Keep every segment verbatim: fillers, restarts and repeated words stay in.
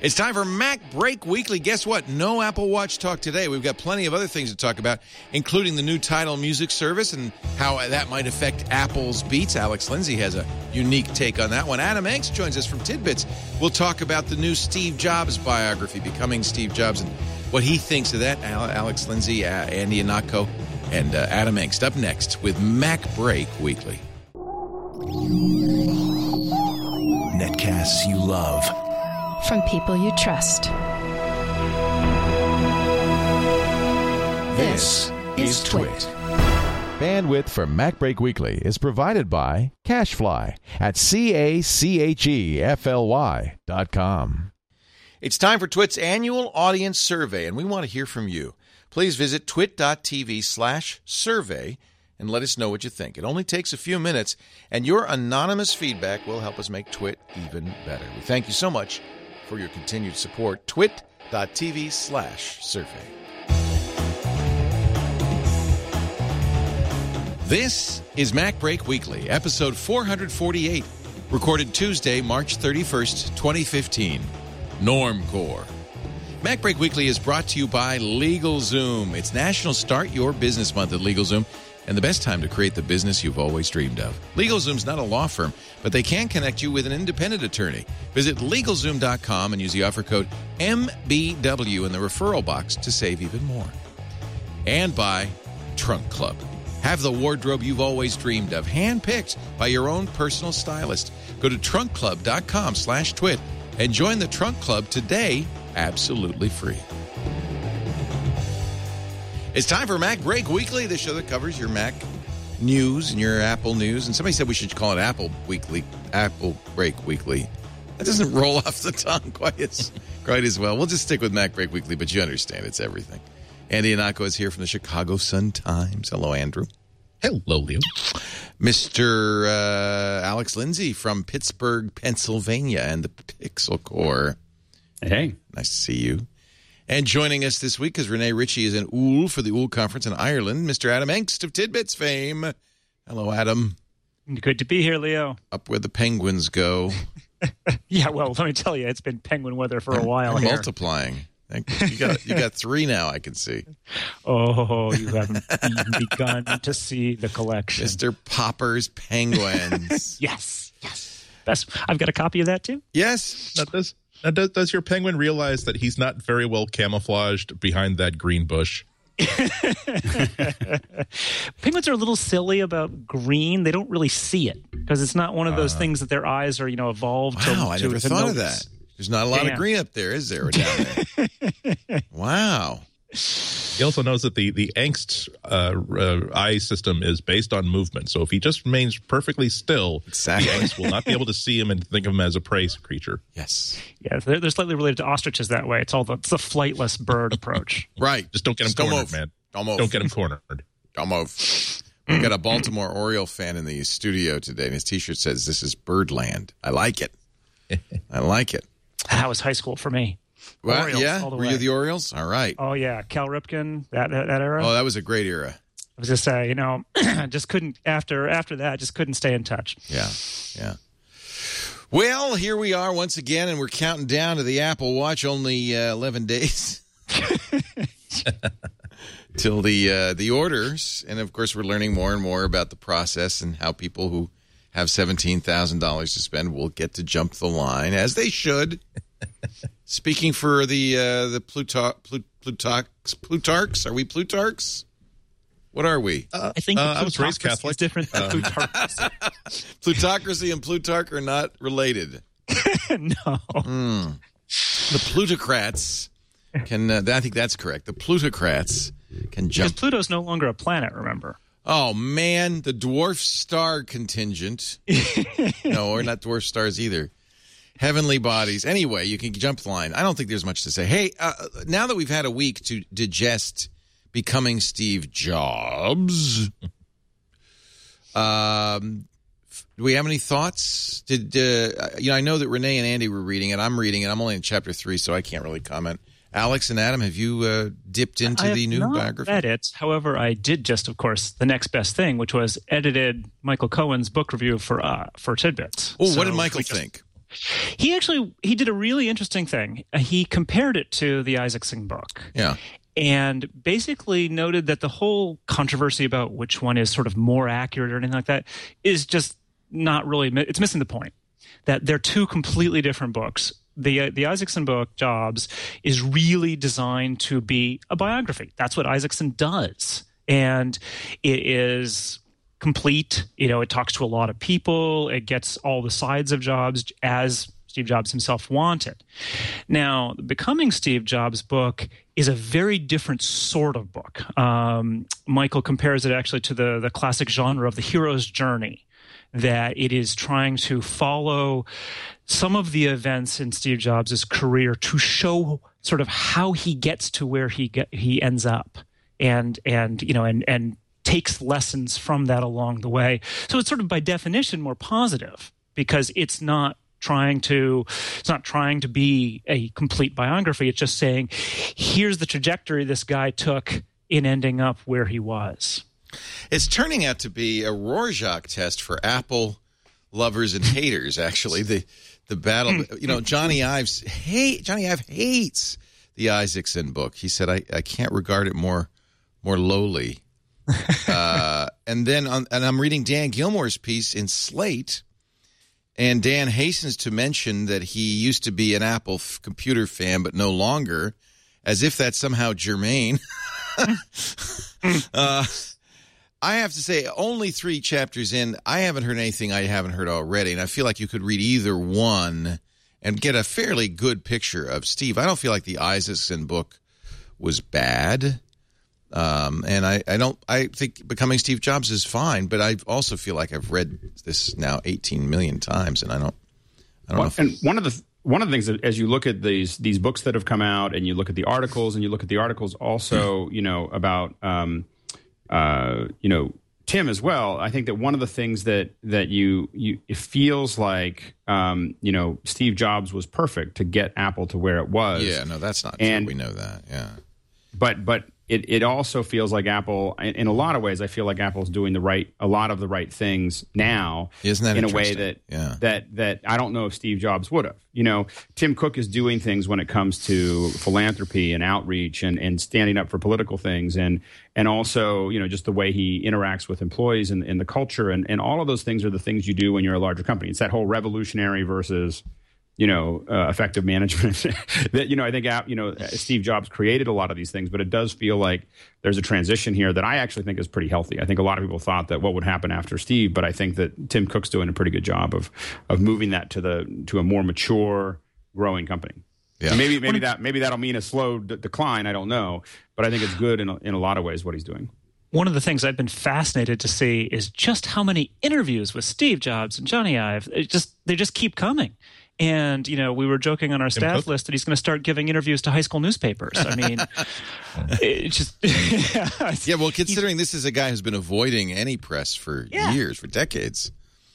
It's time for Mac Break Weekly. Guess what? No Apple Watch talk today. We've got plenty of other things to talk about, including the new Tidal music service and how that might affect Apple's Beats. Alex Lindsay has a unique take on that one. Adam Angst joins us from Tidbits. We'll talk about the new Steve Jobs biography, Becoming Steve Jobs, and what he thinks of that. Alex Lindsay, uh, Andy Ihnatko, and uh, Adam Angst up next with Mac Break Weekly. Netcasts you love. From people you trust. This is Twit. Bandwidth for Mac Break Weekly is provided by CacheFly at C A C H E F L Y dot com. It's time for Twit's annual audience survey, and we want to hear from you. Please visit twit.tv slash survey and let us know what you think. It only takes a few minutes, and your anonymous feedback will help us make Twit even better. We thank you so much for your continued support. Twit.tv slash survey. This is Mac Break Weekly, episode four forty-eight, recorded Tuesday, March thirty-first, twenty fifteen. Normcore. Mac Break Weekly is brought to you by LegalZoom. It's National Start Your Business Month at LegalZoom, and the best time to create the business you've always dreamed of. LegalZoom's not a law firm, but they can connect you with an independent attorney. Visit LegalZoom dot com and use the offer code M B W in the referral box to save even more. And by Trunk Club. Have the wardrobe you've always dreamed of, handpicked by your own personal stylist. Go to trunk club dot com slash twit and join the Trunk Club today, absolutely free. It's time for Mac Break Weekly, the show that covers your Mac news and your Apple news. And somebody said we should call it Apple Weekly, Apple Break Weekly. That doesn't roll off the tongue quite as quite as well. We'll just stick with Mac Break Weekly, but you understand it's everything. Andy Ihnatko is here from the Chicago Sun-Times. Hello, Andrew. Hello, Leo. Mister Uh, Alex Lindsay from Pittsburgh, Pennsylvania, and the Pixel Corps. Hey. Nice to see you. And joining us this week, because Renee Ritchie is in Ool for the Ool Conference in Ireland, Mister Adam Angst of Tidbits fame. Hello, Adam. Good to be here, Leo. Up where the penguins go. Yeah, well, let me tell you, it's been penguin weather for a while They're here. multiplying. You got, you got three now, I can see. Oh, you haven't even begun to see the collection. Mister Popper's Penguins. Yes, yes. Best. I've got a copy of that, too. Yes. Now, does, now does, does your penguin realize that he's not very well camouflaged behind that green bush? Penguins are a little silly about green. They don't really see it because it's not one of those uh, things that their eyes are, you know, evolved to. Wow, I never to thought notice. of that. There's not a lot yeah. of green up there, is there? Down there? Wow. He also knows that the, the angst uh, uh, eye system is based on movement. So if he just remains perfectly still, exactly. the angst will not be able to see him and think of him as a prey creature. Yes. Yeah, they're, they're slightly related to ostriches that way. It's all the, it's the flightless bird approach. Right. Just don't get him Just don't cornered, move. man. Don't move. Don't get him cornered. Don't move. We've got a Baltimore Oriole fan in the studio today, and his T-shirt says, "This is Birdland." I like it. I like it. That was high school for me. Well, Orioles, yeah? all the Were way. you the Orioles? All right. Oh, yeah. Cal Ripken, that, that that era. Oh, that was a great era. I was just saying, you know, just couldn't, after after that, just couldn't stay in touch. Yeah, yeah. Well, here we are once again, and we're counting down to the Apple Watch. Only uh, eleven days till the uh, the orders. And, of course, we're learning more and more about the process and how people who have seventeen thousand dollars to spend will get to jump the line, as they should. Speaking for the uh, the Pluto- Plut- Plutarchs, Plutarchs, are we Plutarchs? What are we? Uh, I think uh, the I was raised plutocracy Catholic. is different than Um, plutocracy. Plutocracy and Plutarch are not related. No. Mm. The plutocrats can, uh, I think that's correct. The plutocrats can Because jump. Pluto's no longer a planet, remember? Oh, man, the dwarf star contingent. No, or not dwarf stars either. Heavenly bodies. Anyway, you can jump the line. I don't think there's much to say. Hey, uh, now that we've had a week to digest Becoming Steve Jobs, um, do we have any thoughts? Did uh, you know? I know that Renee and Andy were reading it. I'm reading it. I'm only in chapter three, so I can't really comment. Alex and Adam, have you uh, dipped into I the have new not biography? read it. However, I did just, of course, the next best thing, which was edited Michael Cohen's book review for uh, for Tidbits. Oh, So what did Michael we just- think? He actually he did a really interesting thing. He compared it to the Isaacson book. Yeah. And basically noted that the whole controversy about which one is sort of more accurate or anything like that is just not really, it's missing the point. That they're two completely different books. The uh, the Isaacson book, Jobs, is really designed to be a biography. That's what Isaacson does. And it is complete. You know, it talks to a lot of people. It gets all the sides of Jobs as Steve Jobs himself wanted. Now, the Becoming Steve Jobs book is a very different sort of book. Um, Michael compares it actually to the, the classic genre of the hero's journey, that it is trying to follow some of the events in Steve Jobs' career to show sort of how he gets to where he get, he ends up, and and you know and and takes lessons from that along the way. So it's sort of by definition more positive because it's not trying to it's not trying to be a complete biography. It's just saying, here's the trajectory this guy took in ending up where he was. It's turning out to be a Rorschach test for Apple lovers and haters. Actually, the the battle. You know, Johnny Ives hate Johnny Ive hates the Isaacson book. He said, "I, I can't regard it more more lowly." uh, and then, on, and I'm reading Dan Gilmour's piece in Slate. And Dan hastens to mention that he used to be an Apple f- computer fan, but no longer, as if that's somehow germane. uh, I have to say, only three chapters in, I haven't heard anything I haven't heard already, and I feel like you could read either one and get a fairly good picture of Steve. I don't feel like the Isaacson book was bad. Um, and I, I don't. I think Becoming Steve Jobs is fine, but I also feel like I've read this now eighteen million times, and I don't. I don't well, know. If, and one of the one of the things that, as you look at these these books that have come out, and you look at the articles, and you look at the articles also, you know, about um, uh, you know, Tim as well. I think that one of the things that that you you it feels like um, you know, Steve Jobs was perfect to get Apple to where it was. yeah, no, that's not and, true. We know that. Yeah, but but. It it also feels like Apple, in, in a lot of ways, I feel like Apple's doing the right, a lot of the right things now. Isn't that in a way interesting? that Yeah. that that I don't know if Steve Jobs would have. You know, Tim Cook is doing things when it comes to philanthropy and outreach and, and standing up for political things, and and also, you know, just the way he interacts with employees and, and the culture, and, and all of those things are the things you do when you're a larger company. It's that whole revolutionary versus, you know, uh, effective management that, you know, I think, you know, Steve Jobs created a lot of these things, but it does feel like there's a transition here that I actually think is pretty healthy. I think a lot of people thought that what would happen after Steve, but I think that Tim Cook's doing a pretty good job of of moving that to the to a more mature, growing company. Yeah. And maybe maybe that maybe that'll mean a slow d- decline. I don't know, but I think it's good in a, in a lot of ways what he's doing. One of the things I've been fascinated to see is just how many interviews with Steve Jobs and Johnny Ive. It just they just keep coming. And, you know, we were joking on our staff list that he's going to start giving interviews to high school newspapers. I mean, it's just... yeah, yeah, well, considering this is a guy who's been avoiding any press for yeah. years, for decades.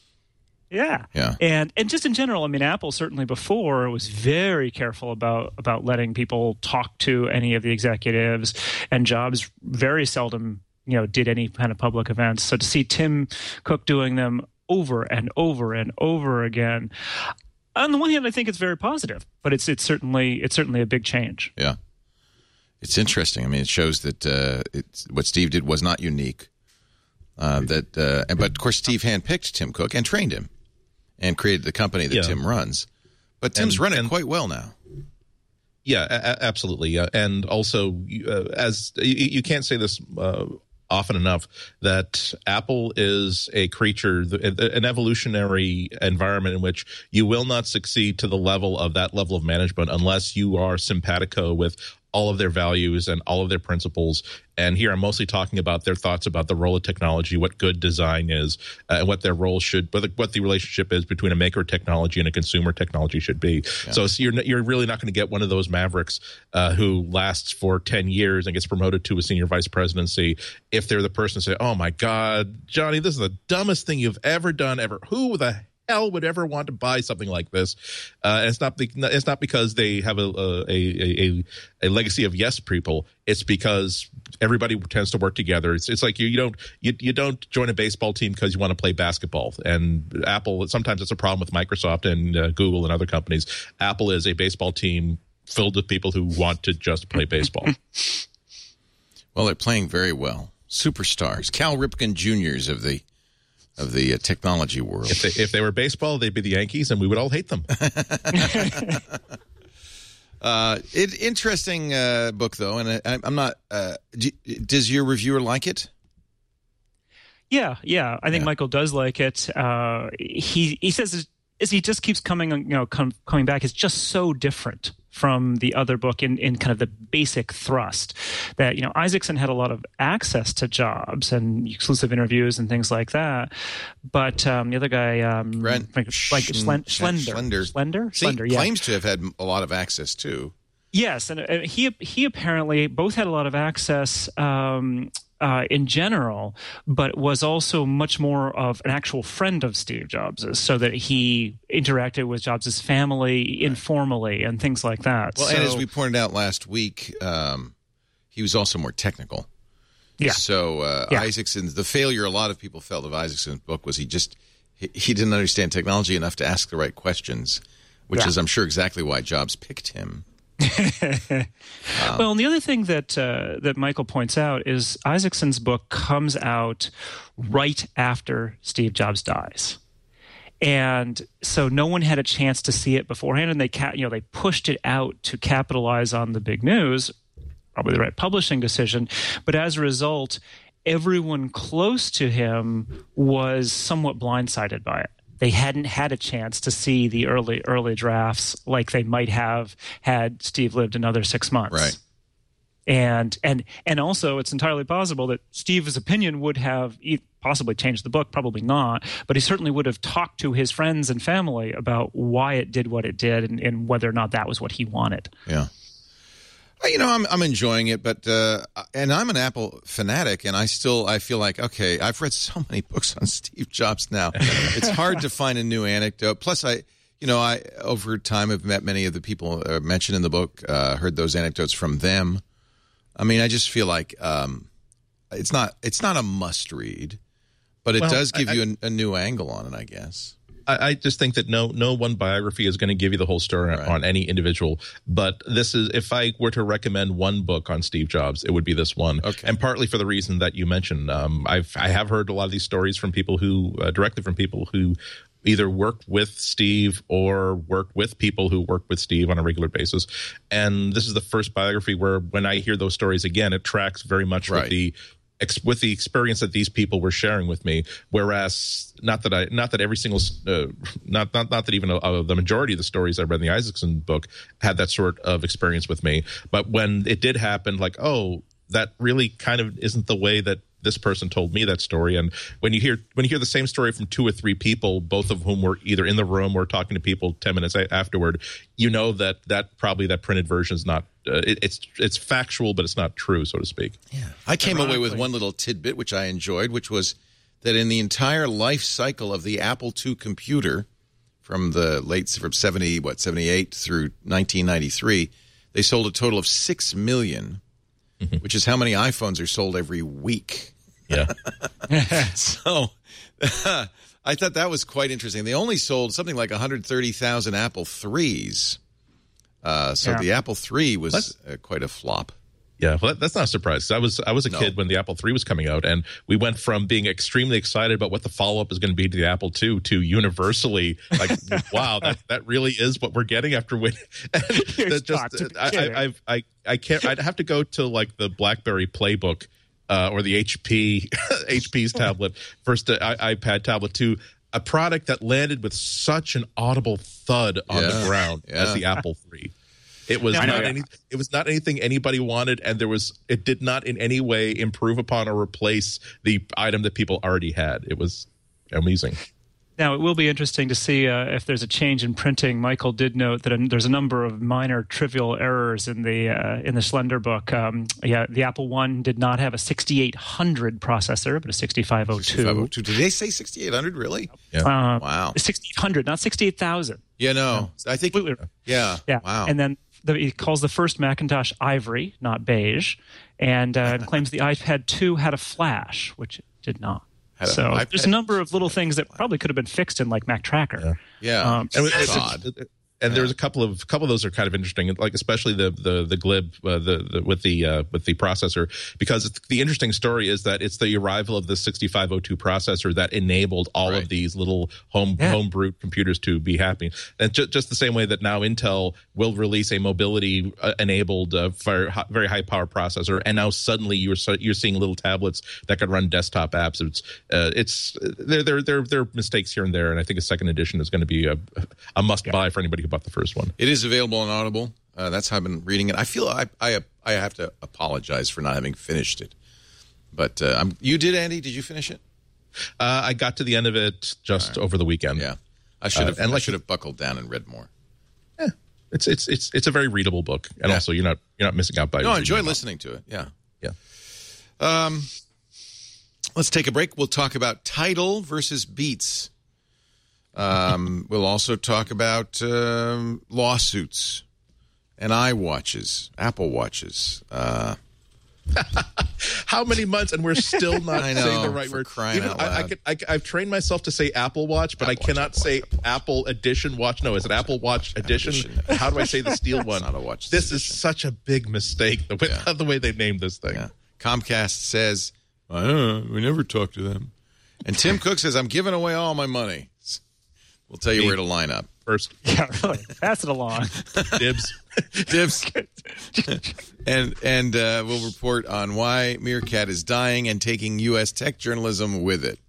Yeah. Yeah. And and just in general, I mean, Apple certainly before was very careful about, about letting people talk to any of the executives, and Jobs very seldom, you know, did any kind of public events. So to see Tim Cook doing them over and over and over again... On the one hand, I think it's very positive, but it's it's certainly it's certainly a big change. Yeah, it's interesting. I mean, it shows that uh, it's, what Steve did was not unique. Uh, that, uh, and, but of course, Steve handpicked Tim Cook and trained him, and created the company that yeah. Tim runs. But Tim's and, running and, quite well now. Yeah, a- absolutely. Uh, and also, uh, as you, you can't say this uh, often enough, that Apple is a creature, an evolutionary environment in which you will not succeed to the level of that level of management unless you are simpatico with all of their values and all of their principles. And here I'm mostly talking about their thoughts about the role of technology, what good design is, uh, and what their role should, what the, what the relationship is between a maker technology and a consumer technology should be. Yeah. So, so you're you're really not going to get one of those mavericks uh, who lasts for ten years and gets promoted to a senior vice presidency if they're the person to say, "Oh my God, Johnny, this is the dumbest thing you've ever done ever. Who the hell would ever want to buy something like this? Uh, and it's not be, it's not because they have a a, a a a legacy of yes people. It's because everybody tends to work together. It's it's like you you don't you you don't join a baseball team because you want to play basketball. And Apple, sometimes it's a problem with Microsoft and uh, Google and other companies. Apple is a baseball team filled with people who want to just play baseball. Well, they're playing very well. Superstars, Cal Ripken Juniors of the of the uh, technology world. If they, if they were baseball, they'd be the Yankees, and we would all hate them. uh, it, interesting uh, book, though, and I, I'm not. Uh, do, does your reviewer like it? Yeah, yeah, I think yeah. Michael does like it. Uh, he he says as he just keeps coming, you know, com- coming back. It's just so different from the other book in, in kind of the basic thrust that, you know, Isaacson had a lot of access to jobs and exclusive interviews and things like that. But um, the other guy, um, Brent like Schlen- Schlender, Schlender, Schlender, See, Schlender, yeah. claims to have had a lot of access too. Yes, and uh, he he apparently both had a lot of access um, uh, in general, but was also much more of an actual friend of Steve Jobs', so that he interacted with Jobs' family informally and things like that. Well, so, and as we pointed out last week, um, he was also more technical. Yeah. So uh, yeah. Isaacson's the failure a lot of people felt of Isaacson's book was he just he, he didn't understand technology enough to ask the right questions, which Yeah. is I'm sure exactly why Jobs picked him. um, well, and the other thing that uh, that Michael points out is Isaacson's book comes out right after Steve Jobs dies, and so no one had a chance to see it beforehand, and they ca- you know they pushed it out to capitalize on the big news, probably the right publishing decision, but as a result, everyone close to him was somewhat blindsided by it. They hadn't had a chance to see the early early drafts like they might have had Steve lived another six months. Right. And and and also, it's entirely possible that Steve's opinion would have possibly changed the book, probably not, but he certainly would have talked to his friends and family about why it did what it did and, and whether or not that was what he wanted. Yeah. You know, I'm I'm enjoying it, but uh, and I'm an Apple fanatic, and I still I feel like okay, I've read so many books on Steve Jobs now. It's hard to find a new anecdote. Plus, I you know I over time have met many of the people uh, mentioned in the book, uh, heard those anecdotes from them. I mean, I just feel like um, it's not it's not a must read, but it Well, does give I, you a, a new angle on it, I guess. I, I just think that no no one biography is going to give you the whole story Right. on any individual. But this is, if I were to recommend one book on Steve Jobs, it would be this one. Okay. And partly for the reason that you mentioned. Um, I've I have heard a lot of these stories from people who uh, directly from people who either worked with Steve or worked with people who work with Steve on a regular basis. And this is the first biography where when I hear those stories again, it tracks very much Right. with the ex- with the experience that these people were sharing with me. Whereas not that I not that every single uh, not not not that even uh, the majority of the stories I read in the Isaacson book had that sort of experience with me. But when it did happen, like, oh, that really kind of isn't the way that this person told me that story. And when you hear when you hear the same story from two or three people, both of whom were either in the room or talking to people ten minutes afterward, you know that that probably that printed version is not uh, it, it's it's factual, but it's not true, so to speak. Yeah, I came away with one little tidbit which I enjoyed, which was that in the entire life cycle of the Apple two computer, from the late from seventy what seventy-eight through nineteen ninety-three, they sold a total of six million. Mm-hmm. Which is how many iPhones are sold every week. Yeah. So uh, I thought that was quite interesting. They only sold something like one hundred thirty thousand Apple threes. Uh, so Yeah. the Apple three was uh, quite a flop. Yeah, well, that, that's not a surprise. I was I was a No. kid when the Apple three was coming out, and we went from being extremely excited about what the follow up is going to be to the Apple two to universally like, wow, that, that really is what we're getting after win. You're that got to be I, kidding. I, I've, I I can't. I'd have to go to like the BlackBerry Playbook uh, or the H P H P's tablet first, uh, I, iPad tablet two. A product that landed with such an audible thud on Yeah. the ground Yeah. as the Apple three. It was Yeah, I know, not yeah. any. It was not anything anybody wanted, and there was. It did not in any way improve upon or replace the item that people already had. It was amazing. Now, it will be interesting to see uh, if there's a change in printing. Michael did note that a, there's a number of minor trivial errors in the uh, in the Schlender book. Um, yeah, the Apple One did not have a sixty-eight hundred processor, but a sixty-five oh two. sixty-five oh two. Did they say sixty-eight hundred, really? Yeah. Uh, Wow. sixty-eight hundred, not sixty-eight thousand. Yeah, no. I think, yeah. Yeah. Wow. And then the, he calls the first Macintosh ivory, not beige, and uh, claims the iPad two had a flash, which it did not. So iPad. there's a number of little things that probably could have been fixed in like Mac Tracker. Yeah. Um, And, That's it's- odd. it's- and there's a couple of couple of those are kind of interesting, like especially the the the glib uh, the, the with the uh, with the processor, because it's, the interesting story is that it's the arrival of the sixty-five oh two processor that enabled all Right. of these little home Yeah. homebrew computers to be happening. And ju- just the same way that now Intel will release a mobility uh, enabled uh, very, hi- very high power processor, and now suddenly you're so, you're seeing little tablets that could run desktop apps. It's uh, it's there there there there are mistakes here and there, and I think a second edition is going to be a a must buy for anybody who bought the first one. It is available on Audible. Uh, that's how I've been reading it. I feel I I, I have to apologize for not having finished it. But uh, I'm, you did, Andy? Did you finish it? Uh, I got to the end of it just over the weekend. Yeah. I should have Uh, and I like- should have buckled down and read more. It's it's it's it's a very readable book, and Yeah. also you're not you're not missing out by. No, I reading enjoy it. listening to it. Yeah. Yeah. Um, let's take a break. We'll talk about Tidal versus Beats. Um, we'll also talk about um, lawsuits and iWatches, Apple Watches. Uh, How many months, and we're still not I know, saying the right for word. crying Even out I, I loud. could, I, I've trained myself to say Apple Watch, but Apple I Watch, cannot Apple say Watch, Apple Apple Edition Watch. No, is it Apple Watch Edition? Edition. How do I say the steel one? not a watch, it's This is edition. such a big mistake. The way, Yeah. the way they named this thing. yeah. Comcast says, I don't know, we never talk to them. And Tim Cook says, I'm giving away all my money. We'll tell you where to line up. First, yeah, really. Pass it along. dibs. Dibs. and and uh, we'll report on why Meerkat is dying and taking U S tech journalism with it.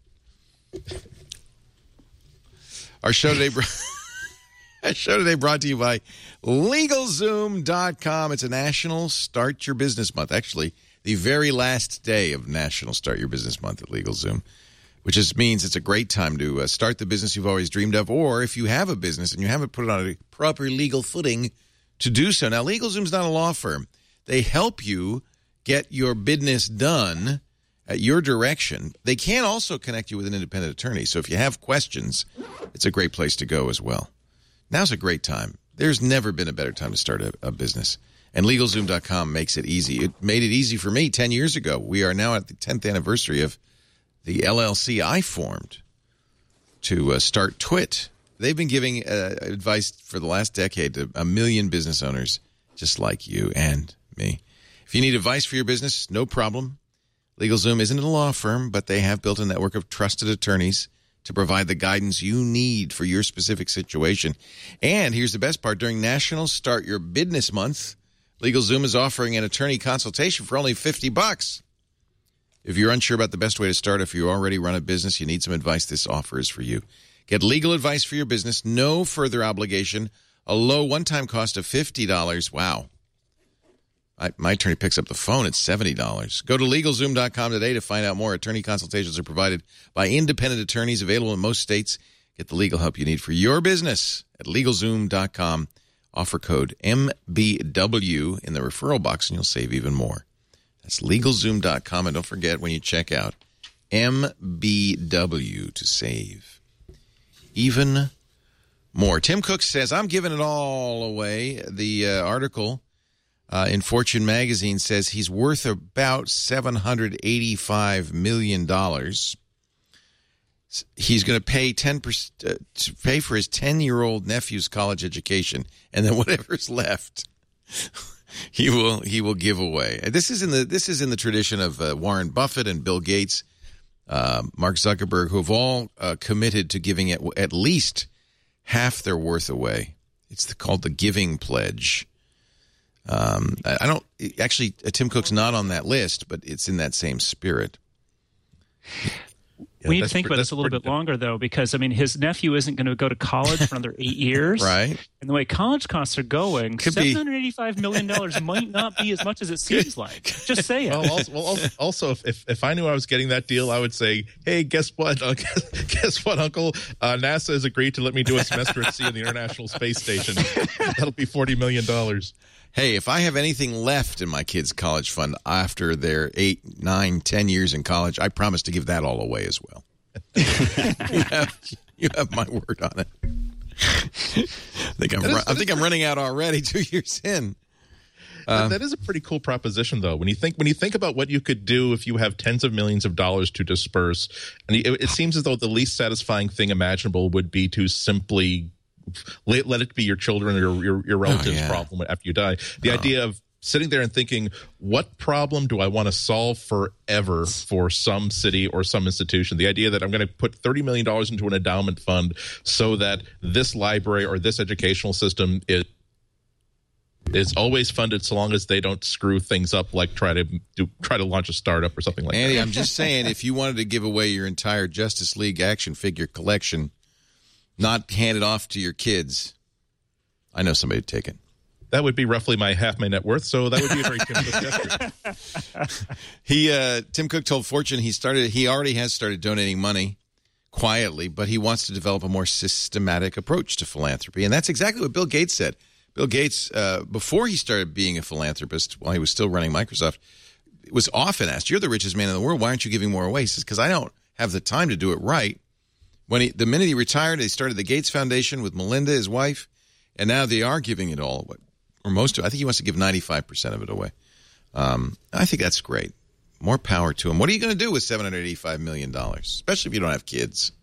Our show today, br- our show today brought to you by LegalZoom dot com. It's a National Start Your Business Month. Actually, the very last day of National Start Your Business Month at LegalZoom, which just means it's a great time to uh, start the business you've always dreamed of, or if you have a business and you haven't put it on a proper legal footing, to do so. Now, LegalZoom's not a law firm. They help you get your business done at your direction. They can also connect you with an independent attorney. So if you have questions, it's a great place to go as well. Now's a great time. There's never been a better time to start a, a business. And LegalZoom dot com makes it easy. It made it easy for me ten years ago. We are now at the tenth anniversary of the L L C I formed to uh, start Twit. They've been giving uh, advice for the last decade to a million business owners just like you and me. If you need advice for your business, no problem. LegalZoom isn't a law firm, but they have built a network of trusted attorneys to provide the guidance you need for your specific situation. And here's the best part. During National Start Your Business Month, LegalZoom is offering an attorney consultation for only fifty bucks. If you're unsure about the best way to start, if you already run a business, you need some advice, this offer is for you. Get legal advice for your business, no further obligation, a low one-time cost of fifty dollars. Wow. I, my attorney picks up the phone, it's seventy dollars. Go to LegalZoom dot com today to find out more. Attorney consultations are provided by independent attorneys available in most states. Get the legal help you need for your business at LegalZoom dot com. Offer code M B W in the referral box, and you'll save even more. That's LegalZoom dot com, and don't forget when you check out, M B W to save even more. Tim Cook says, I'm giving it all away. The uh, article uh, in Fortune magazine says he's worth about seven hundred eighty-five million dollars. He's going to pay ten percent uh, to pay for his ten-year-old nephew's college education, and then whatever's left, he will he will give away. This is in the this is in the tradition of uh, Warren Buffett and Bill Gates, uh, Mark Zuckerberg, who have all uh, committed to giving it at least half their worth away. It's the, called the Giving Pledge. Um, I, I don't actually. Uh, Tim Cook's not on that list, but it's in that same spirit. Yeah, we need to think about this a little bit good. longer, though, because, I mean, his nephew isn't going to go to college for another eight years. Right. And the way college costs are going, Could seven hundred eighty-five million dollars might not be as much as it seems like. Just saying. Well, also, well, also if, if, if I knew I was getting that deal, I would say, hey, guess what? Uh, guess, guess what, Uncle? Uh, NASA has agreed to let me do a semester at sea on the International Space Station. That'll be forty million dollars. Hey, if I have anything left in my kids' college fund after their eight, nine, ten years in college, I promise to give that all away as well. you, have, you have my word on it. I think I'm. Is, I think I'm running out already. Two years in. Uh, that is a pretty cool proposition, though. When you think when you think about what you could do if you have tens of millions of dollars to disperse, and it, it seems as though the least satisfying thing imaginable would be to simply let, let it be your children or your your, your relatives' oh, yeah. problem after you die. The oh. idea of sitting there and thinking, what problem do I want to solve forever for some city or some institution? The idea that I'm going to put thirty million dollars into an endowment fund so that this library or this educational system is is always funded so long as they don't screw things up, like try to do, try to launch a startup or something like Andy, that. I'm just saying, if you wanted to give away your entire Justice League action figure collection, not hand it off to your kids, I know somebody would take it. That would be roughly my half my net worth, so that would be a very Tim Cook gesture. He, uh, Tim Cook told Fortune he started. He already has started donating money quietly, but he wants to develop a more systematic approach to philanthropy, and that's exactly what Bill Gates said. Bill Gates, uh, before he started being a philanthropist, while he was still running Microsoft, was often asked, "You're the richest man in the world. Why aren't you giving more away?" He says, "Because I don't have the time to do it right." When he, the minute he retired, he started the Gates Foundation with Melinda, his wife, and now they are giving it all away. Or most of it. I think he wants to give ninety-five percent of it away. Um, I think that's great. More power to him. What are you going to do with seven hundred eighty-five million dollars, especially if you don't have kids?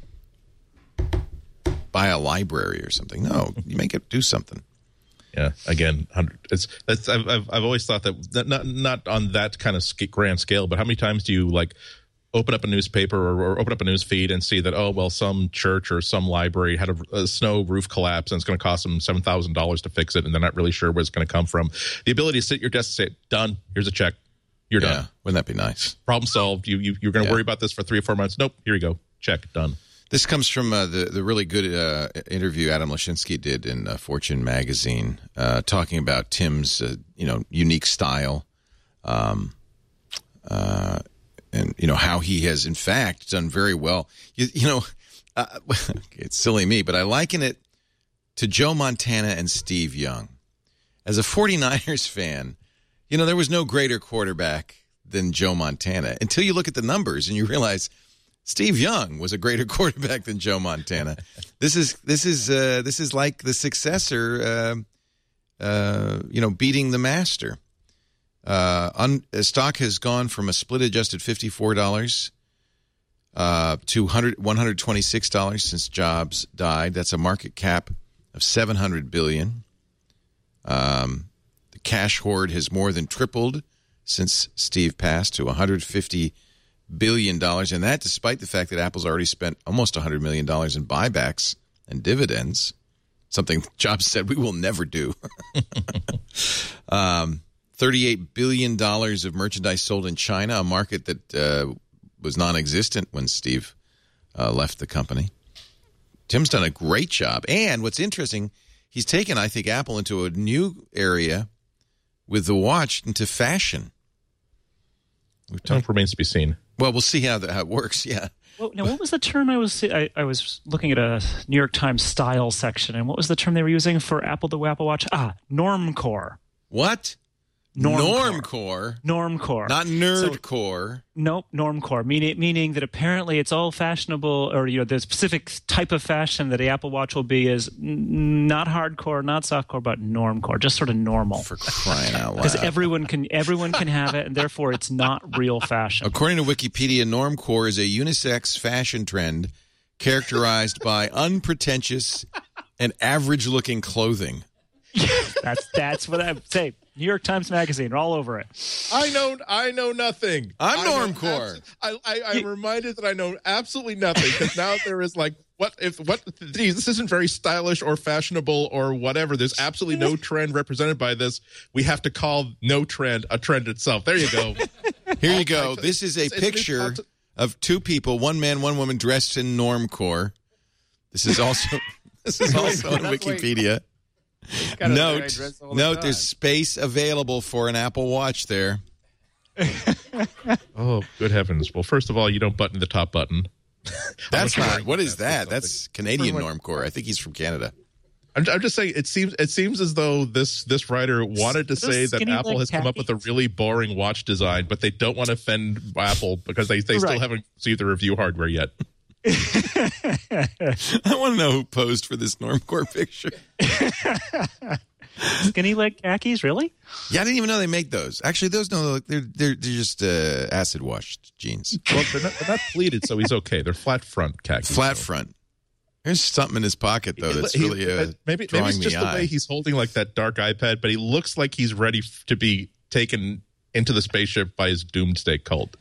Buy a library or something. No, you make it do something. Yeah, again, it's, it's I've, I've I've always thought that not not on that kind of grand scale, but how many times do you like open up a newspaper or, or open up a news feed and see that, oh, well, some church or some library had a, a snow roof collapse and it's going to cost them seven thousand dollars to fix it, and they're not really sure where it's going to come from. The ability to sit at your desk and say, done, here's a check, you're yeah, done. Wouldn't that be nice? Problem solved. You, you, you're going to yeah. worry about this for three or four months. Nope, here you go, check, done. This comes from uh, the, the really good uh, interview Adam Lashinsky did in uh, Fortune magazine, uh, talking about Tim's uh, you know unique style, um, uh, and you know how he has in fact done very well. You, you know, uh, it's silly me, but I liken it to Joe Montana and Steve Young. As a 49ers fan, you know there was no greater quarterback than Joe Montana until you look at the numbers and you realize Steve Young was a greater quarterback than Joe Montana. This is this is uh, this is like the successor, uh, uh, you know, beating the master. Uh, un, uh, stock has gone from a split adjusted fifty-four dollars uh, to one hundred, one hundred twenty-six dollars since Jobs died. That's a market cap of seven hundred billion dollars. Um, the cash hoard has more than tripled since Steve passed to one hundred fifty billion dollars, and that despite the fact that Apple's already spent almost one hundred million dollars in buybacks and dividends, something Jobs said we will never do. um, thirty-eight billion dollars of merchandise sold in China, a market that uh, was non-existent when Steve uh, left the company. Tim's done a great job, and what's interesting, he's taken, I think, Apple into a new area with the watch, into fashion. We've talked, remains to be seen. Well, we'll see how that how it works. Yeah. Well, now, what was the term I was I, I was looking at a New York Times style section, and what was the term they were using for Apple the Apple Watch? Ah, normcore. What? Normcore. Normcore. Not nerdcore. So, nope, normcore. Meaning, meaning that apparently it's all fashionable, or you know, the specific type of fashion that the Apple Watch will be is n- not hardcore, not softcore, but normcore, just sort of normal. For crying out loud! Because everyone can everyone can have it, and therefore it's not real fashion. According to Wikipedia, normcore is a unisex fashion trend characterized by unpretentious and average-looking clothing. that's that's what I say. New York Times Magazine, all over it. I know, I know nothing. I'm normcore. I, I, I'm reminded that I know absolutely nothing because now there is like, what if what? Geez, this isn't very stylish or fashionable or whatever. There's absolutely no trend represented by this. We have to call no trend a trend itself. There you go. Here you go. This is a picture of two people, one man, one woman, dressed in normcore. This is also this is also on Wikipedia. Note, note there's space available for an Apple Watch there. Oh, good heavens. Well, first of all, you don't button the top button. That's not. What is that? That's Canadian normcore. I think he's from Canada. I'm, I'm just saying, it seems it seems as though this this writer wanted to say that Apple has come up with a really boring watch design, but they don't want to offend Apple because they, they still Right. haven't received the review hardware yet. I want to know who posed for this normcore picture. Skinny leg khakis, really? Yeah, I didn't even know they make those. Actually, those no, they're they're, they're just uh, acid washed jeans. Well, they're not, they're not pleated, so he's okay. They're flat front khakis. Flat so. front. There's something in his pocket though that's He- really uh, maybe maybe drawing it's just the the eye. way he's holding like that dark iPad, but he looks like he's ready f- to be taken into the spaceship by his doomsday cult.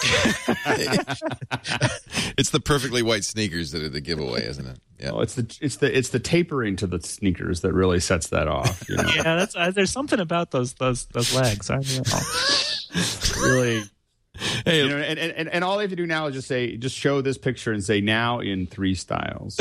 It's the perfectly white sneakers that are the giveaway, isn't it? Yeah. Oh, it's the it's the it's the tapering to the sneakers that really sets that off. You know? Yeah, that's uh, there's something about those those those legs. I don't know. really. Hey, You know, and, and and all they have to do now is just say, just show this picture and say now in three styles.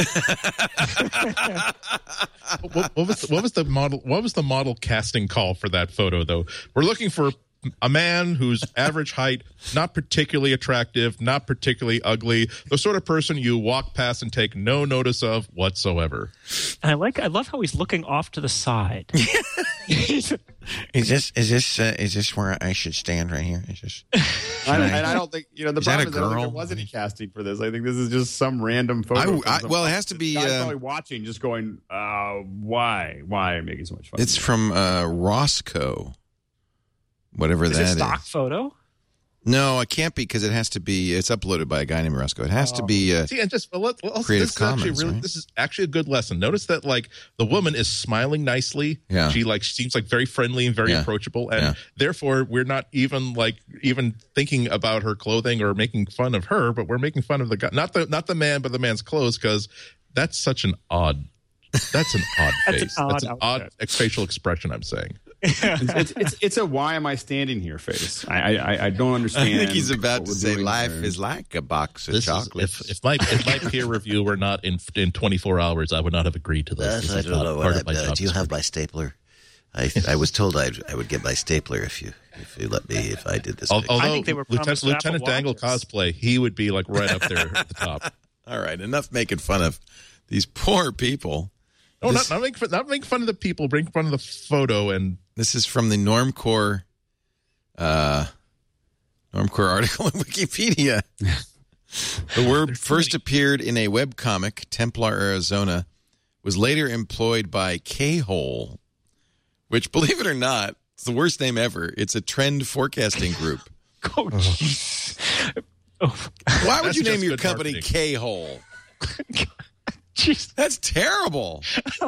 what, what was the, what was the model? What was the model casting call for that photo? Though we're looking for a man who's average height, not particularly attractive, not particularly ugly, the sort of person you walk past and take no notice of whatsoever. And I like I love how he's looking off to the side. Is this is this uh, is this where I should stand right here? Is this? I don't, and I don't think you know the Is that problem a is I don't think girl? there was any casting for this. I think this is just some random photo. I- from I- some- well, it has to be, Guy's uh, probably watching, just going, uh, "Why? Why are you making so much fun?" it's from uh, Roscoe, whatever Is that it is. stock photo? No, it can't be because it has to be. It's uploaded by a guy named Roscoe. It has to be. Uh, See, and just well, let, well, Creative this is actually Commons, really, right? this is actually a good lesson. Notice that like the woman is smiling nicely. Yeah. She like seems like very friendly and very Yeah. approachable, and Yeah. therefore we're not even like even thinking about her clothing or making fun of her, but we're making fun of the guy, not the not the man, but the man's clothes, because that's such an odd. That's an odd That's face. an odd that's an odd outfit. facial expression. I'm saying. it's, it's it's it's a why am I standing here face. I I, I don't I understand. think he's about what to we're say doing life there. is like a box of This is, chocolates. if if my if my peer review were not in in twenty-four hours, I would not have agreed to this. Yes, This I is don't not know part what of my I, uh, job do you have description. my stapler? I I was told I I would get my stapler if you if you let me if I did this. Al- picture. Although think they were Lieutenant, promised Lieutenant Apple Dangle Watches. cosplay, he would be like right up there at the top. All right, enough making fun of these poor people. No, This- not, not make fun, not make fun of the people. Bring fun of the photo and This is from the Normcore, uh, Normcore article on Wikipedia. The word first appeared in a webcomic, Templar, Arizona, was later employed by K-Hole, which, believe it or not, it's the worst name ever. It's a trend forecasting group. Oh, jeez. Oh, Why would That's you name just your good company marketing. K-Hole? jeez. That's terrible.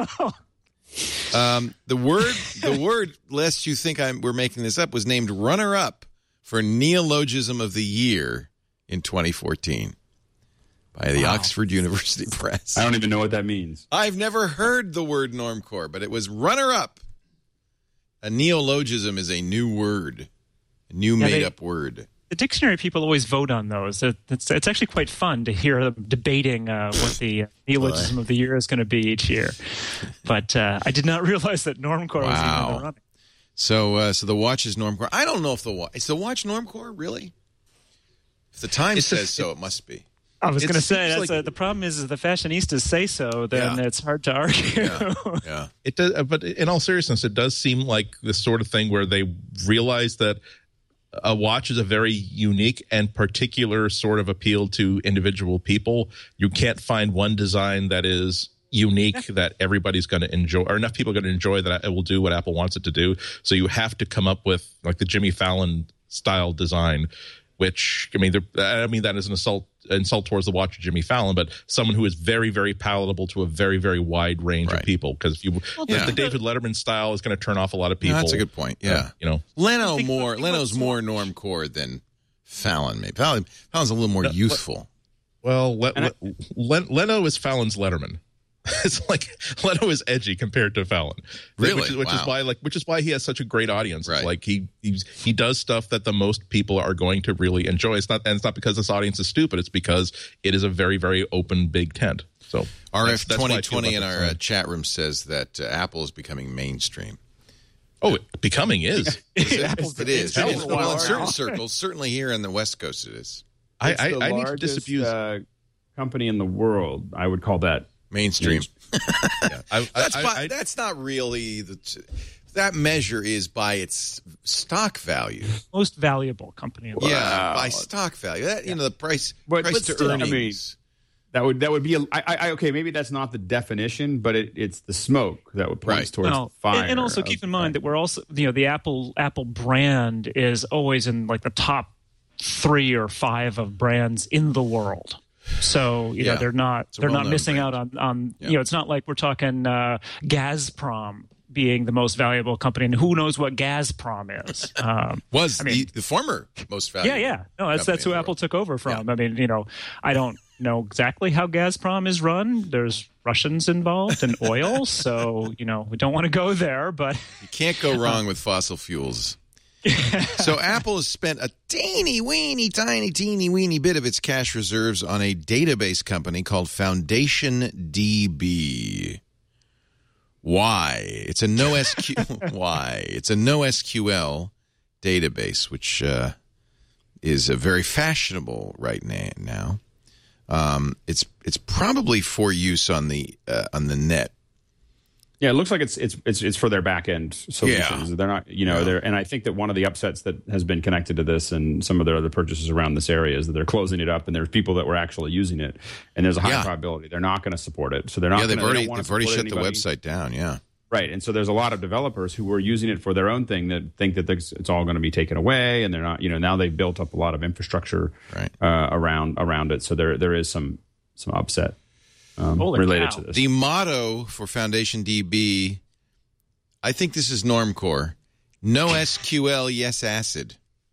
Um, the word, the word, lest you think I'm, we're making this up, was named runner-up for Neologism of the Year in twenty fourteen by the Oxford University Press. I don't even know what that means. I've never heard the word normcore, but it was runner-up. A neologism is a new word, a new Yeah, they- made-up word. The dictionary people always vote on those. It- It's, it's actually quite fun to hear them debating uh, what the neologism of the year is going to be each year. But uh, I did not realize that normcore was even Wow. in the running. So, uh, so the watch is normcore. I don't know if the watch is the watch normcore really. If the Times It's a- says so, it must be. I was It going to say seems that's like- uh, the problem is, is the fashionistas say so, then Yeah. it's hard to argue. Yeah, yeah. it does. uh, But in all seriousness, it does seem like the sort of thing where they realize that a watch is a very unique and particular sort of appeal to individual people. You can't find one design that is unique that everybody's going to enjoy, or enough people are going to enjoy that it will do what Apple wants it to do. So you have to come up with like the Jimmy Fallon style design, which I mean, I don't mean that as an assault insult towards the watch of Jimmy Fallon, but someone who is very, very palatable to a very, very wide range Right. of people. Because if you yeah. the David Letterman style is going to turn off a lot of No, people. that's a good point. Yeah, you know. Leno think- more. think Leno's what's- more normcore than Fallon. Maybe Fallon, Fallon's a little more No, youthful. Well, Le- And I- Le- Len- Leno is Fallon's Letterman. It's like Leno is edgy compared to Fallon, Really? which, is, which Wow. is why, like, which is why he has such a great audience. Right. It's like he he's, he does stuff that the most people are going to really enjoy. It's not, and it's not because this audience is stupid. It's because it is a very, very open big tent. So R that's- F that's what I twenty feel twenty in about our this. uh, chat room says that uh, Apple is becoming mainstream. Oh, becoming is. It is. Apple's It been is. mainstream Well, for a while in certain now. circles, certainly here in the West Coast, it is I, It's I, the I need to largest, disabuse. uh, company in the world. I would call that mainstream. yeah, I, That's I, by, I, that's not really the. T- that measure is by its stock value. Most valuable company. in the world. Yeah, by stock value. That you know the price But- price but to still, I mean, earnings. that would that would be a, I, I, okay. Maybe that's not the definition, but it, it's the smoke that would point Right. towards Well, the fire. and, and also of keep in mind that. that we're also, you know, the Apple Apple brand is always in like the top three or five of brands in the world. So you Yeah. know they're not a they're not well-known missing brand. out on on Yeah. you know it's not like we're talking uh, Gazprom being the most valuable company, and who knows what Gazprom is. Um, Was I mean- the, the former most yeah, valuable? yeah, no, that's company that's who in the Apple world. took over from. I mean, you know, I don't know exactly how Gazprom is run. There's Russians involved and oil, so you know we don't want to go there, but. You can't go wrong with fossil fuels. So Apple has spent a teeny weeny, tiny, teeny weeny bit of its cash reserves on a database company called Foundation D B. Why? It's a NoSQL. Why? It's a NoSQL database, which uh, is uh, very fashionable right na- now. Um, it's it's probably for use on the uh, on the net. Yeah, it looks like it's it's it's, it's for their back end solutions. Yeah. They're not, you know, Yeah. they're, and I think that one of the upsets that has been connected to this and some of their other purchases around this area is that they're closing it up, and there's people that were actually using it, and there's a high Yeah. probability they're not going to support it. So they're not. Yeah, they've gonna, already they don't wanna they've already support shut the anybody. website down. Yeah. Right, and so there's a lot of developers who were using it for their own thing that think that it's it's all going to be taken away, and they're not. You know, now they've built up a lot of infrastructure Right. uh, around around it. So there there is some some upset um, Holy related cow. to this. The motto for Foundation D B, I think this is Normcore. No S Q L, yes acid.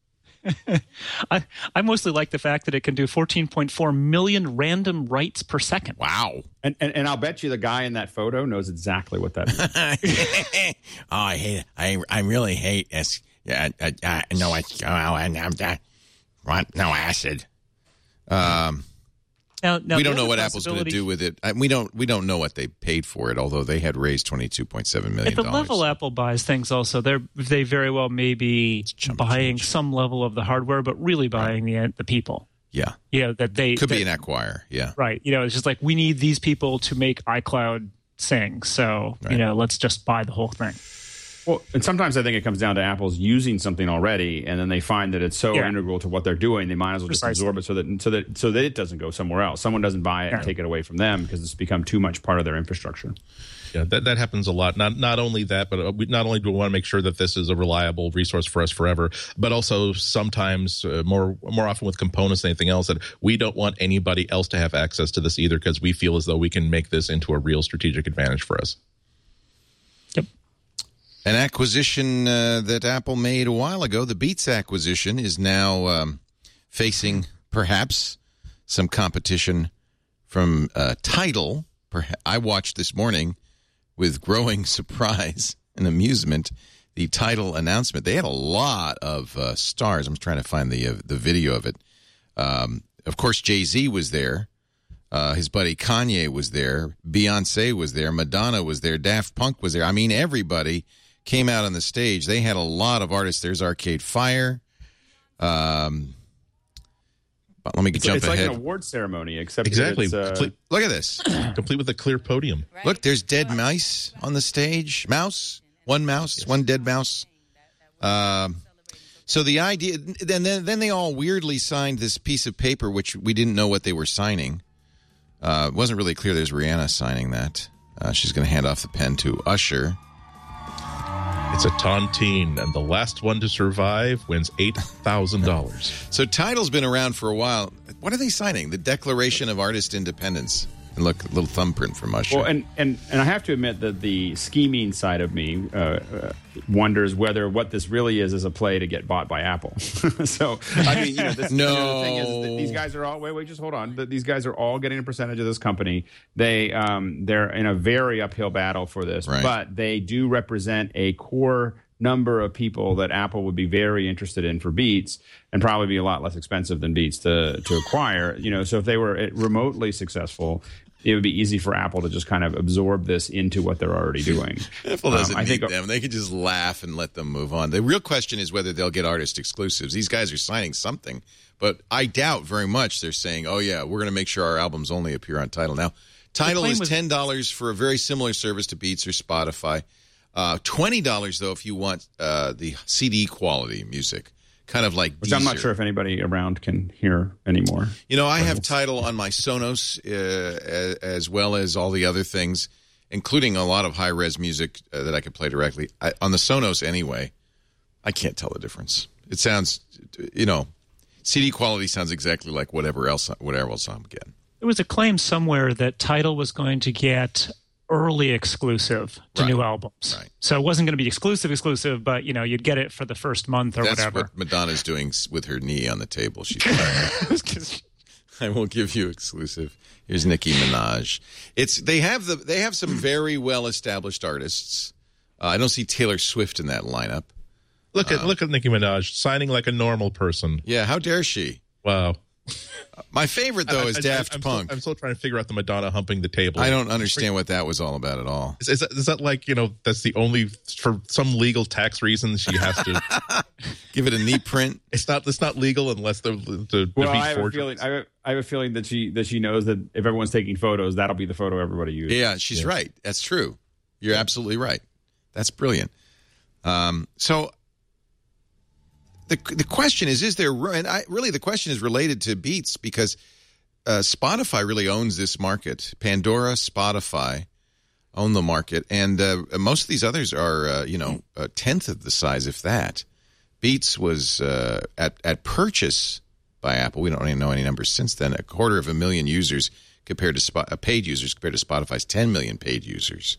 I, I mostly like the fact that it can do fourteen point four million random writes per second. Wow. And, and and I'll bet you the guy in that photo knows exactly what that means. Oh, I hate it. I I really hate S. Yeah, uh, uh, no S Q L and um, uh, what? No acid. Um, Now, now we the don't know other what Apple's going to possibility- do with it. I, we don't. We don't know what they paid for it. Although they had raised twenty two point seven million At the dollars. level Apple buys things, also they they very well may be chump buying change. some level of the hardware, but really buying the the people. Yeah, You know that they could that, be an acquire. Yeah, right. You know, it's just like we need these people to make iCloud sing. So Right. you know, let's just buy the whole thing. Well, and sometimes I think it comes down to Apple's using something already, and then they find that it's so Yeah. integral to what they're doing, they might as well just Precisely. absorb it so that so that so that it doesn't go somewhere else. Someone doesn't buy it and Yeah. take it away from them because it's become too much part of their infrastructure. Yeah, that, that happens a lot. Not not only that, but uh, we, not only do we want to make sure that this is a reliable resource for us forever, but also sometimes uh, more more often with components than anything else that we don't want anybody else to have access to this either because we feel as though we can make this into a real strategic advantage for us. Yep. an acquisition uh, that Apple made a while ago, the Beats acquisition, is now um, facing perhaps some competition from uh, Tidal. Perha- I watched this morning with growing surprise and amusement the Tidal announcement. They had a lot of uh, stars. I'm trying to find the uh, the video of it. Um, of course, Jay-Z was there. Uh, his buddy Kanye was there. Beyonce was there. Madonna was there. Daft Punk was there. I mean, everybody came out on the stage. They had a lot of artists. There's Arcade Fire. Um, but let me It's, jump it's ahead. like an award ceremony, except that Exactly. It's, uh, Complete, Look at this. complete with a clear podium. Look, there's dead mice on the stage. Mouse, one mouse, one dead mouse. Um, so the idea, then then then they all weirdly signed this piece of paper, which we didn't know what they were signing. Uh, it wasn't really clear. There's Rihanna signing that. Uh, she's going to hand off the pen to Usher. It's a tontine, and the last one to survive wins eight thousand dollars. So Tidal's been around for a while. What are they signing? The Declaration of Artist Independence. And look, a little thumbprint from Usher. Well, and, and, and I have to admit that the scheming side of me uh, uh, wonders whether what this really is is a play to get bought by Apple. So, I mean, you know, this, no. you know, the thing is that these guys are all, wait, wait, just hold on. That These guys are all getting a percentage of this company. They, um, they're in a very uphill battle for this, right. but they do represent a core number of people that Apple would be very interested in for Beats, and probably be a lot less expensive than Beats to to acquire. You know, so if they were remotely successful, it would be easy for Apple to just kind of absorb this into what they're already doing. Apple doesn't um, I need think, them. They could just laugh and let them move on. The real question is whether they'll get artist exclusives. These guys are signing something, but I doubt very much they're saying, oh, yeah, we're going to make sure our albums only appear on Tidal. Now, Tidal is ten dollars for a very similar service to Beats or Spotify. Uh, twenty dollars, though, if you want uh, the C D quality music. Kind of like Which Deezer. I'm not sure if anybody around can hear anymore. You know, I have Tidal on my Sonos uh, as well as all the other things, including a lot of high-res music uh, that I could play directly. I, on the Sonos anyway, I can't tell the difference. It sounds, you know, C D quality sounds exactly like whatever else, whatever else I'm getting. There was a claim somewhere that Tidal was going to get early exclusive to right. new albums. Right. So it wasn't going to be exclusive exclusive, but you know, you'd get it for the first month or That's whatever. That's what Madonna's doing with her knee on the table. She's like, I will give you exclusive. Here's Nicki Minaj. It's they have the they have some very well established artists. Uh, I don't see Taylor Swift in that lineup. Look at um, look at Nicki Minaj signing like a normal person. Yeah, how dare she? Wow. My favorite, though, is I, I, Daft I'm Punk. Still, I'm still trying to figure out the Madonna humping the table. I don't understand what that was all about at all. Is, is, that, is that like, you know, that's the only, for some legal tax reasons, she has to give it a knee print? It's not It's not legal unless the, the, well, the I have, a feeling, I, have, I have a feeling that she that she knows that if everyone's taking photos, that'll be the photo everybody uses. Yeah, she's yeah. right. That's true. You're absolutely right. That's brilliant. Um, so... The the question is, is there and I, really the question is related to Beats because uh, Spotify really owns this market. Pandora, Spotify own the market, and uh, most of these others are uh, you know a tenth of the size, if that. Beats was uh, at at purchase by Apple. We don't even know any numbers since then. A quarter of a million users compared to Spot, uh, paid users compared to Spotify's ten million paid users.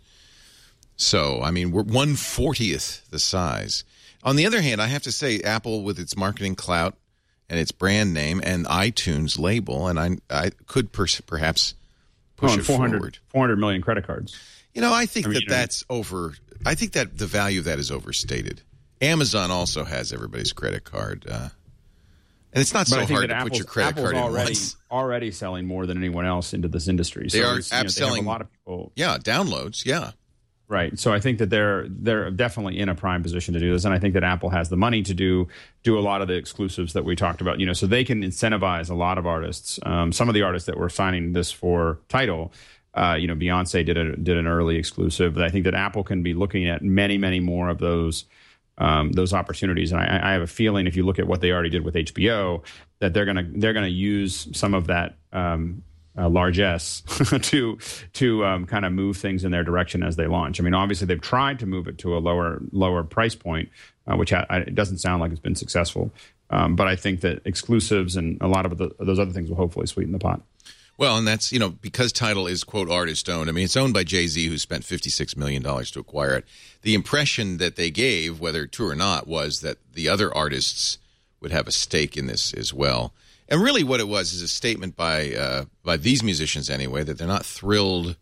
So I mean, we're one fortieth the size. On the other hand, I have to say, Apple, with its marketing clout and its brand name and iTunes label, and I, I could per- perhaps push oh, it forward. four hundred million credit cards. You know, I think I mean, that you know, that's over. I think that the value of that is overstated. Amazon also has everybody's credit card, uh, and it's not so hard to Apple's, put your credit Apple's card already, in once. Already selling more than anyone else into this industry. They so are you know, selling they have a lot of people. Yeah, downloads. Yeah. Right. So I think that they're they're definitely in a prime position to do this, and I think that Apple has the money to do do a lot of the exclusives that we talked about. You know, so they can incentivize a lot of artists. Um, some of the artists that were signing this for Tidal, uh, you know, Beyonce did a did an early exclusive. But I think that Apple can be looking at many many more of those um, those opportunities. And I, I have a feeling if you look at what they already did with H B O, that they're gonna they're gonna use some of that. Um, Uh, largesse to to um, kind of move things in their direction as they launch. I mean, obviously they've tried to move it to a lower lower price point, uh, which I, I, it doesn't sound like it's been successful. Um, but I think that exclusives and a lot of the, those other things will hopefully sweeten the pot. Well, and that's, you know, because Tidal is, quote, artist owned. I mean, it's owned by Jay-Z, who spent fifty-six million dollars to acquire it. The impression that they gave, whether true or not, was that the other artists would have a stake in this as well. And really what it was is a statement by uh, by these musicians anyway, that they're not thrilled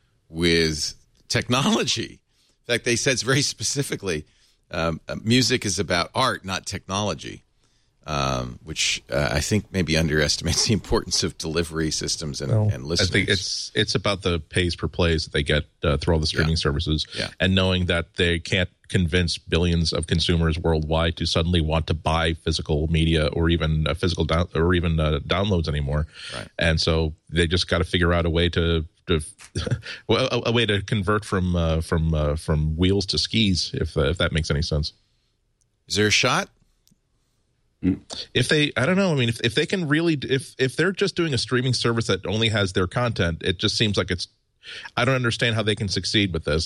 with technology. In fact, they said very specifically, um, music is about art, not technology, um, which uh, I think maybe underestimates the importance of delivery systems and, well, and listeners. I think it's it's about the pays per plays that they get uh, through all the streaming yeah. services, yeah. and knowing that they can't convince billions of consumers worldwide to suddenly want to buy physical media or even uh, physical down, or even uh, downloads anymore. Right. And so they just got to figure out a way to, to well, a, a way to convert from uh, from uh, from wheels to skis, if uh, if that makes any sense. Is there a shot? If they, I don't know. I mean, if if they can really, if if they're just doing a streaming service that only has their content, it just seems like it's. I don't understand how they can succeed with this.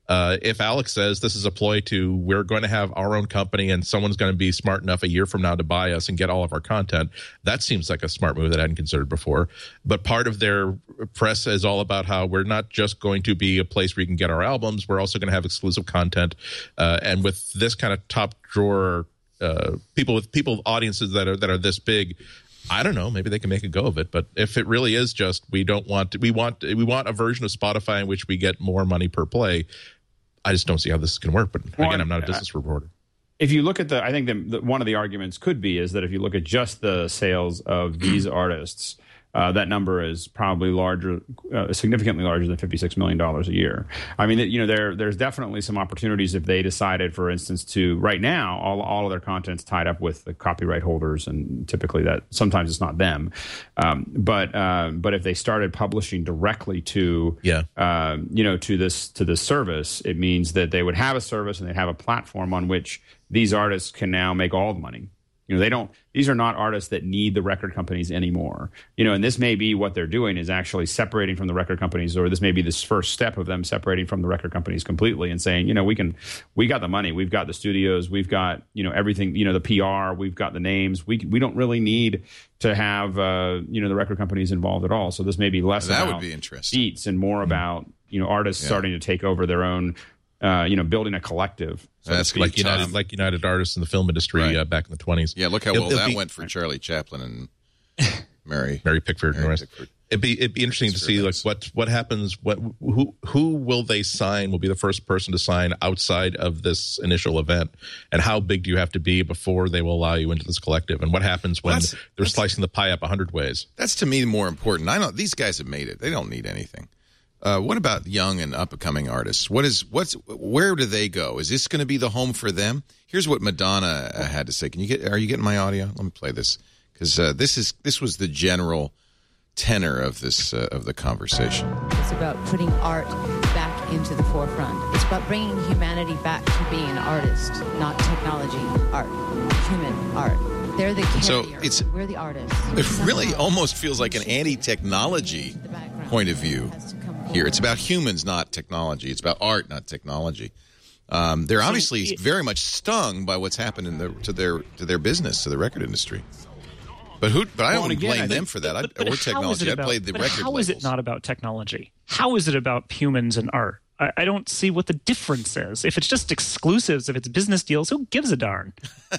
Uh, if Alex says this is a ploy to we're going to have our own company and someone's going to be smart enough a year from now to buy us and get all of our content, that seems like a smart move that I hadn't considered before. But part of their press is all about how we're not just going to be a place where you can get our albums, we're also going to have exclusive content. Uh, and with this kind of top drawer uh, people with people audiences that are that are this big, I don't know. Maybe they can make a go of it. But if it really is just we don't want to, we want we want a version of Spotify in which we get more money per play, I just don't see how this is going to work. But again, well, I'm not a business reporter. If you look at the, I think the, the, one of the arguments could be is that if you look at just the sales of these artists, uh, that number is probably larger, uh, significantly larger than fifty-six million dollars a year. I mean, you know, there there's definitely some opportunities if they decided, for instance, to right now all all of their content's tied up with the copyright holders, and typically that sometimes it's not them, um, but uh, but if they started publishing directly to yeah uh, you know to this to this service, it means that they would have a service and they'd have a platform on which these artists can now make all the money. You know, they don't, these are not artists that need the record companies anymore. You know, and this may be what they're doing is actually separating from the record companies, or this may be this first step of them separating from the record companies completely and saying, you know, we can, we got the money, we've got the studios, we've got, you know, everything, you know, the P R, we've got the names. We we don't really need to have, uh, you know, the record companies involved at all. So this may be less that about would be interesting. beats and more about, you know, artists Yeah. starting to take over their own, uh, you know, building a collective. So That's to speak. like United, Tom. like United Artists in the film industry Right. uh, back in the twenties. Yeah, look how It'll- well it'll that be- went for Charlie Chaplin and Mary. Mary Pickford and the Mary rest. Pickford. It'd be it'd be interesting to That's see very like nice. what what happens. What who who will they sign? Will be the first person to sign outside of this initial event, and how big do you have to be before they will allow you into this collective? And what happens when Well, that's- they're that's- slicing the pie up a hundred ways? That's to me more important. I know these guys have made it. They don't need anything. Uh, what about young and up and coming artists? What is what's where do they go? Is this going to be the home for them? Here's what Madonna uh, had to say. Can you get? Are you getting my audio? Let me play this because uh, this is this was the general tenor of this uh, of the conversation. It's about putting art back into the forefront. It's about bringing humanity back to being an artist, not technology art, human art. They're the carrier. So it's- We're the artists. It really Somehow, almost feels like an anti-technology the background point of view has to come here. It's forward. about humans, not technology. It's about art, not technology. Um, they're obviously it- very much stung by what's happened in the, to their to their business, to the record industry. But who? But I Well, don't and again, blame I them think- for that. I, But- but or how is technology. it I about- played the but record How labels. is it not about technology? How is it about humans and art? I, I don't see what the difference is. If it's just exclusives, if it's business deals, who gives a darn?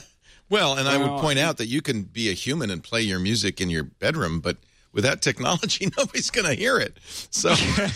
Well, and I Well, would point out that you can be a human and play your music in your bedroom, but without technology, nobody's going to hear it. So,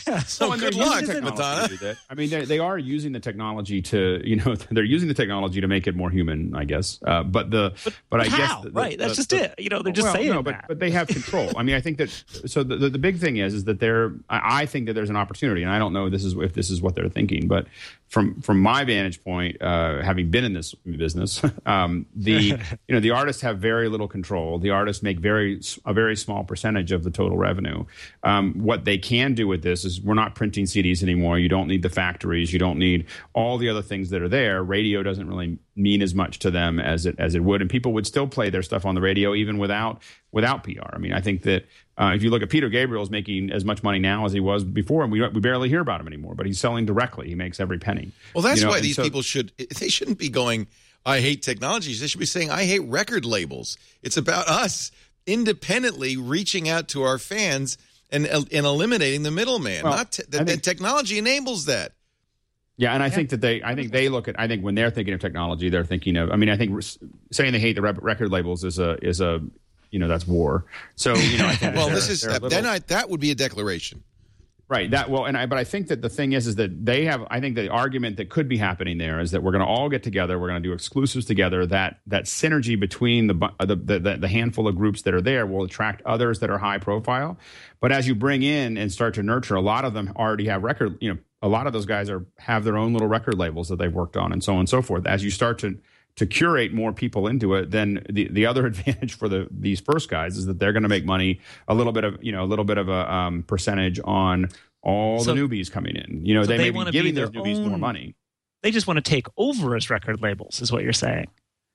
so Well, and good they're luck, using the Madonna. technology to- I mean, they, they are using the technology to, you know, they're using the technology to make it more human, I guess. Uh, but the, but, but I how? guess, the, the- Right, that's the- just the- it. You know, they're just well, saying no, but that. but they have control. I mean, I think that. So the, the the big thing is is that they're. I, I think that there's an opportunity, and I don't know this is if this is what they're thinking, but from from my vantage point, uh, having been in this business, um, the you know the artists have very little control. The artists make very a very small percentage of the total revenue. Um, what they can do with this is we're not printing C Ds anymore. You don't need the factories. You don't need all the other things that are there. Radio doesn't really mean as much to them as it as it would, and people would still play their stuff on the radio even without without P R. I mean, I think that uh, if you look at Peter Gabriel's making as much money now as he was before, and we we barely hear about him anymore. But he's selling directly; he makes every penny. Well, that's You know, why and these so- people should. They shouldn't be going, I hate technology. They should be saying, I hate record labels. It's about us independently reaching out to our fans and and eliminating the middleman. Well, Not te- I that, think- that technology enables that. Yeah, and I think that they, I think they look at, I think when they're thinking of technology, they're thinking of. I mean, I think s- saying they hate the rep- record labels is a is a, you know, that's war. So you know, I think Well, they're- this is they're a little- then I, that would be a declaration. Right. That well, and I, but I think that the thing is, is that they have. I think the argument that could be happening there is that we're going to all get together. We're going to do exclusives together. That that synergy between the, bu- the the the handful of groups that are there will attract others that are high profile. But as you bring in and start to nurture, a lot of them already have record. You know, a lot of those guys are have their own little record labels that they've worked on, and so on and so forth. As you start to to curate more people into it, then the, the other advantage for the these first guys is that they're going to make money a little bit of you know a little bit of a um, percentage on all So- the newbies coming in. You know, so they, they may be wanna giving be those their newbies more own- money. They just want to take over as record labels, is what you're saying.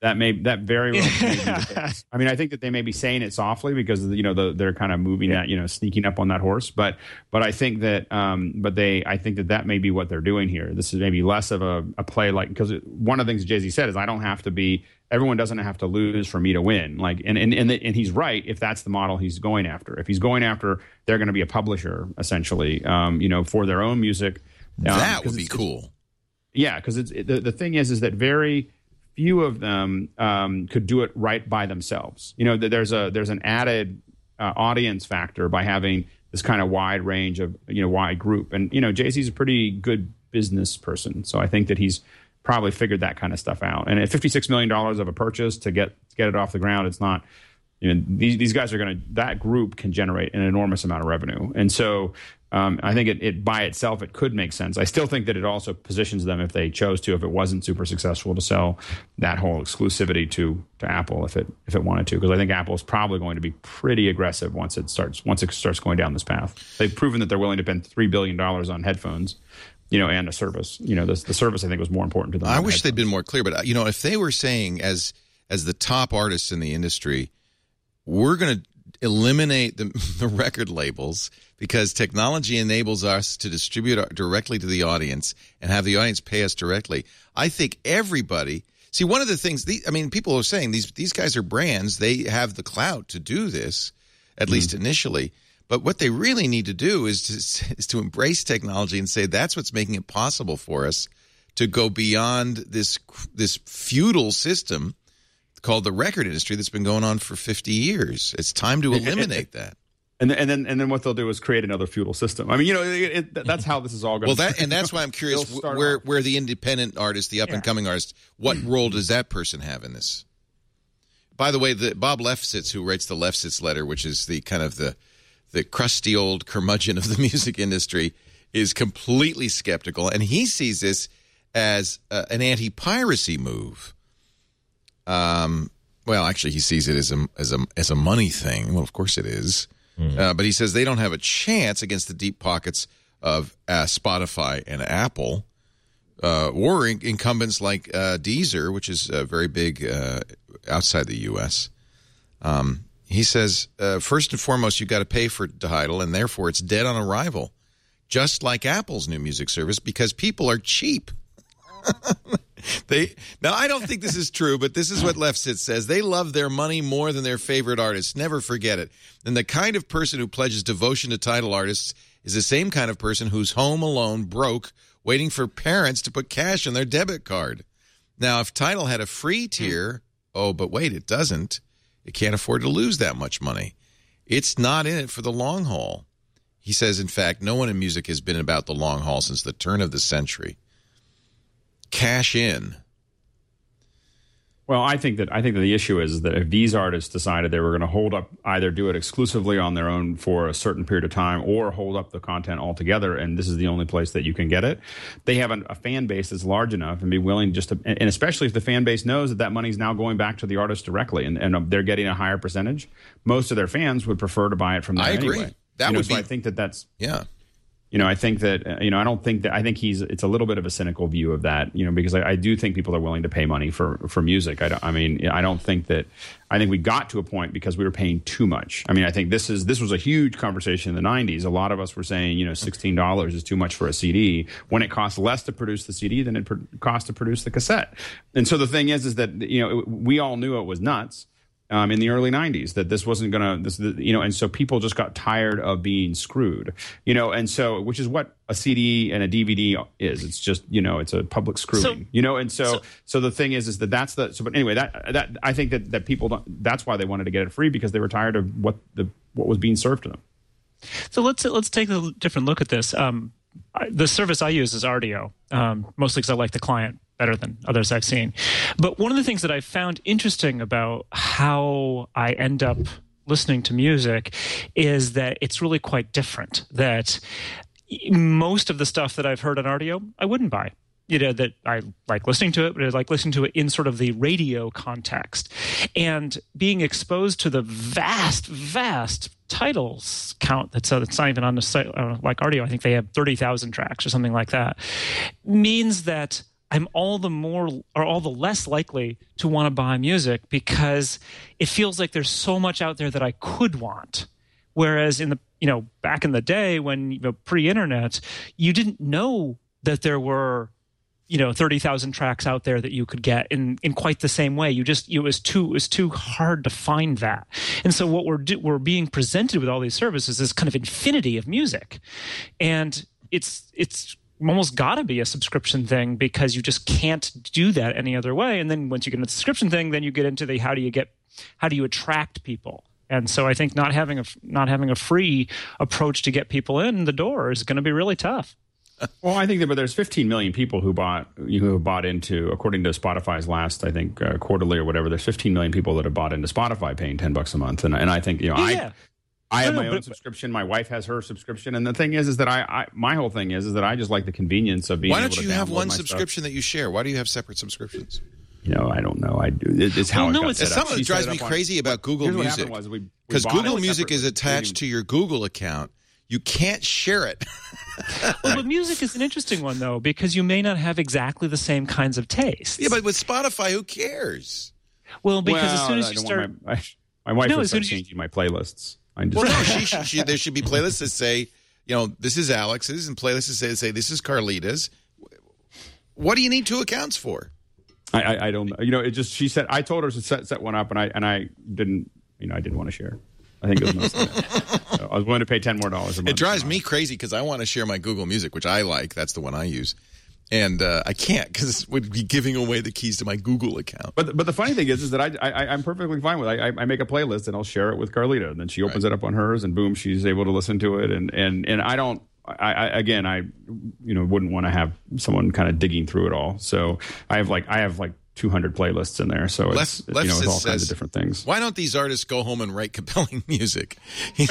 That may that very well. May be the case. I mean, I think that they may be saying it softly because you know the, they're kind of moving that you know sneaking up on that horse. But but I think that um, but they I think that that may be what they're doing here. This is maybe less of a, a play like because one of the things Jay-Z said is I don't have to be. Everyone doesn't have to lose for me to win. Like and and and, the, and he's right if that's the model he's going after. If he's going after, they're going to be a publisher essentially. Um, you know, for their own music. Um, that would be cool. Yeah, because it's it, the the thing is is that very. Few of them um, could do it right by themselves. You know, there's a there's an added uh, audience factor by having this kind of wide range of you know wide group. And you know, Jay-Z's a pretty good business person, so I think that he's probably figured that kind of stuff out. And at fifty-six million dollars of a purchase to get to get it off the ground, it's not. You know, these these guys are going to that group can generate an enormous amount of revenue, and so. Um, I think it, it by itself, it could make sense. I still think that it also positions them if they chose to, if it wasn't super successful, to sell that whole exclusivity to to Apple if it if it wanted to, because I think Apple is probably going to be pretty aggressive once it starts once it starts going down this path. They've proven that they're willing to spend three billion dollars on headphones, you know, and a service. You know, the, the service I think was more important to them. I wish they'd been more clear, but you know, if they were saying as as the top artists in the industry, we're going to eliminate the, the record labels because technology enables us to distribute directly to the audience and have the audience pay us directly. I think everybody see one of the things. The, I mean, people are saying these these guys are brands; they have the clout to do this, at mm. least initially. But what they really need to do is to is to embrace technology and say that's what's making it possible for us to go beyond this this feudal system called the record industry that's been going on for fifty years. It's time to eliminate that. And, and then and then what they'll do is create another feudal system. I mean, you know, it, it, that's how this is all going. Well, that and that's why I'm curious where where the independent artist, the up and coming artist, what role does that person have in this? By the way, the Bob Lefsetz, who writes the Lefsetz letter, which is the kind of the the crusty old curmudgeon of the music industry, is completely skeptical, and he sees this as uh, an anti-piracy move. Um, well, actually, he sees it as a as a as a money thing. Well, of course it is. Mm. Uh, but he says they don't have a chance against the deep pockets of uh, Spotify and Apple, uh, or in- incumbents like uh, Deezer, which is uh, very big uh, outside the U S. Um, he says, uh, first and foremost, you've got to pay for Tidal, and therefore it's dead on arrival, just like Apple's new music service, because people are cheap. They now I don't think this is true, but this is what Lefsetz says. They love their money more than their favorite artists. Never forget it. And the kind of person who pledges devotion to Tidal artists is the same kind of person who's home alone, broke, waiting for parents to put cash on their debit card. Now, if Tidal had a free tier, oh, but wait, it doesn't. It can't afford to lose that much money. It's not in it for the long haul. He says, in fact, no one in music has been about the long haul since the turn of the century. Cash in. Well, I think that I think that the issue is that if these artists decided they were going to hold up, either do it exclusively on their own for a certain period of time, or hold up the content altogether, and this is the only place that you can get it, they have an, a fan base that's large enough and be willing just to, and especially if the fan base knows that that money is now going back to the artist directly, and, and they're getting a higher percentage, most of their fans would prefer to buy it from them I agree. Anyway. That you know, would so be. I think that that's yeah. You know, I think that, uh, you know, I don't think that, I think he's, it's a little bit of a cynical view of that, you know, because I, I do think people are willing to pay money for, for music. I, don't, I mean, I don't think that, I think we got to a point because we were paying too much. I mean, I think this is, this was a huge conversation in the nineties. A lot of us were saying, you know, sixteen dollars is too much for a C D when it costs less to produce the C D than it pro- costs to produce the cassette. And so the thing is, is that, you know, we all knew it was nuts. Um, in the early nineties, that this wasn't going to, you know, and so people just got tired of being screwed, you know, and so, which is what a C D and a D V D is. It's just, you know, it's a public screwing, so, you know, and so, so, so the thing is, is that that's the, so, but anyway, that, that, I think that, that people don't, that's why they wanted to get it free, because they were tired of what the, what was being served to them. So let's, let's take a different look at this. Um, the service I use is Rdio, um, mostly because I like the client better than others I've seen. But one of the things that I found interesting about how I end up listening to music is that it's really quite different. That most of the stuff that I've heard on Rdio, I wouldn't buy. You know, that I like listening to it, but I like listening to it in sort of the radio context. And being exposed to the vast, vast titles count that's, uh, that's not even on the site, uh, like Rdio, I think they have thirty thousand tracks or something like that, means that I'm all the more or all the less likely to want to buy music because it feels like there's so much out there that I could want. Whereas in the, you know, back in the day when, you know, pre-internet, you didn't know that there were, you know, thirty thousand tracks out there that you could get in, in quite the same way. You just, it was too, it was too hard to find that. And so what we're, do, we're being presented with all these services is kind of infinity of music. And it's, it's almost got to be a subscription thing because you just can't do that any other way. And then once you get into the subscription thing, then you get into the, how do you get, how do you attract people? And so I think not having a not having a free approach to get people in the door is going to be really tough. Well, I think that but there's fifteen million people who bought who have bought into, according to Spotify's last, I think, uh, quarterly or whatever. There's fifteen million people that have bought into Spotify, paying ten bucks a month, and and I think you know yeah. I I have no, my no, own but, subscription. My wife has her subscription, and the thing is, is that I, I my whole thing is, is that I just like the convenience of being. Why able don't to you have download one my subscription stuff. that you share? Why do you have separate subscriptions? You know, I don't know. I do. It, it's how well, it no, got it's set up. Something She that drives set me it up on- crazy about Google Here's what Music. happened was we Because bought Google it Music is separately. attached to your Google account. You can't share it. well, but music is an interesting one though because you may not have exactly the same kinds of tastes. Yeah, but with Spotify, who cares? well, because well, as soon as I you don't start, want my, I, my wife No, would as soon start as you- changing my playlists. I just, Well, no, she, she, she, there should be playlists that say, you know, this is Alex's, and playlists that say, say this is Carlita's. What do you need two accounts for? I, I, I don't know. You know, it just she said I told her to set set one up, and I and I didn't. You know, I didn't want to share. I think it was mostly that. So I was willing to pay ten more dollars a month. It drives me crazy because I want to share my Google Music, which I like. That's the one I use. And uh, I can't because it would be giving away the keys to my Google account. But but the funny thing is, is that I, I I'm perfectly fine with it. I, I make a playlist and I'll share it with Carlita, and then she opens Right. it up on hers, and boom, she's able to listen to it. And and and I don't. I, I again, I you know wouldn't want to have someone kind of digging through it all. So I have like I have like two hundred playlists in there. So it's Lef- you know it's all says, kinds of different things. Why don't these artists go home and write compelling music? He,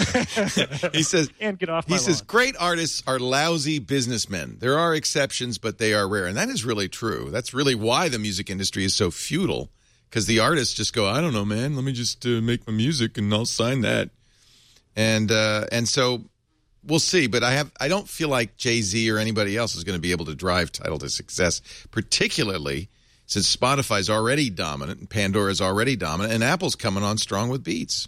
he says. and get off He my says lawn. great artists are lousy businessmen. There are exceptions, but they are rare, and that is really true. That's really why the music industry is so feudal, because the artists just go, I don't know, man. Let me just uh, make my music, and I'll sign that. And uh, and so we'll see. But I have I don't feel like Jay-Z or anybody else is going to be able to drive Tidal to success, particularly since Spotify's already dominant and Pandora's already dominant, and Apple's coming on strong with Beats.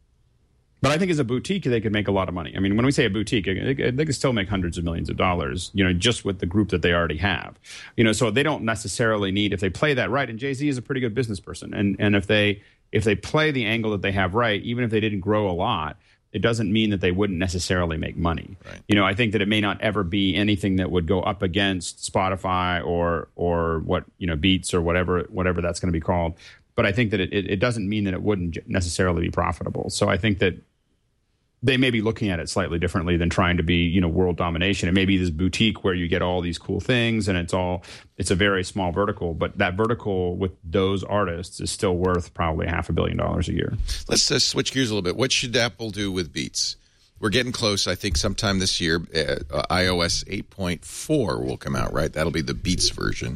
But I think as a boutique, they could make a lot of money. I mean, when we say a boutique, they, they could still make hundreds of millions of dollars, you know, just with the group that they already have. You know, so they don't necessarily need, if they play that right, and Jay-Z is a pretty good business person, and and if they if they play the angle that they have right, even if they didn't grow a lot, it doesn't mean that they wouldn't necessarily make money. Right. You know, I think that it may not ever be anything that would go up against Spotify or or what, you know, Beats or whatever whatever that's going to be called. But I think that it, it, it doesn't mean that it wouldn't necessarily be profitable. So I think that they may be looking at it slightly differently than trying to be, you know, world domination. It may be this boutique where you get all these cool things and it's all, it's a very small vertical, but that vertical with those artists is still worth probably half a billion dollars a year. Let's uh, switch gears a little bit. What should Apple do with Beats? We're getting close. I think sometime this year, uh, uh, iOS eight point four will come out, right? That'll be the Beats version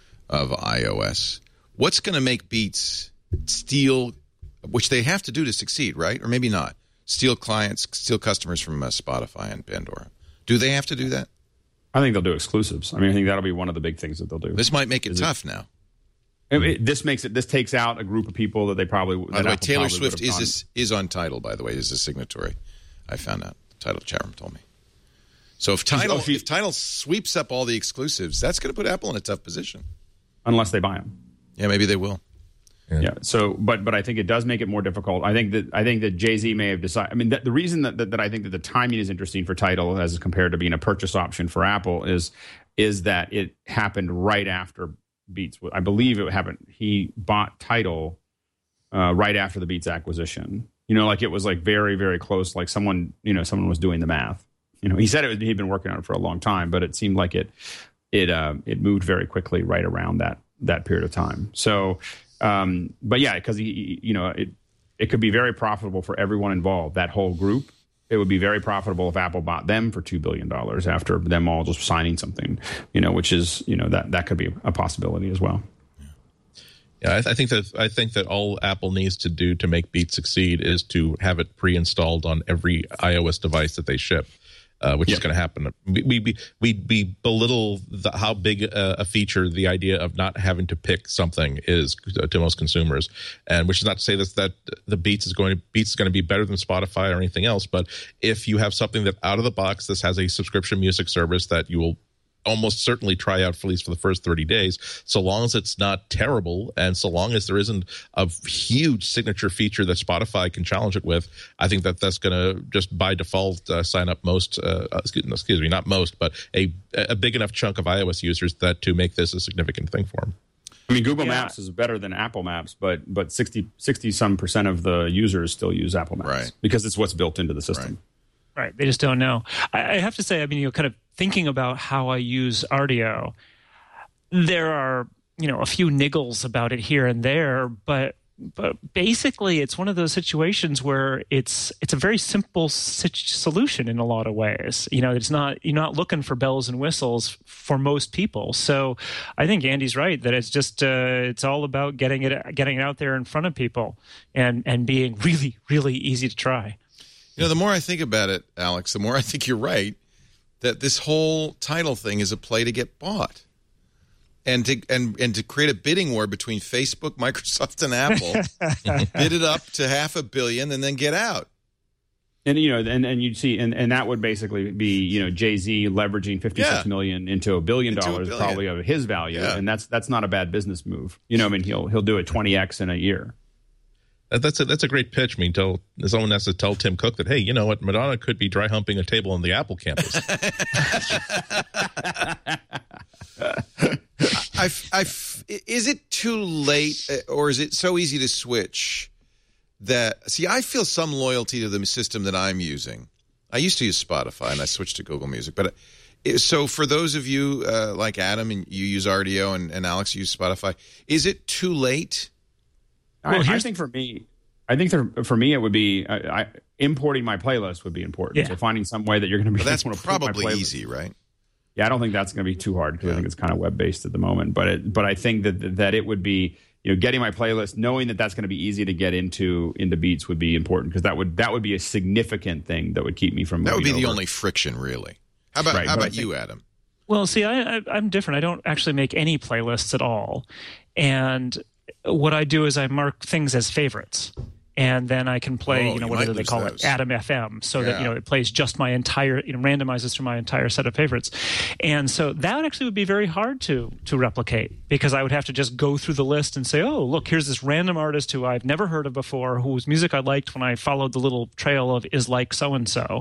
of iOS. What's going to make Beats steal, which they have to do to succeed, right? Or maybe not. Steal clients, steal customers from uh, Spotify and Pandora. Do they have to do that? I think they'll do exclusives. I mean, I think that'll be one of the big things that they'll do. This might make it Is tough it, now. It, it, this makes it. This takes out a group of people that they probably. By that the way, Apple Taylor probably Swift would have is gone- this, is on Tidal, by the way, is a signatory. I found out. Tidal chat room told me. So if Tidal, oh, she- if Tidal sweeps up all the exclusives, that's going to put Apple in a tough position. unless they buy them. Yeah, maybe they will. Yeah. yeah. So, but but I think it does make it more difficult. I think that I think that Jay-Z may have decided. I mean, that, the reason that, that that I think that the timing is interesting for Tidal as compared to being a purchase option for Apple is is that it happened right after Beats. I believe it happened. He bought Tidal uh, right after the Beats acquisition. You know, like it was like very very close. Like someone you know someone was doing the math. You know, he said it was, he'd been working on it for a long time, but it seemed like it it uh, it moved very quickly right around that that period of time. So. Um, but yeah, because you know it, it could be very profitable for everyone involved. That whole group, it would be very profitable if Apple bought them for two billion dollars after them all just signing something. You know, which is you know that that could be a possibility as well. Yeah, I, th- I think that I think that all Apple needs to do to make Beats succeed is to have it pre-installed on every iOS device that they ship. uh, which yeah. is going to happen. We we we, we belittle the, how big a, a feature the idea of not having to pick something is to most consumers, and which is not to say that that the Beats is going to Beats is going to be better than Spotify or anything else, but if you have something that out of the box this has a subscription music service that you will almost certainly try out for at least for the first thirty days, so long as it's not terrible and so long as there isn't a huge signature feature that Spotify can challenge it with, I think that that's going to just by default uh, sign up most, uh, excuse, excuse me, not most, but a a big enough chunk of iOS users that to make this a significant thing for them. I mean, Google yeah. Maps is better than Apple Maps, but but sixty, sixty some percent of the users still use Apple Maps Right. because it's what's built into the system. Right. Right. They just don't know. I, I have to say, I mean, you know, kind of thinking about how I use Rdio, there are, you know, a few niggles about it here and there, but but basically it's one of those situations where it's it's a very simple solution in a lot of ways. You know, it's not you're not looking for bells and whistles for most people. So I think Andy's right that it's just uh, it's all about getting it getting it out there in front of people and and being really, really easy to try. You know, the more I think about it, Alex, the more I think you're right, that this whole title thing is a play to get bought. And to and, and to create a bidding war between Facebook, Microsoft, and Apple, bid it up to half a billion and then get out. And you know, and, and you'd see, and, and that would basically be, you know, Jay-Z leveraging fifty-six Yeah. million into a billion Into a dollars, billion. probably of his value, Yeah. and that's that's not a bad business move. You know, I mean, he'll he'll do it twenty x in a year. That's a that's a great pitch. I mean, tell someone has to tell Tim Cook that, hey, you know what, Madonna could be dry humping a table on the Apple campus. I, I, is it too late, or is it so easy to switch that? See, I feel some loyalty to the system that I'm using. I used to use Spotify, and I switched to Google Music. But it, so, for those of you uh, like Adam, and you use Rdio, and, and Alex use Spotify, is it too late? Well, I, I think for me, I think there, for me it would be I, I, importing my playlist would be important. Yeah. So finding some way that you're going to be. Well, that's want to probably my easy, right? Yeah, I don't think that's going to be too hard because Yeah. I think it's kind of web based at the moment. But it, but I think that that it would be, you know, getting my playlist, knowing that that's going to be easy to get into into Beats would be important because that would that would be a significant thing that would keep me from. That would be moving the over. only friction, really. How about Right, how but about I think- you, Adam? Well, see, I, I, I'm different. I don't actually make any playlists at all. And what I do is I mark things as favorites. And then I can play, Oh, you know, you whatever might they lose call those. it, Adam F M, so that, Yeah. you know, it plays just my entire, you know, randomizes through my entire set of favorites. And so that actually would be very hard to to replicate because I would have to just go through the list and say, oh, look, here's this random artist who I've never heard of before, whose music I liked when I followed the little trail of is like so-and-so.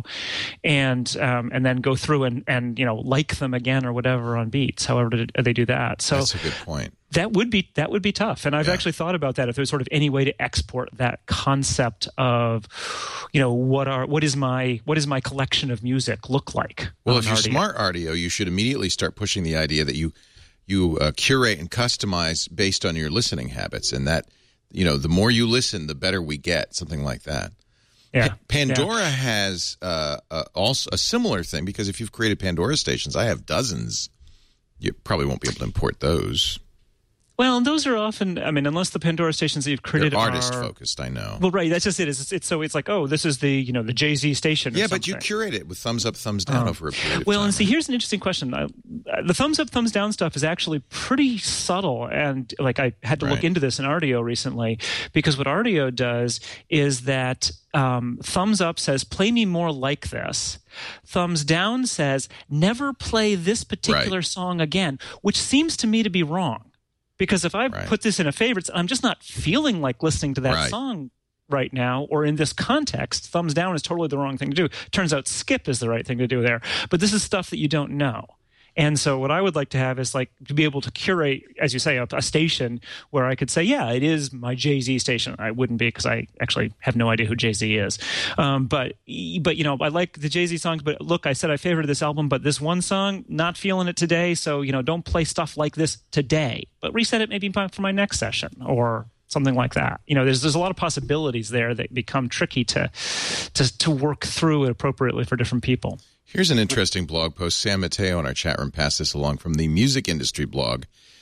And um, and then go through and, and, you know, like them again or whatever on Beats, however they do that. So That's a good point. that would be that would be tough, and I've Yeah. actually thought about that. If there's sort of any way to export that concept of, you know, what are what is my what is my collection of music look like? Well, on if you're Rdio? smart Rdio, you should immediately start pushing the idea that you you uh, curate and customize based on your listening habits, and that, you know, the more you listen, the better we get. Something like that. yeah, Pa- Pandora has uh, uh, also a similar thing because if you've created Pandora stations, I have dozens. You probably won't be able to import those. Well, and those are often, I mean, unless the Pandora stations that you've created They're artist are focused, I know. well, right. That's just it. It's, it's so it's like, oh, this is the you know the Jay-Z station. Or Yeah, but you something. curate it with thumbs up, thumbs down Oh. over a period of Well, time. and see, right? here's an interesting question. I, the thumbs up, thumbs down stuff is actually pretty subtle, and like I had to Right. look into this in Rdio recently because what Rdio does is that um, thumbs up says "play me more like this." Thumbs down says "never play this particular Right. song again," which seems to me to be wrong. Because if I Right. put this in a favorites, I'm just not feeling like listening to that Right. song right now, or in this context. Thumbs down is totally the wrong thing to do. Turns out skip is the right thing to do there. But this is stuff that you don't know. And so what I would like to have is like to be able to curate, as you say, a, a station where I could say, yeah, it is my Jay-Z station. I wouldn't be because I actually have no idea who Jay-Z is. Um, but, but, you know, I like the Jay-Z songs. But look, I said I favorited this album, but this one song, not feeling it today. So, you know, don't play stuff like this today, but reset it maybe for my next session or something like that. You know, there's there's a lot of possibilities there that become tricky to to, to work through it appropriately for different people. Here's an interesting blog post. Sam Mateo in our chat room passed this along from the Music Industry blog.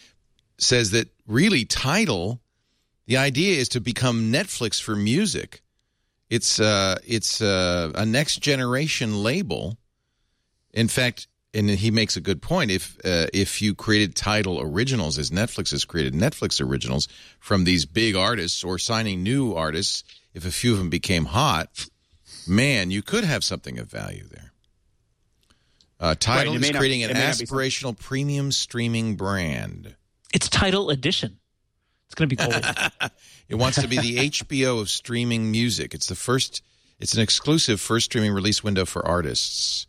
Says that really Tidal, the idea is to become Netflix for music. It's uh, it's uh, a next generation label In fact, and he makes a good point. If uh, if you created Tidal originals, as Netflix has created Netflix originals from these big artists, or signing new artists, if a few of them became hot, man, you could have something of value there. Uh, Tidal right, is creating not, an aspirational premium streaming brand. It's Tidal Edition. It's going to be gold. It wants to be the H B O of streaming music. It's the first. It's an exclusive first streaming release window for artists.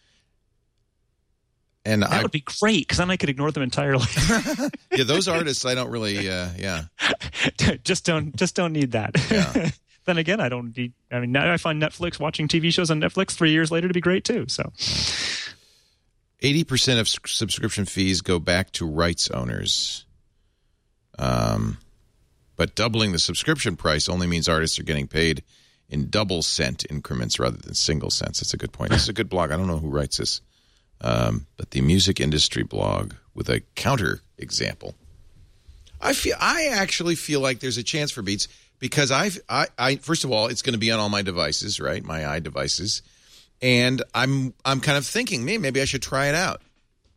And that I, would be great, because then I could ignore them entirely. Yeah, those artists I don't really. Uh, yeah, just don't just don't need that. Yeah. Then again, I don't need. I mean, now I find Netflix watching T V shows on Netflix three years later to be great too. So, eighty percent of subscription fees go back to rights owners. Um, but doubling the subscription price only means artists are getting paid in double cent increments rather than single cents. That's a good point. This is a good blog. I don't know who writes this. Um, but the music industry blog with a counter example. I feel I actually feel like there's a chance for Beats because I've, I, I first of all, it's going to be on all my devices, right? My iDevices, and I'm I'm kind of thinking, maybe maybe I should try it out.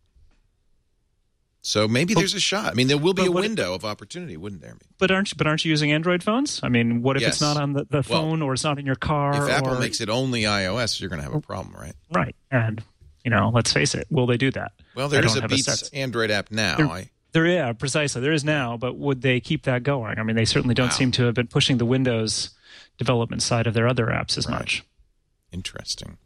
So maybe there's a shot. I mean, there will be a window of opportunity, wouldn't there? But aren't but aren't you using Android phones? I mean, what if yes. it's not on the, the phone well, or it's not in your car? If Apple or... makes it only iOS, you're going to have a problem, right? Right, and. You know, let's face it. Will they do that? Well, there is a Beats Android app now. There, I... there, yeah, precisely. There is now, but would they keep that going? I mean, they certainly don't wow. seem to have been pushing the Windows development side of their other apps as right. much. Interesting.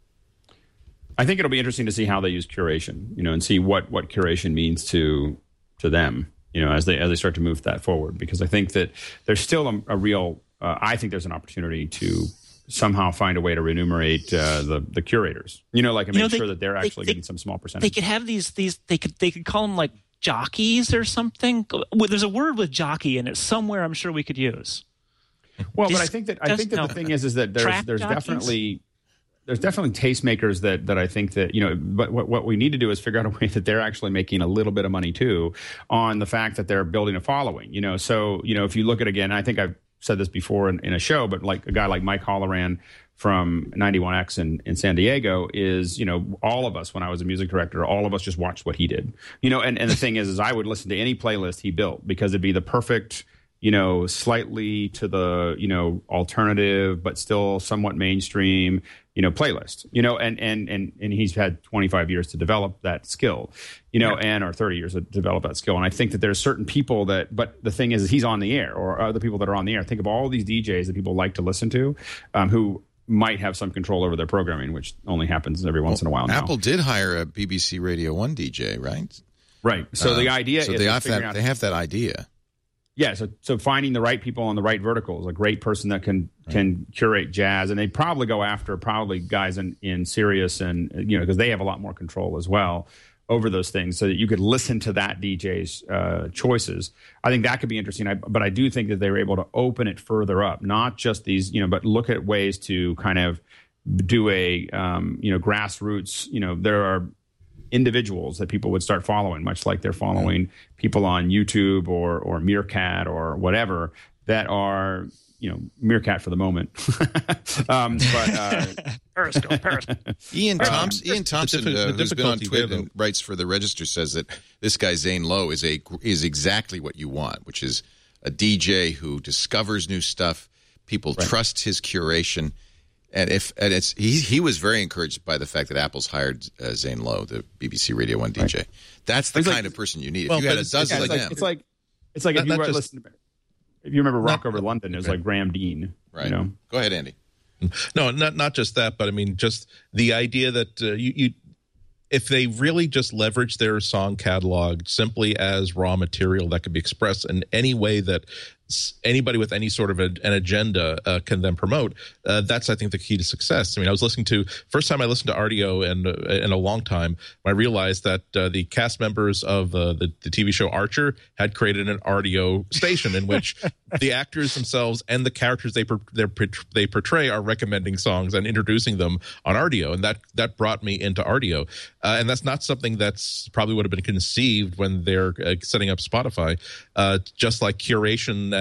I think it'll be interesting to see how they use curation, you know, and see what, what curation means to to them, you know, as they as they start to move that forward. Because I think that there's still a, a real. Uh, I think there's an opportunity to. Somehow find a way to remunerate uh, the the curators, you know, like and make you know, they, sure that they're actually they, getting some small percentage. They could have these these they could they could call them like jockeys or something. Well, there's a word with jockey in it somewhere. I'm sure we could use. Well, just, but I think that I think that no. the thing is is that there's there's jockeys? definitely there's definitely tastemakers that that I think that you know. But what what we need to do is figure out a way that they're actually making a little bit of money too on the fact that they're building a following. You know, so you know if you look at again, I think I've said this before in, in a show, but like a guy like Mike Holloran from ninety-one X in, in San Diego is, you know, all of us, when I was a music director, all of us just watched what he did, you know, and, and the thing is, is I would listen to any playlist he built because it'd be the perfect, you know, slightly to the, you know, alternative, but still somewhat mainstream, you know, playlist, you know, and, and, and, and he's had twenty-five years to develop that skill, you know, yeah. and or thirty years to develop that skill. And I think that there's certain people that, but the thing is, is he's on the air or other people that are on the air. Think of all these D Js that people like to listen to, um, who might have some control over their programming, which only happens every once well, in a while now. Apple did hire a B B C Radio one D J, right? Right. So uh, the idea so is they have that, out- they have that idea. Yeah, so so finding the right people on the right verticals, a great person that can right. can curate jazz, and they probably go after probably guys in, in Sirius and you know because they have a lot more control as well over those things, so that you could listen to that D J's uh, choices. I think that could be interesting, I, but I do think that they were able to open it further up, not just these, you know, but look at ways to kind of do a um, you know grassroots. You know, there are individuals that people would start following, much like they're following people on YouTube or or Meerkat or whatever that are, you know, Meerkat for the moment. um, but uh, Periscope, Periscope. Ian Thompson, Ian Thompson, uh, who's been on Twitter and writes for the Register, says that this guy Zane Lowe is a is exactly what you want, which is a D J who discovers new stuff. People right. trust his curation. And if and it's he he was very encouraged by the fact that Apple's hired uh, Zane Lowe, the B B C Radio one D J. Right. That's the it's kind like, of person you need. If well, you had a dozen yeah, like, like them, it's like it's like if not, you not just, listen to, if you remember Rock not, Over London, it was okay. like Graham Dean. Right. You know? Go ahead, Andy. No, not not just that, but I mean, just the idea that uh, you, you, if they really just leverage their song catalog simply as raw material that could be expressed in any way that anybody with any sort of a, an agenda uh, can then promote, uh, that's, I think, the key to success. I mean, I was listening to, first time I listened to Rdio in, uh, in a long time, I realized that uh, the cast members of uh, the, the T V show Archer had created an Rdio station in which the actors themselves and the characters they per, they portray are recommending songs and introducing them on Rdio, and that that brought me into Rdio. Uh, and that's not something that's probably would have been conceived when they're uh, setting up Spotify, uh, just like curation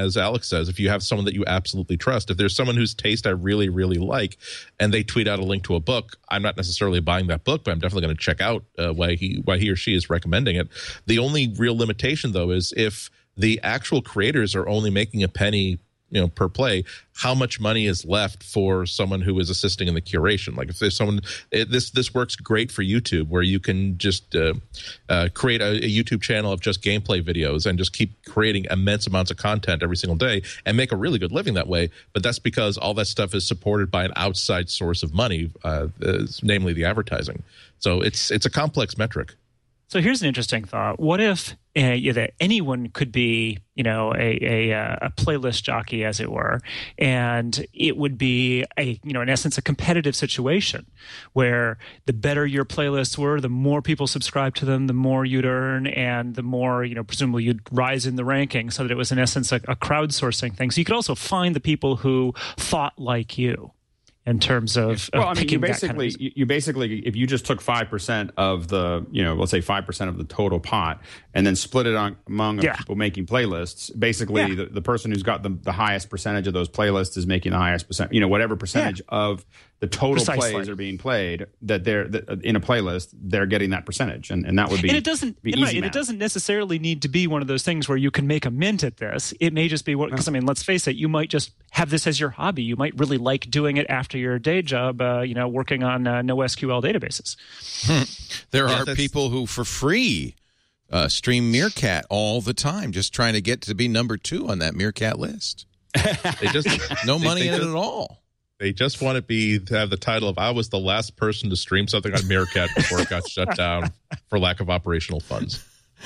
as Alex says, if you have someone that you absolutely trust, if there's someone whose taste I really, really like, and they tweet out a link to a book, I'm not necessarily buying that book, but I'm definitely going to check out uh, why he why he or she is recommending it. The only real limitation, though, is if the actual creators are only making a penny, you know, per play, how much money is left for someone who is assisting in the curation? Like if there's someone, it, this this works great for YouTube, where you can just uh, uh, create a, a YouTube channel of just gameplay videos and just keep creating immense amounts of content every single day and make a really good living that way. But that's because all that stuff is supported by an outside source of money, uh, namely the advertising. So it's it's a complex metric. So here's an interesting thought. What if uh, you know, anyone could be, you know, a, a a playlist jockey, as it were, and it would be a, you know, in essence, a competitive situation where the better your playlists were, the more people subscribe to them, the more you'd earn, and the more, you know, presumably you'd rise in the ranking, so that it was in essence a, a crowdsourcing thing. So you could also find the people who thought like you. In terms of, well, of I mean, you basically, kind of you basically, if you just took five percent of the, you know, let's say five percent of the total pot, and then split it on among yeah. people making playlists, basically, yeah. the, the person who's got the, the highest percentage of those playlists is making the highest percent. You know, whatever percentage yeah. of the total Precisely. plays are being played that they're that in a playlist, they're getting that percentage, and, and that would be. And it doesn't, be and easy right, and it doesn't necessarily need to be one of those things where you can make a mint at this. It may just be what, because I mean, let's face it, you might just have this as your hobby. You might really like doing it after your day job, uh, you know, working on uh, NoSQL databases. Hmm. There Yeah, are that's- people who, for free, uh, stream Meerkat all the time, just trying to get to be number two on that Meerkat list. They just No they- money they in just- it at all. They just want to be to have the title of "I was the last person to stream something on Meerkat before it got shut down for lack of operational funds."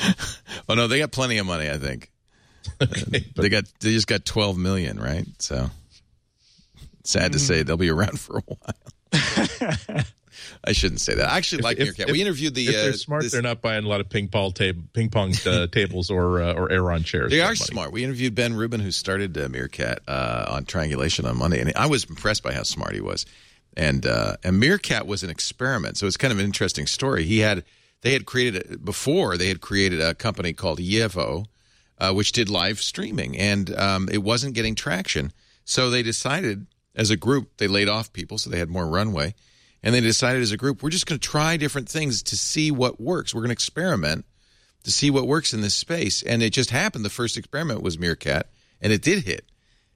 Oh no, they got plenty of money. I think Okay, but they got they just got twelve million, right? So sad to say they'll be around for a while. I shouldn't say that. I actually like if- Meerkat. if- We interviewed the. if they're uh, smart, this- they're not buying a lot of ping pong tab- ping pong uh, tables or uh, or Aeron chairs. They for are money. smart. We interviewed Ben Rubin, who started uh, Meerkat uh, on Triangulation on Monday, and I was impressed by how smart he was. And uh, and Meerkat was an experiment, so it's kind of an interesting story. He had they had created a, before they had created a company called Yevo, uh, which did live streaming, and um, it wasn't getting traction. So they decided, as a group, they laid off people, so they had more runway. And they decided as a group, we're just going to try different things to see what works. We're going to experiment to see what works in this space. And it just happened. The first experiment was Meerkat, and it did hit.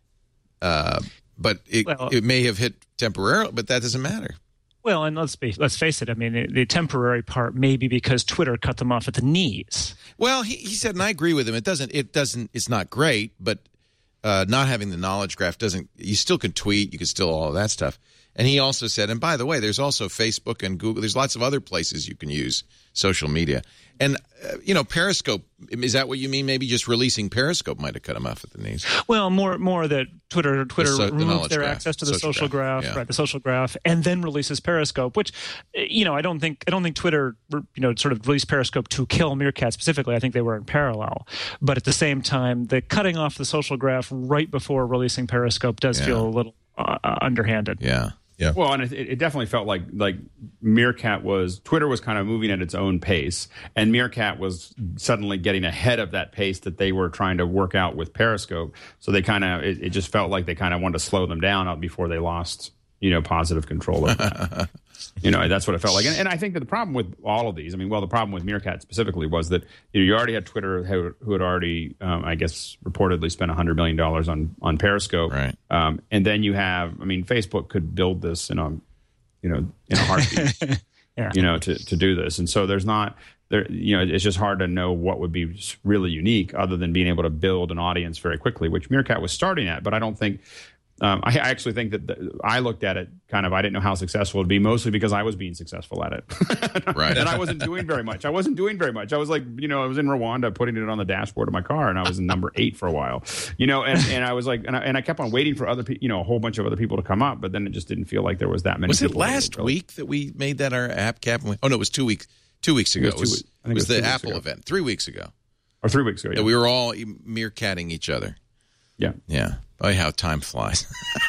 Uh, but it, Well- it may have hit temporarily, but that doesn't matter. Well, and let's be let's face it. I mean, the, the temporary part may be because Twitter cut them off at the knees. Well, he, he said, and I agree with him. It doesn't. It doesn't. It's not great, but uh, not having the knowledge graph doesn't. You still can tweet. You can still all of that stuff. And he also said, and by the way, there's also Facebook and Google. There's lots of other places you can use social media. And, uh, you know, Periscope, is that what you mean? Maybe just releasing Periscope might have cut him off at the knees. Well, more more that Twitter Twitter The so- the removed knowledge their graph, access to the social social graph, graph, yeah. right? The social graph, and then releases Periscope, which, uh, you know, I don't think I don't think Twitter, you know, sort of released Periscope to kill Meerkat specifically. I think they were in parallel, but at the same time, the cutting off the social graph right before releasing Periscope does Yeah. feel a little uh, uh, underhanded. Yeah. Yeah. Well, and it, it definitely felt like like Meerkat was Twitter was kind of moving at its own pace, and Meerkat was suddenly getting ahead of that pace that they were trying to work out with Periscope. So they kind of it, it just felt like they kind of wanted to slow them down out before they lost, you know, positive control of that. You know, that's what it felt like. And, and I think that the problem with all of these, I mean, well, the problem with Meerkat specifically was that you know, you already had Twitter who, who had already, um, I guess, reportedly spent one hundred million dollars on, on Periscope. Right. Um, and then you have, I mean, Facebook could build this in a, you know, in a heartbeat, Yeah. you know, to, to do this. And so there's not, there, you know, it's just hard to know what would be really unique other than being able to build an audience very quickly, which Meerkat was starting at. But I don't think, Um, I, I actually think that the, I looked at it kind of, I didn't know how successful it would be, mostly because I was being successful at it. Right. And I wasn't doing very much. I wasn't doing very much. I was like, you know, I was in Rwanda putting it on the dashboard of my car, and I was in number eight for a while, you know, and, and I was like, and I, and I kept on waiting for other people, you know, a whole bunch of other people to come up, but then it just didn't feel like there was that many Was it people that were last really- week that we made that our app cap? Oh, no, it was two weeks Two weeks ago. It It was was, two weeks- I think it was it was the two weeks Apple ago. event. Three weeks ago. Or three weeks ago, yeah. Yeah, we were all meerkatting each other. yeah. Yeah. Oh, how time flies.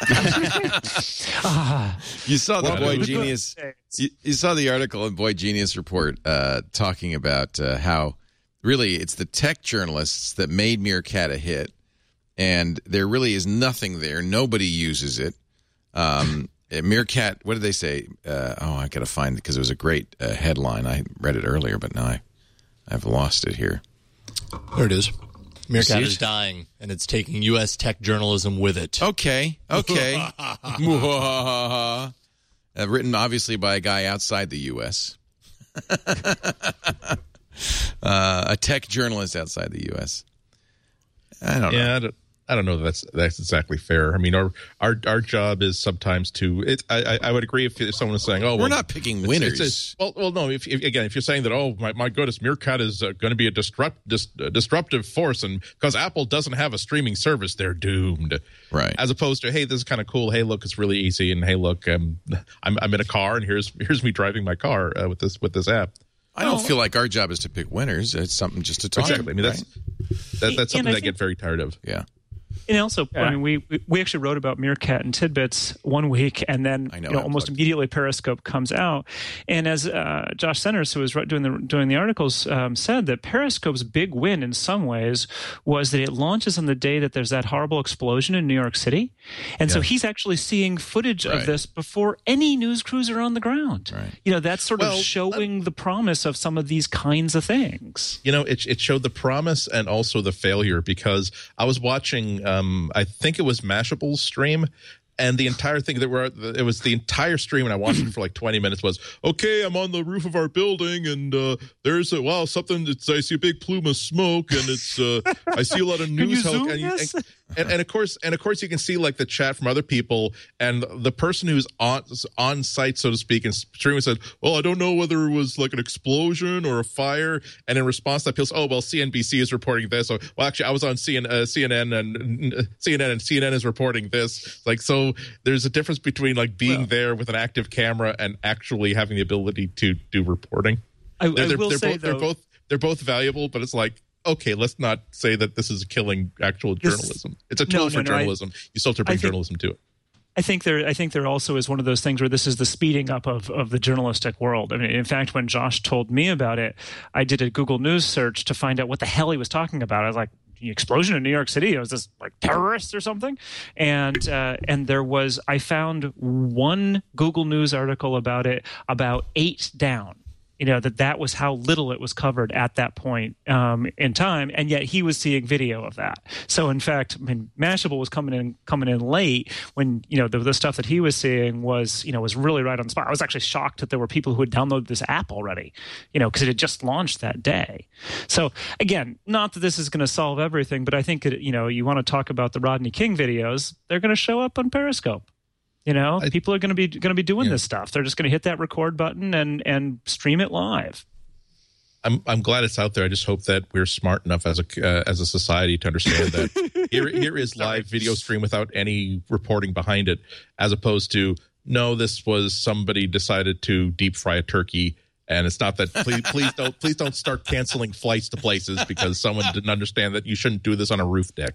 You saw the Well, Boy the- Genius. You, you saw the article in Boy Genius Report uh, talking about uh, how really it's the tech journalists that made Meerkat a hit, and there really is nothing there. Nobody uses it. Um, Meerkat, what did they say? Uh, oh, I got to find it because it was a great uh, headline. I read it earlier, but now I, I've lost it here. There it is. Meerkat is dying, and it's taking U S tech journalism with it. Okay, okay. uh, written, obviously, by a guy outside the U S uh, a tech journalist outside the U S I don't know. Yeah, I don't, I don't know that that's that's exactly fair. I mean, our our, our job is sometimes to. It, I I would agree if, if someone is saying, "Oh, we're well, not picking winners." It's, it's, well, well, no. If, if again, if you're saying that, oh my, my goodness, Meerkat is uh, going to be a disrupt dis, uh, disruptive force, and because Apple doesn't have a streaming service, they're doomed. Right. As opposed to, hey, this is kind of cool. Hey, look, it's really easy, and hey, look, um, I'm I'm in a car, and here's here's me driving my car uh, with this with this app. I don't oh. feel like our job is to pick winners. It's something just to talk exactly. about. I mean, that's that, that's something I I, think, get very tired of. Yeah. And also, yeah. I mean, we we actually wrote about Meerkat and Tidbits one week, and then I know, you know, almost immediately Periscope comes out. And as uh, Josh Centers, who was doing the doing the articles, um, said that Periscope's big win in some ways was that it launches on the day that there's that horrible explosion in New York City, and yeah. so he's actually seeing footage right. of this before any news crews are on the ground. Right. You know, that's sort well, of showing uh, the promise of some of these kinds of things. You know, it it showed the promise and also the failure, because I was watching. Um, I think it was Mashable's stream, and the entire thing that were it was the entire stream, and I watched it for like twenty minutes. Was okay. I'm on the roof of our building, and uh, there's a wow something. It's I see a big plume of smoke, and it's uh, I see a lot of news. Can you zoom and, this? and, and, and of course, and of course, you can see like the chat from other people, and the person who's on on site, so to speak, and streaming said, "Well, I don't know whether it was like an explosion or a fire." And in response, that people say, "Oh, well, C N B C is reporting this." So, well, actually, I was on C N, uh, C N N and uh, C N N, and C N N is reporting this. Like, so there's a difference between like being well, there with an active camera and actually having the ability to do reporting. I, they're, I they're, will they're say both, though, they're both they're both valuable, but it's like, okay, let's not say that this is killing actual journalism. It's a tool no, for no, no, journalism. I, you still have to bring think, journalism to it. I think there. I think there also is one of those things where this is the speeding up of, of the journalistic world. I mean, in fact, when Josh told me about it, I did a Google News search to find out what the hell he was talking about. I was like, the explosion in New York City? It was this like terrorists or something? And uh, and there was. I found one Google News article about it about eight down. You know, that that was how little it was covered at that point um, in time, and yet he was seeing video of that. So, in fact, I mean, Mashable was coming in coming in late when, you know, the, the stuff that he was seeing was, you know, was really right on the spot. I was actually shocked that there were people who had downloaded this app already, you know, because it had just launched that day. So, again, not that this is going to solve everything, but I think, it, you know, you want to talk about the Rodney King videos, they're going to show up on Periscope. You know, I, people are going to be going to be doing yeah. this stuff. They're just going to hit that record button and and stream it live. I'm I'm glad it's out there. I just hope that we're smart enough as a uh, as a society to understand that here here is live video stream without any reporting behind it, as opposed to no, this was somebody decided to deep fry a turkey. And it's not that please please don't please don't start canceling flights to places because someone didn't understand that you shouldn't do this on a roof deck.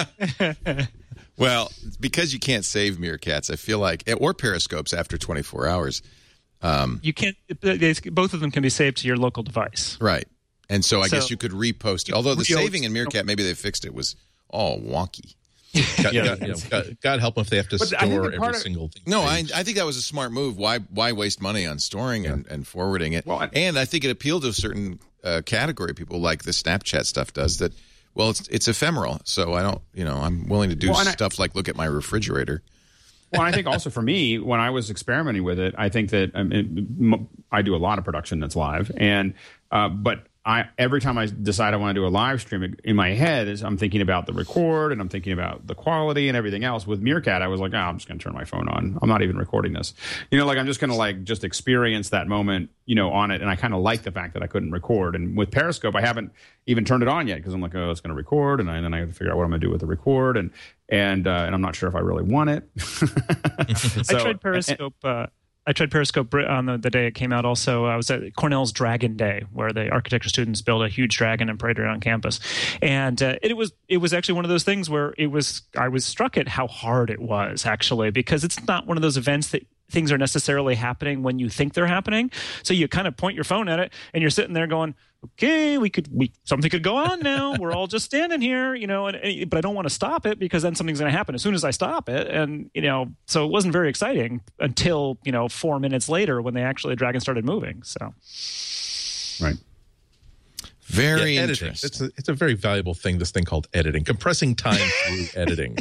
Well, because you can't save meerkats, I feel like, or periscopes after twenty-four hours. Um, you can't. Both of them can be saved to your local device, right? And so I so, guess you could repost it. Although the saving in Meerkat, maybe they fixed it, was all wonky. God, yeah, God, you know, God, God help them if they have to but store every of, single thing. No, I, I think that was a smart move. Why why waste money on storing yeah. and, and forwarding it? Well, I, and I think it appealed to a certain uh, category of people, like the Snapchat stuff does, that, well, it's it's ephemeral. So I don't, you know, I'm willing to do well, stuff I, like look at my refrigerator. Well, I think also for me, when I was experimenting with it, I think that um, it, I do a lot of production that's live. and uh, But I, every time I decide I want to do a live stream, in my head is I'm thinking about the record and I'm thinking about the quality and everything else. With Meerkat, I was like, oh, I'm just going to turn my phone on. I'm not even recording this. You know, like I'm just going to like just experience that moment, you know, on it. And I kind of like the fact that I couldn't record. And with Periscope, I haven't even turned it on yet because I'm like, oh, it's going to record. And, I, and then I have to figure out what I'm going to do with the record. And and uh, and I'm not sure if I really want it. so, I tried Periscope. And, uh, I tried Periscope on the, the day it came out also. I was at Cornell's Dragon Day, where the architecture students built a huge dragon and paraded around campus. And uh, it was it was actually one of those things where it was I was struck at how hard it was, actually, because it's not one of those events that things are necessarily happening when you think they're happening. So you kind of point your phone at it, and you're sitting there going, okay, we could, we something could go on now. We're all just standing here, you know, and, and but I don't want to stop it because then something's going to happen as soon as I stop it. And, you know, so it wasn't very exciting until, you know, four minutes later when they actually, the dragon started moving. So. Right. Very yeah, interesting. Editing. It's a, it's a very valuable thing, this thing called editing, compressing time through editing.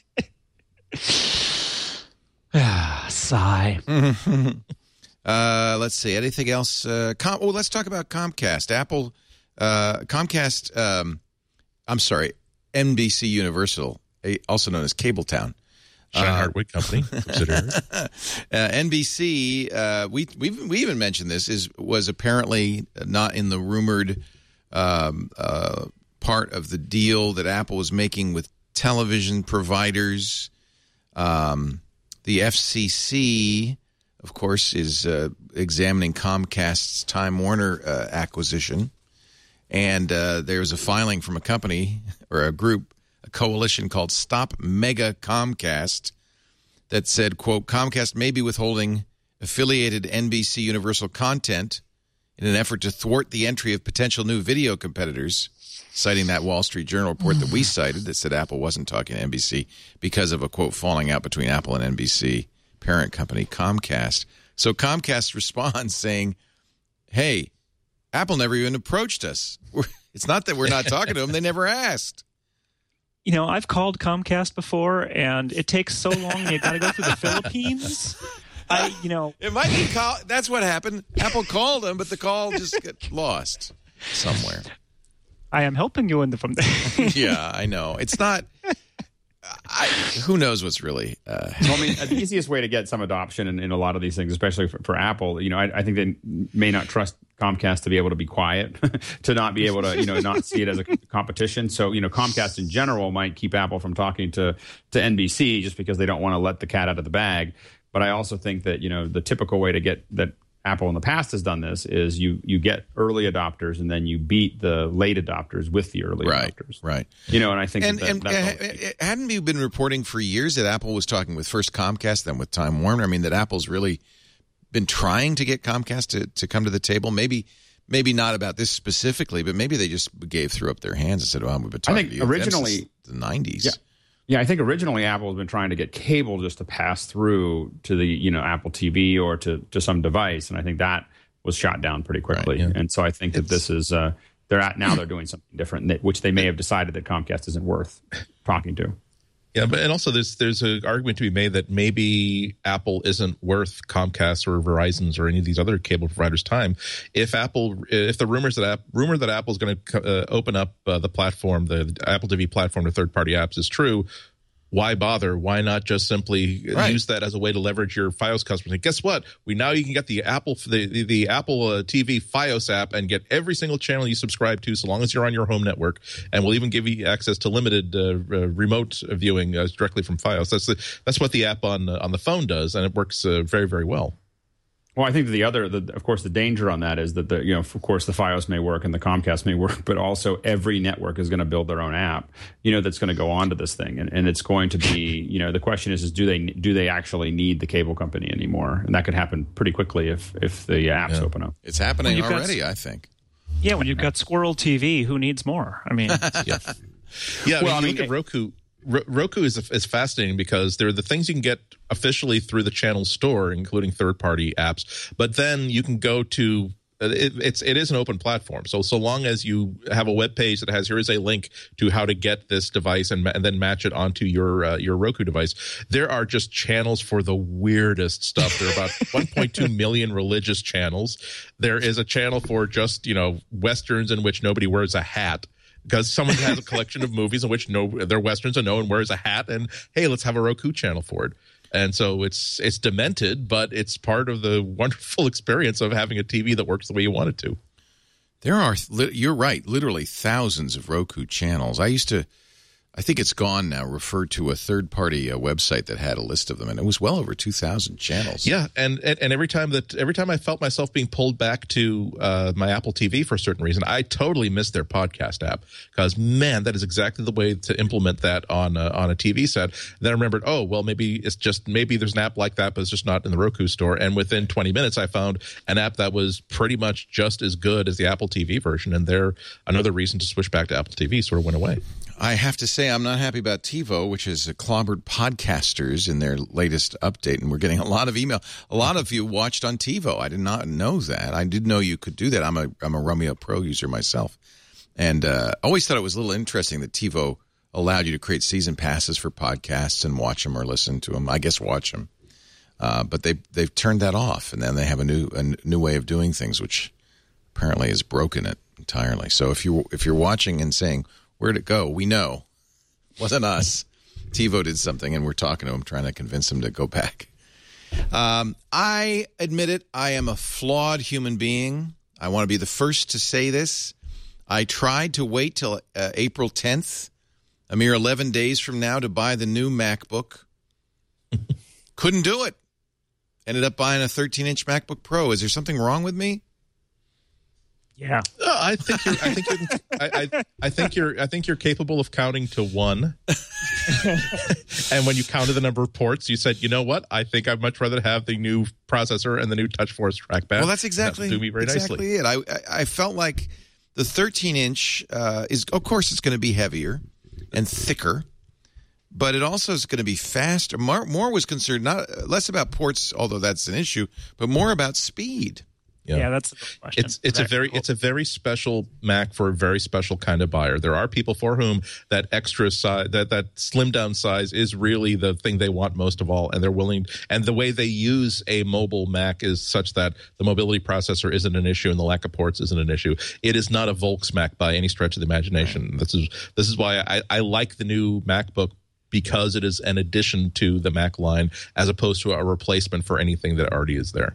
Sigh. Uh, let's see. Anything else? Uh, Com- oh, let's talk about Comcast. Apple, uh, Comcast. Um, I'm sorry, N B C Universal, also known as Cabletown. Sean uh, Hartwig Company. uh, N B C. Uh, we we we even mentioned this is was apparently not in the rumored um, uh, part of the deal that Apple was making with television providers. Um, the F C C. Of course, is uh, examining Comcast's Time Warner uh, acquisition. And uh, there's a filing from a company or a group, a coalition called Stop Mega Comcast that said, quote, Comcast may be withholding affiliated N B C Universal content in an effort to thwart the entry of potential new video competitors, citing that Wall Street Journal report that we cited that said Apple wasn't talking to N B C because of a, quote, falling out between Apple and N B C. Parent company Comcast. So Comcast responds saying, hey, Apple never even approached us. We're, it's not that we're not talking to them. They never asked. You know, I've called Comcast before, and it takes so long. You got to go through the Philippines. I, you know. It might be call. That's what happened. Apple called them, but the call just got lost somewhere. I am helping you in the from there. Yeah, I know. It's not. I, who knows what's really uh, well, I mean, the easiest way to get some adoption in, in a lot of these things, especially for, for Apple, you know, I, I think they may not trust Comcast to be able to be quiet, to not be able to, you know, not see it as a competition. So, you know, Comcast in general might keep Apple from talking to, to N B C just because they don't want to let the cat out of the bag. But I also think that, you know, the typical way to get that Apple in the past has done this is you you get early adopters and then you beat the late adopters with the early right, adopters. Right. You know, and I think and, that, and that's uh, hadn't you been reporting for years that Apple was talking with first Comcast, then with Time Warner? I mean, that Apple's really been trying to get Comcast to, to come to the table. Maybe maybe not about this specifically, but maybe they just gave through up their hands and said, "Oh, we've been talking I think to you originally since the nineties." Yeah. Yeah, I think originally Apple has been trying to get cable just to pass through to the, you know, Apple T V or to, to some device, and I think that was shot down pretty quickly. Right, yeah. And so I think that it's, this is uh, they're at now they're doing something different, which they may have decided that Comcast isn't worth talking to. Yeah, but and also there's there's an argument to be made that maybe Apple isn't worth Comcast or Verizon's or any of these other cable providers' time. If Apple, if the rumors that App, rumor that Apple is going to uh, open up uh, the platform, the, the Apple T V platform to third-party apps is true, why bother? Why not just simply right. use that as a way to leverage your Fios customers? And guess what? We now you can get the Apple the the, the Apple uh, T V Fios app and get every single channel you subscribe to, so long as you're on your home network. And we'll even give you access to limited uh, uh, remote viewing uh, directly from Fios. That's the, that's what the app on uh, on the phone does, and it works uh, very very well. Well, I think the other, the, of course, the danger on that is that the, you know, of course, the Fios may work and the Comcast may work, but also every network is going to build their own app, you know, that's going to go onto this thing, and, and it's going to be, you know, the question is, is do they do they actually need the cable company anymore? And that could happen pretty quickly if if the apps yeah. open up. It's happening already, got, I think. Yeah, when you've got Squirrel T V, who needs more? I mean, yeah, yeah. Well, I mean, I mean, look at Roku. Roku is is fascinating because there are the things you can get officially through the channel store, including third party apps. But then you can go to it, it's it is an open platform. So so long as you have a web page that has here is a link to how to get this device and, and then match it onto your uh, your Roku device, there are just channels for the weirdest stuff. There are about one point two million religious channels. There is a channel for just you know westerns in which nobody wears a hat, because someone has a collection of movies in which no they're westerns and no one wears a hat, and hey, let's have a Roku channel for it. And so it's it's demented, but it's part of the wonderful experience of having a T V that works the way you want it to. There are, you're right, literally thousands of Roku channels. I used to, I think it's gone now, referred to a third-party uh, website that had a list of them, and it was well over two thousand channels. Yeah, and, and, and every time that every time I felt myself being pulled back to uh, my Apple T V for a certain reason, I totally missed their podcast app because, man, that is exactly the way to implement that on a, on a T V set. Then I remembered, oh, well, maybe it's just maybe there's an app like that, but it's just not in the Roku store. And within twenty minutes, I found an app that was pretty much just as good as the Apple T V version, and there another reason to switch back to Apple T V sort of went away. I have to say I'm not happy about TiVo, which has clobbered podcasters in their latest update, and we're getting a lot of email. A lot of you watched on TiVo. I did not know that. I didn't know you could do that. I'm a I'm a Rummy Pro user myself, and uh, always thought it was a little interesting that TiVo allowed you to create season passes for podcasts and watch them or listen to them. I guess watch them, uh, but they they've turned that off, and then they have a new a new way of doing things, which apparently has broken it entirely. So if you if you're watching and saying, where'd it go? We know. Wasn't us. TiVo did something, and we're talking to him, trying to convince him to go back. Um, I admit it. I am a flawed human being. I want to be the first to say this. I tried to wait till uh, April tenth, a mere eleven days from now, to buy the new MacBook. Couldn't do it. Ended up buying a thirteen-inch MacBook Pro. Is there something wrong with me? Yeah, uh, I think you're. I think you. Can, I, I, I think you're. I think you're capable of counting to one. And when you counted the number of ports, you said, "You know what? I think I'd much rather have the new processor and the new TouchForce trackpad." Well, that's exactly that do me very exactly nicely. it. I I felt like the thirteen-inch uh, is, of course, it's going to be heavier and thicker, but it also is going to be faster. More, more was concerned not less about ports, although that's an issue, but more about speed. Yeah, yeah that's the question. It's it's a very it's a very special Mac for a very special kind of buyer. There are people for whom that extra size, that that slim down size, is really the thing they want most of all, and they're willing. And the way they use a mobile Mac is such that the mobility processor isn't an issue and the lack of ports isn't an issue. It is not a Volks Mac by any stretch of the imagination. Right. This is this is why I, I like the new MacBook, because it is an addition to the Mac line as opposed to a replacement for anything that already is there.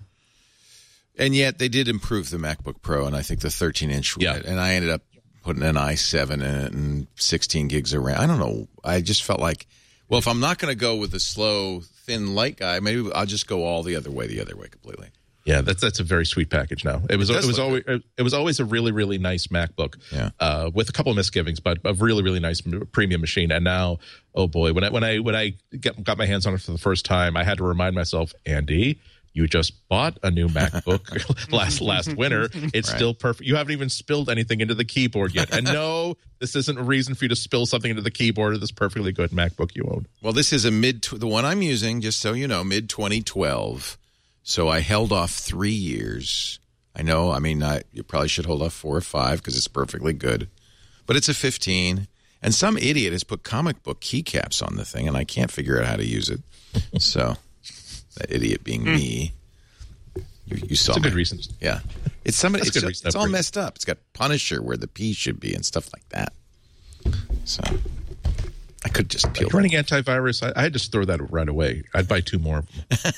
And yet they did improve the MacBook Pro, and I think the thirteen-inch. Yeah. And I ended up putting an i seven in it and sixteen gigs of RAM. I don't know. I just felt like, well, if I'm not going to go with the slow, thin, light guy, maybe I'll just go all the other way, the other way completely. Yeah, that's that's a very sweet package now. It was it, it was always good. It was always a really really nice MacBook, yeah. uh, with a couple of misgivings, but a really really nice premium machine. And now, oh boy, when I when I when I get, got my hands on it for the first time, I had to remind myself, Andy, you just bought a new MacBook last last winter. It's right. Still perfect. You haven't even spilled anything into the keyboard yet. And no, this isn't a reason for you to spill something into the keyboard of this perfectly good MacBook you own. Well, this is a mid, the one I'm using, just so you know, mid twenty twelve. So I held off three years. I know, I mean, I, you probably should hold off four or five because it's perfectly good. But it's a fifteen. And some idiot has put comic book keycaps on the thing, and I can't figure out how to use it. So... that idiot being mm. me. You, you saw. It's a my, good reason. Yeah, it's somebody. It's, it's, good it's all messed up. It's got Punisher where the P should be and stuff like that. So I could just peel. Like running antivirus, I, I'd just throw that right away. I'd buy two more.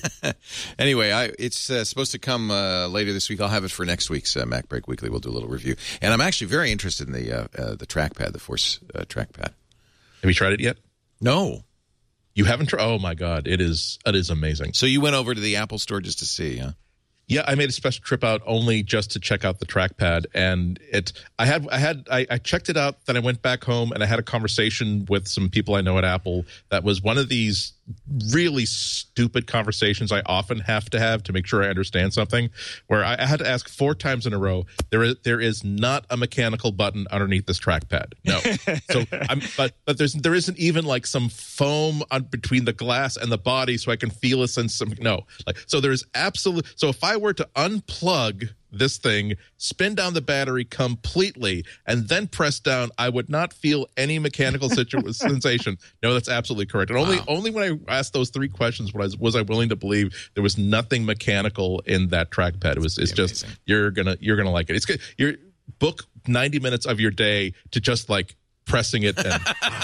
Anyway, I, it's uh, supposed to come uh, later this week. I'll have it for next week's uh, Mac Break Weekly. We'll do a little review, and I'm actually very interested in the uh, uh, the trackpad, the Force uh, trackpad. Have you tried it yet? No. You haven't tried? Oh my God, it is it is amazing. So you went over to the Apple Store just to see, huh? Yeah, I made a special trip out only just to check out the trackpad, and it. I had I had I, I checked it out. Then I went back home and I had a conversation with some people I know at Apple. That was one of these really stupid conversations I often have to have to make sure I understand something. Where I, I had to ask four times in a row. There is there is not a mechanical button underneath this trackpad. No. So I'm but but there's there isn't even like some foam on between the glass and the body so I can feel a sense of no. Like so there's absolute. So if I were to unplug this thing, spin down the battery completely, and then press down, I would not feel any mechanical situ- sensation. No, that's absolutely correct. And only wow. only when I asked those three questions was, was I willing to believe there was nothing mechanical in that trackpad. It was it's just amazing. you're gonna you're gonna like it. It's good. You're book ninety minutes of your day to just like pressing it and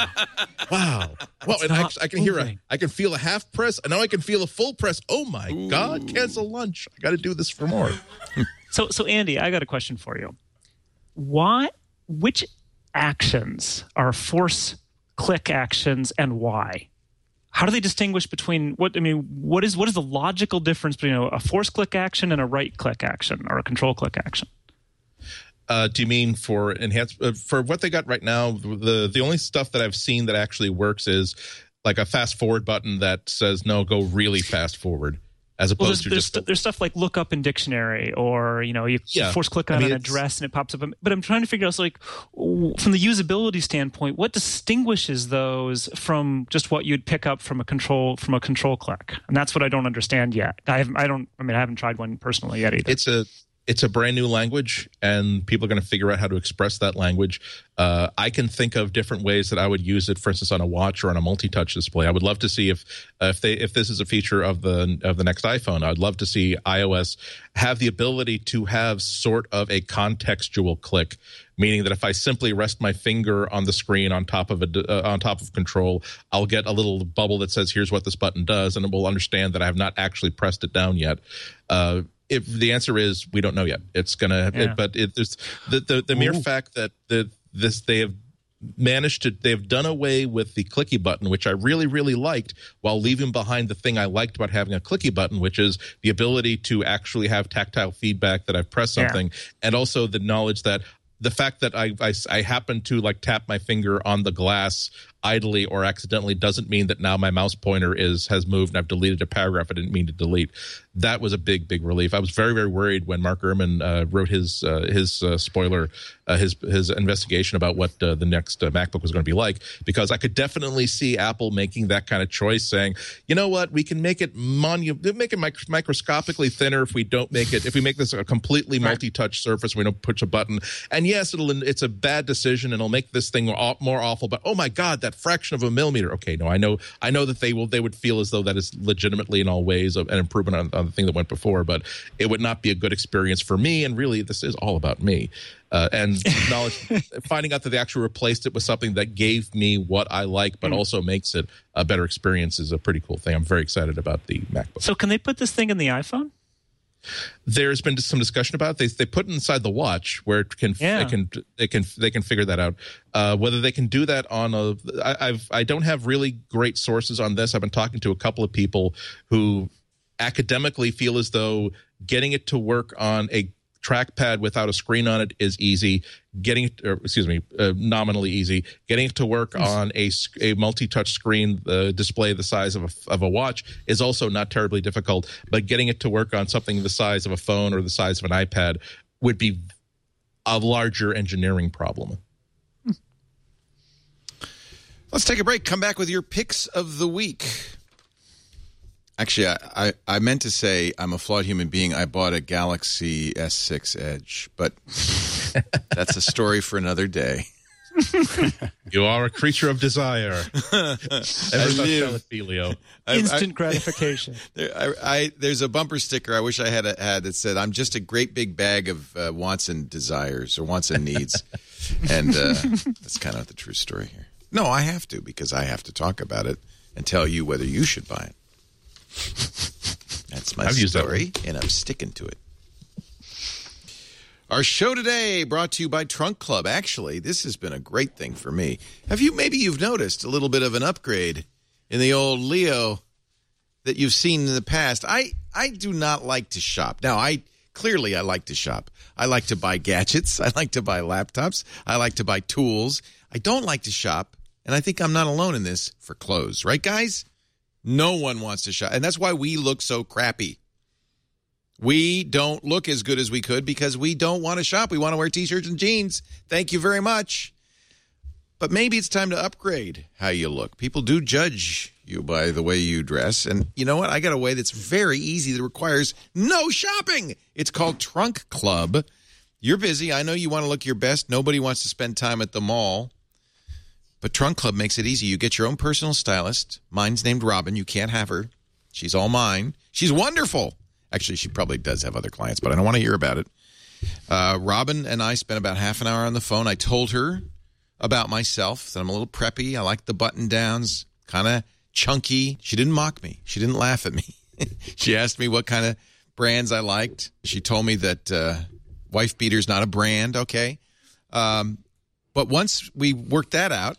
wow. Well, and I, I can hear a, I can feel a half press, and now I can feel a full press. Oh my Ooh. God! Cancel lunch. I got to do this for more. So, so Andy, I got a question for you. Why? Which actions are Force click actions and why? How do they distinguish between what I mean? What is what is the logical difference between you know, a force click action and a right click action or a control click action? Uh, do you mean for enhanced uh, for what they got right now? The the only stuff that I've seen that actually works is like a fast forward button that says no, go really fast forward, as opposed well, there's, to there's, just st- there's stuff like look up in dictionary, or you know you yeah. force click on I mean, an address and it pops up. But I'm trying to figure out, like, from the usability standpoint, what distinguishes those from just what you'd pick up from a control from a control click? And that's what I don't understand yet. I haven't. I don't. I mean, I haven't tried one personally yet either. It's a it's a brand new language, and people are going to figure out how to express that language. Uh, I can think of different ways that I would use it, for instance, on a watch or on a multi-touch display. I would love to see if uh, if they if this is a feature of the of the next iPhone. I'd love to see iOS have the ability to have sort of a contextual click, meaning that if I simply rest my finger on the screen on top of a uh, on top of control, I'll get a little bubble that says, "Here's what this button does," and it will understand that I have not actually pressed it down yet. Uh, If the answer is we don't know yet, it's gonna. Yeah. It, but it, there's the the, the mere fact that the this they have managed to they have done away with the clicky button, which I really really liked, while leaving behind the thing I liked about having a clicky button, which is the ability to actually have tactile feedback that I've pressed something, yeah. and also the knowledge that the fact that I, I I happen to like tap my finger on the glass idly or accidentally doesn't mean that now my mouse pointer is has moved and I've deleted a paragraph I didn't mean to delete. That was a big, big relief. I was very, very worried when Mark Gurman uh, wrote his uh, his uh, spoiler, uh, his his investigation about what uh, the next uh, MacBook was going to be like, because I could definitely see Apple making that kind of choice, saying, you know what, we can make it monu- make it mic- microscopically thinner if we don't make it if we make this a completely multi-touch surface, we don't push a button. And yes, it'll it's a bad decision and it'll make this thing more awful. But oh my God, that fraction of a millimeter. Okay, no, I know I know that they will they would feel as though that is legitimately in all ways an improvement on, on the thing that went before, but it would not be a good experience for me. And really, this is all about me. Uh, and knowledge, finding out that they actually replaced it with something that gave me what I like, but mm. also makes it a better experience is a pretty cool thing. I'm very excited about the MacBook. So, can they put this thing in the iPhone? There's been some discussion about it. They they put it inside the watch where it can yeah. they can they can they can figure that out. Uh, whether they can do that on a I, I've I don't have really great sources on this. I've been talking to a couple of people who academically feel as though getting it to work on a trackpad without a screen on it is easy. Getting it, or excuse me, uh, nominally easy. Getting it to work mm. on a, a multi-touch screen uh, display the size of a, of a watch is also not terribly difficult. But getting it to work on something the size of a phone or the size of an iPad would be a larger engineering problem. Let's take a break. Come back with your picks of the week. Actually, I, I, I meant to say I'm a flawed human being. I bought a Galaxy S six Edge, but that's a story for another day. You are a creature of desire. Ever thought be, Leo? Instant I, gratification. There, I, I, there's a bumper sticker I wish I had a, had that said, "I'm just a great big bag of uh, wants and desires, or wants and needs," and uh, that's kind of the true story here. No, I have to, because I have to talk about it and tell you whether you should buy it. That's my I've story, that and I'm sticking to it. Our show today brought to you by Trunk Club. Actually, this has been a great thing for me. Have you, maybe you've noticed a little bit of an upgrade in the old Leo that you've seen in the past. I, I do not like to shop. Now, I clearly I like to shop. I like to buy gadgets. I like to buy laptops. I like to buy tools. I don't like to shop, and I think I'm not alone in this, for clothes. Right, guys? No one wants to shop. And that's why we look so crappy. We don't look as good as we could because we don't want to shop. We want to wear T-shirts and jeans. Thank you very much. But maybe it's time to upgrade how you look. People do judge you by the way you dress. And you know what? I got a way that's very easy that requires no shopping. It's called Trunk Club. You're busy. I know you want to look your best. Nobody wants to spend time at the mall. But Trunk Club makes it easy. You get your own personal stylist. Mine's named Robin. You can't have her. She's all mine. She's wonderful. Actually, she probably does have other clients, but I don't want to hear about it. Uh, Robin and I spent about half an hour on the phone. I told her about myself, that I'm a little preppy. I like the button-downs, kind of chunky. She didn't mock me. She didn't laugh at me. She asked me what kind of brands I liked. She told me that uh, Wife Beater's not a brand, okay. Um, but once we worked that out,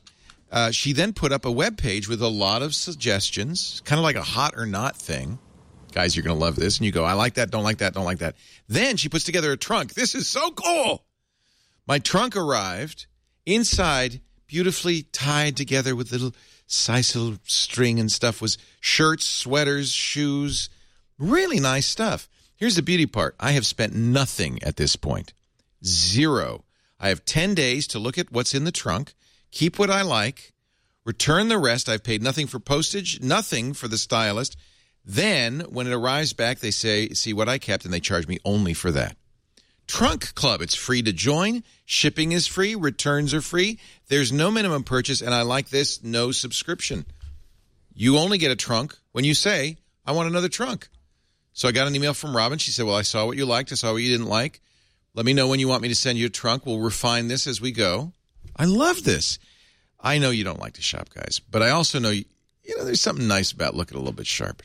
Uh, she then put up a web page with a lot of suggestions, kind of like a hot or not thing. Guys, you're going to love this. And you go, I like that, don't like that, don't like that. Then she puts together a trunk. This is so cool. My trunk arrived inside, beautifully tied together with little sisal string and stuff, was shirts, sweaters, shoes, really nice stuff. Here's the beauty part. I have spent nothing at this point. Zero. I have ten days to look at what's in the trunk, keep what I like, return the rest. I've paid nothing for postage, nothing for the stylist. Then, when it arrives back, they say, see what I kept, and they charge me only for that. Trunk Club, it's free to join. Shipping is free. Returns are free. There's no minimum purchase, and I like this, no subscription. You only get a trunk when you say, I want another trunk. So I got an email from Robin. She said, well, I saw what you liked. I saw what you didn't like. Let me know when you want me to send you a trunk. We'll refine this as we go. I love this. I know you don't like to shop, guys, but I also know, you, you know, there's something nice about looking a little bit sharp.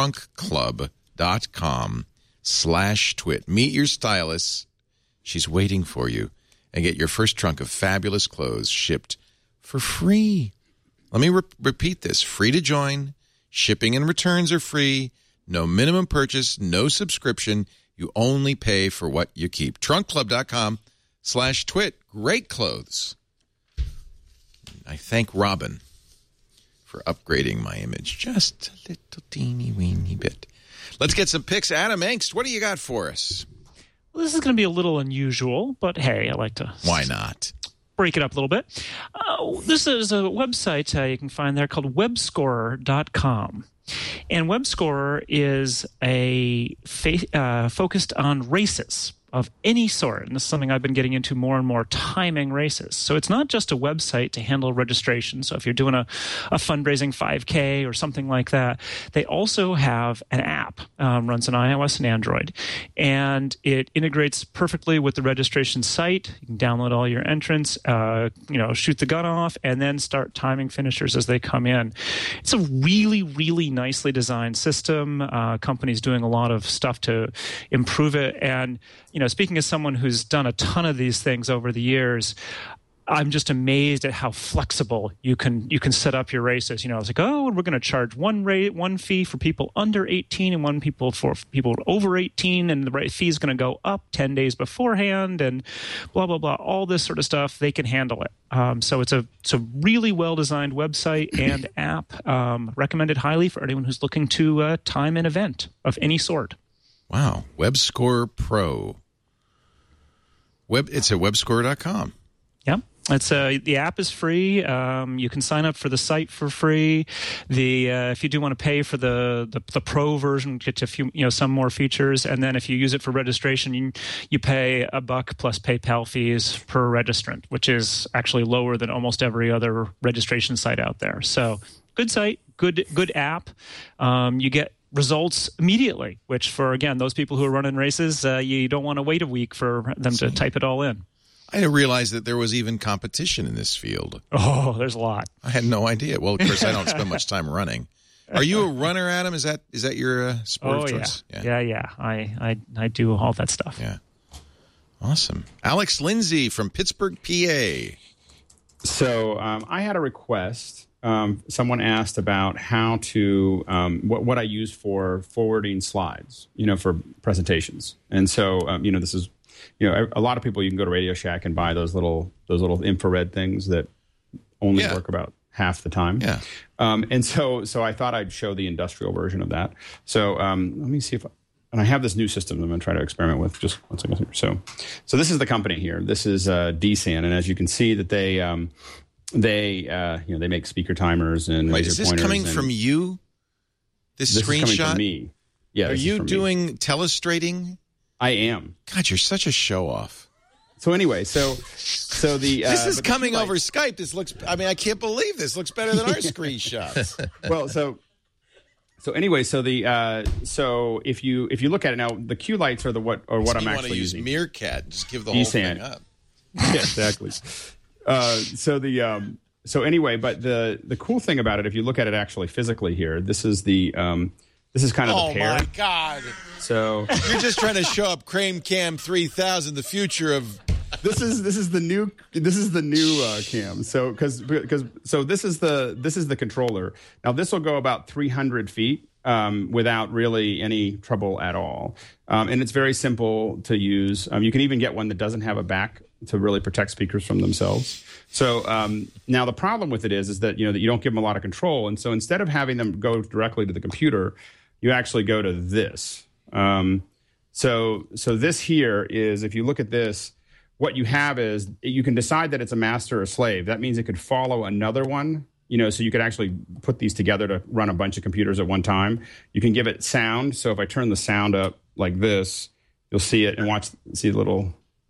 Trunkclub.com slash twit. Meet your stylist. She's waiting for you. And get your first trunk of fabulous clothes shipped for free. Let me re- repeat this. Free to join. Shipping and returns are free. No minimum purchase. No subscription. You only pay for what you keep. Trunkclub.com slash twit. Great clothes. I thank Robin for upgrading my image just a little teeny weeny bit. Let's get some picks. Adam Engst, what do you got for us? Well, this is going to be a little unusual, but hey, I like to... Why not? Break it up a little bit. Uh, this is a website uh, you can find there called web scorer dot com. And WebScorer is a fa- uh, focused on races of any sort. And this is something I've been getting into more and more, timing races. So it's not just a website to handle registration. So if you're doing a, a fundraising five K or something like that, they also have an app, um, runs on iOS and Android. And it integrates perfectly with the registration site. You can download all your entrants, uh, you know, shoot the gun off, and then start timing finishers as they come in. It's a really, really nicely designed system. Uh, companies doing a lot of stuff to improve it. And, you know, speaking as someone who's done a ton of these things over the years, I'm just amazed at how flexible you can you can set up your races. You know, it's like, oh, we're going to charge one rate, one fee for people under eighteen, and one people for people over eighteen, and the rate fee is going to go up ten days beforehand, and blah blah blah. All this sort of stuff, they can handle it. Um, so it's a it's a really well designed website and app. Um, recommended highly for anyone who's looking to uh, time an event of any sort. Wow, WebScorer Pro. Web, it's at web scorer dot com. Yeah, it's uh, the app is free. Um, you can sign up for the site for free. The uh, if you do want to pay for the, the the pro version, get a few you know some more features, and then if you use it for registration, you you pay a buck plus PayPal fees per registrant, which is actually lower than almost every other registration site out there. So good site, good good app. Um, you get results immediately, which for, again, those people who are running races, uh, you don't want to wait a week for them to type it all in. I didn't realize that there was even competition in this field. Oh, there's a lot. I had no idea. Well, of course, I don't spend much time running. Are you a runner, Adam? Is that is that your uh, sport oh, of choice? Yeah. yeah, yeah. I, I, I do all that stuff. Yeah. Awesome. Alex Lindsay from Pittsburgh, P A. So um, I had a request. Um, someone asked about how to um, what, what I use for forwarding slides, you know, for presentations. And so, um, you know, this is, you know, a lot of people, you can go to Radio Shack and buy those little those little infrared things that only yeah. work about half the time. Yeah. Um, and so, so I thought I'd show the industrial version of that. So um, let me see if, I, and I have this new system that I'm going to try to experiment with. Just one second here. So, so this is the company here. This is uh, D S A N, and as you can see, that they. Um, They, uh, you know, they make speaker timers and Wait, is this coming from you? This, this screenshot? Is coming from me. Yeah. Are you doing me. telestrating? I am. God, you're such a show off. So anyway, so so the uh, this is coming over like, Skype. This looks. I mean, I can't believe this looks better than our screenshots. Well, so so anyway, so the uh, so if you if you look at it now, the Q lights are the what or what so I'm you actually want to use using. Meerkat and just give the whole D S A N. thing up. Yeah, exactly. Uh, so the um, so anyway, but the the cool thing about it, if you look at it actually physically here, this is the um, this is kind of oh the pair. Oh my God! So you're just trying to show up Crane Cam three thousand, the future of this is this is the new this is the new uh, cam. So because because so this is the this is the controller. Now this will go about three hundred feet um, without really any trouble at all, um, and it's very simple to use. Um, you can even get one that doesn't have a back to really protect speakers from themselves. So um, now the problem with it is is that you know that you don't give them a lot of control, and so instead of having them go directly to the computer, you actually go to this. Um, so so this here is, if you look at this, what you have is you can decide that it's a master or slave. That means it could follow another one, you know, so you could actually put these together to run a bunch of computers at one time. You can give it sound. So if I turn the sound up like this, you'll see it and watch, see the little,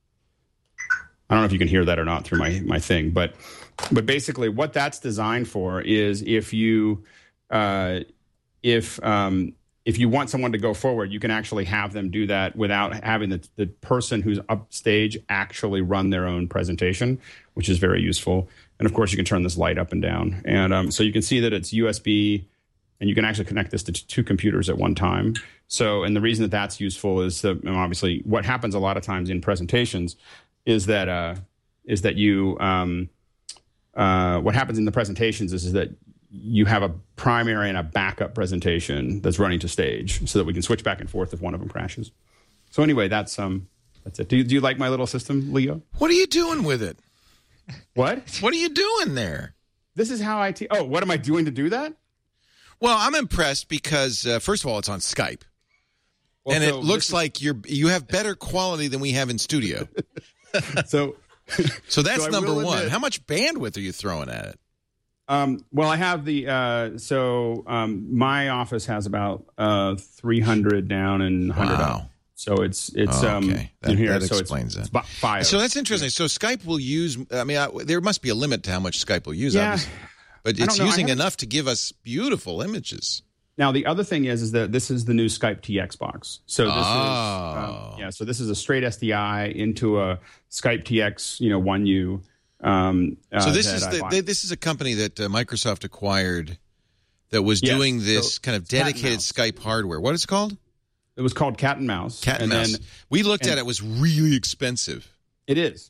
I don't know if you can hear that or not through my, my thing, but, but basically what that's designed for is if you, uh, if, um, if you want someone to go forward, you can actually have them do that without having the, the person who's upstage actually run their own presentation, which is very useful. And of course, you can turn this light up and down. And um, so you can see that it's U S B, and you can actually connect this to t- two computers at one time. So, and the reason that that's useful is that, obviously, what happens a lot of times in presentations is that uh, is that you um, uh, what happens in the presentations is, is that you have a primary and a backup presentation that's running to stage, so that we can switch back and forth if one of them crashes. So anyway, that's um, that's it. Do you, do you like my little system, Leo? What are you doing with it? What? What are you doing there? This is how I te- Oh, what am I doing to do that? Well, I'm impressed because uh, first of all, it's on Skype, well, and so it looks is- like you're you have better quality than we have in studio. so, so that's so number one. Admit, how much bandwidth are you throwing at it? Um, well, I have the uh, so um, my office has about uh, three hundred down and one hundred wow. up. So it's it's oh, um okay. that, in here. That so explains it's, that. It's five. So that's interesting. So Skype will use. I mean, I, there must be a limit to how much Skype will use. Yeah, obviously. But it's using enough to give us beautiful images. Now the other thing is, is that this is the new Skype T X box. So this oh. is um, yeah. So this is a straight S D I into a Skype T X, you know, one U. Um, uh, so this is the, they, this is a company that uh, Microsoft acquired that was yes. doing this so kind of dedicated Skype hardware. What is it called? It was called Cat and Mouse. Cat and, and Mouse. Then, we looked and, at it. It was really expensive. It is.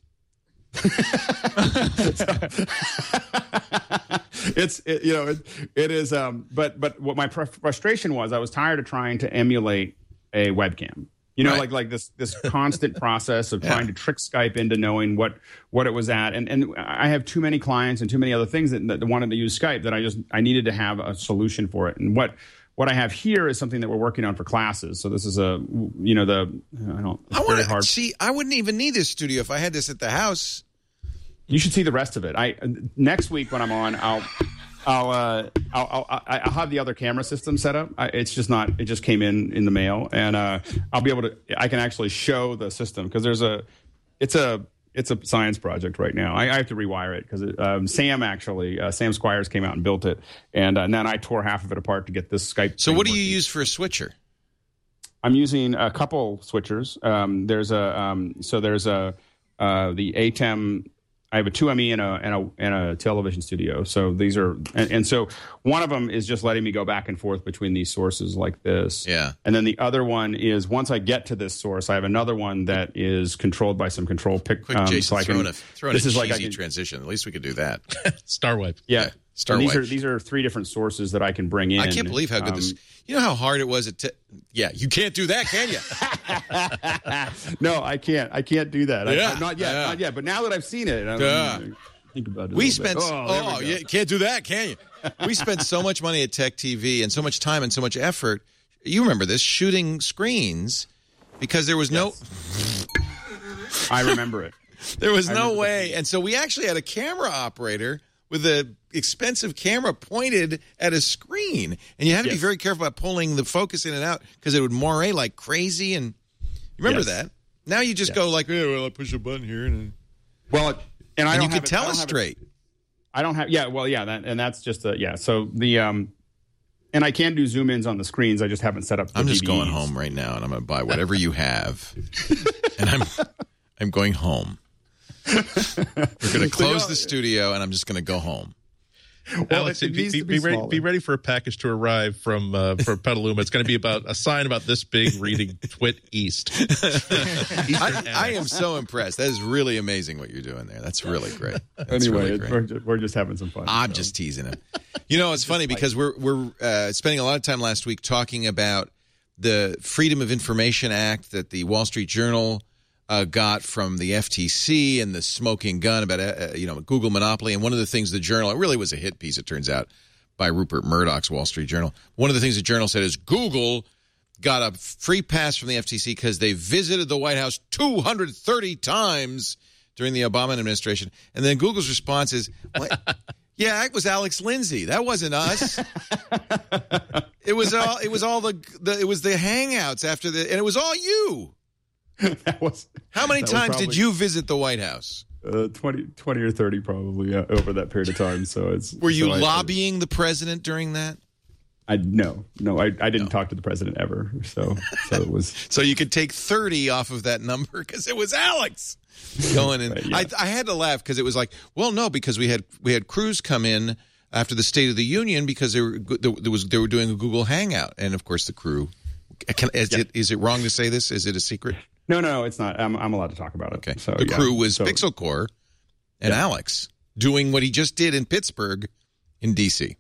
it's it, you know it, it is. Um, but but what my frustration was, I was tired of trying to emulate a webcam. You know, right. like like this this constant process of yeah. trying to trick Skype into knowing what what it was at, and and I have too many clients and too many other things that, that wanted to use Skype that I just I needed to have a solution for it. And what what I have here is something that we're working on for classes. So this is a you know the I don't it's I very wanna, hard. See, I wouldn't even need this studio if I had this at the house. You should see the rest of it. I next week when I'm on, I'll. I'll, uh, I'll, I'll, I'll have the other camera system set up. I, it's just not, it just came in in the mail, and uh, I'll be able to, I can actually show the system because there's a, it's a, it's a science project right now. I, I have to rewire it because um, Sam actually, uh, Sam Squires came out and built it, and, uh, and then I tore half of it apart to get this Skype. So what do you working. use for a switcher? I'm using a couple switchers. Um, there's a, um, so there's a, uh, the A T E M. I have a two M E and a, and a and a television studio. So these are and, and so one of them is just letting me go back and forth between these sources like this. Yeah. And then the other one is once I get to this source, I have another one that is controlled by some control pick. Quick, um, Jason, so I throw can, in a throw in this a is cheesy like I can, transition. At least we could do that. Star wipe. Yeah. yeah. Star these wipe. are these are three different sources that I can bring in. I can't believe how good um, this. You know how hard it was. At t- yeah, you can't do that, can you? No, I can't. I can't do that. Yeah. I, I, not yet. Yeah. Not yet. But now that I've seen it, I'm, yeah. think about it. We spent. Oh, oh we you can't do that, can you? We spent so much money at Tech T V and so much time and so much effort. You remember this shooting screens because there was yes. no. I remember it. There was no way, and so we actually had a camera operator with an expensive camera pointed at a screen, and you had to yes. be very careful about pulling the focus in and out because it would moire like crazy. And you remember yes. that? Now you just yes. go like, "Yeah, well, I push a button here," and well, it, and I and don't you have can it, tell us straight. It, I don't have. Yeah, well, yeah, that, and that's just a yeah. So the um, and I can do zoom ins on the screens. I just haven't set up. The I'm just D V Ds. Going home right now, and I'm going to buy whatever you have, and I'm I'm going home. We're going to close the studio, and I'm just going to go home. Well, Alex, it be, needs be, to be be, ready, smaller. be ready for a package to arrive from uh, from Petaluma. It's going to be about a sign about this big reading Twit East. I, I am so impressed. That is really amazing what you're doing there. That's really great. That's anyway, really it- great. we're, just, we're just having some fun. I'm so. just teasing him. You know, it's funny because we're we're uh, spending a lot of time last week talking about the Freedom of Information Act that the Wall Street Journal uh, got from the F T C and the smoking gun about uh, you know Google monopoly. And one of the things the Journal, it really was a hit piece, it turns out, by Rupert Murdoch's Wall Street Journal. One of the things the Journal said is Google got a free pass from the F T C because they visited the White House two hundred thirty times during the Obama administration. And then Google's response is, what? Yeah, it was Alex Lindsay. That wasn't us. It was all. It was all the, the. It was the Hangouts after the, and it was all you. that was. How many that was times probably, did you visit the White House? Uh, twenty, twenty or thirty, probably uh, over that period of time. So it's. Were you so I- lobbying the president during that? I no, no, I, I didn't no. talk to the president ever. So, so it was. So you could take thirty off of that number because it was Alex going in. Right, yeah. I, I had to laugh because it was like, well, no, because we had we had Cruz come in after the State of the Union because they were there was they were doing a Google Hangout, and of course the crew. Can, is, yeah. it, is it wrong to say this? Is it a secret? No, no, it's not. I'm I'm allowed to talk about it. Okay. So the yeah. crew was so, Pixel Core and yeah. Alex doing what he just did in Pittsburgh, in D C.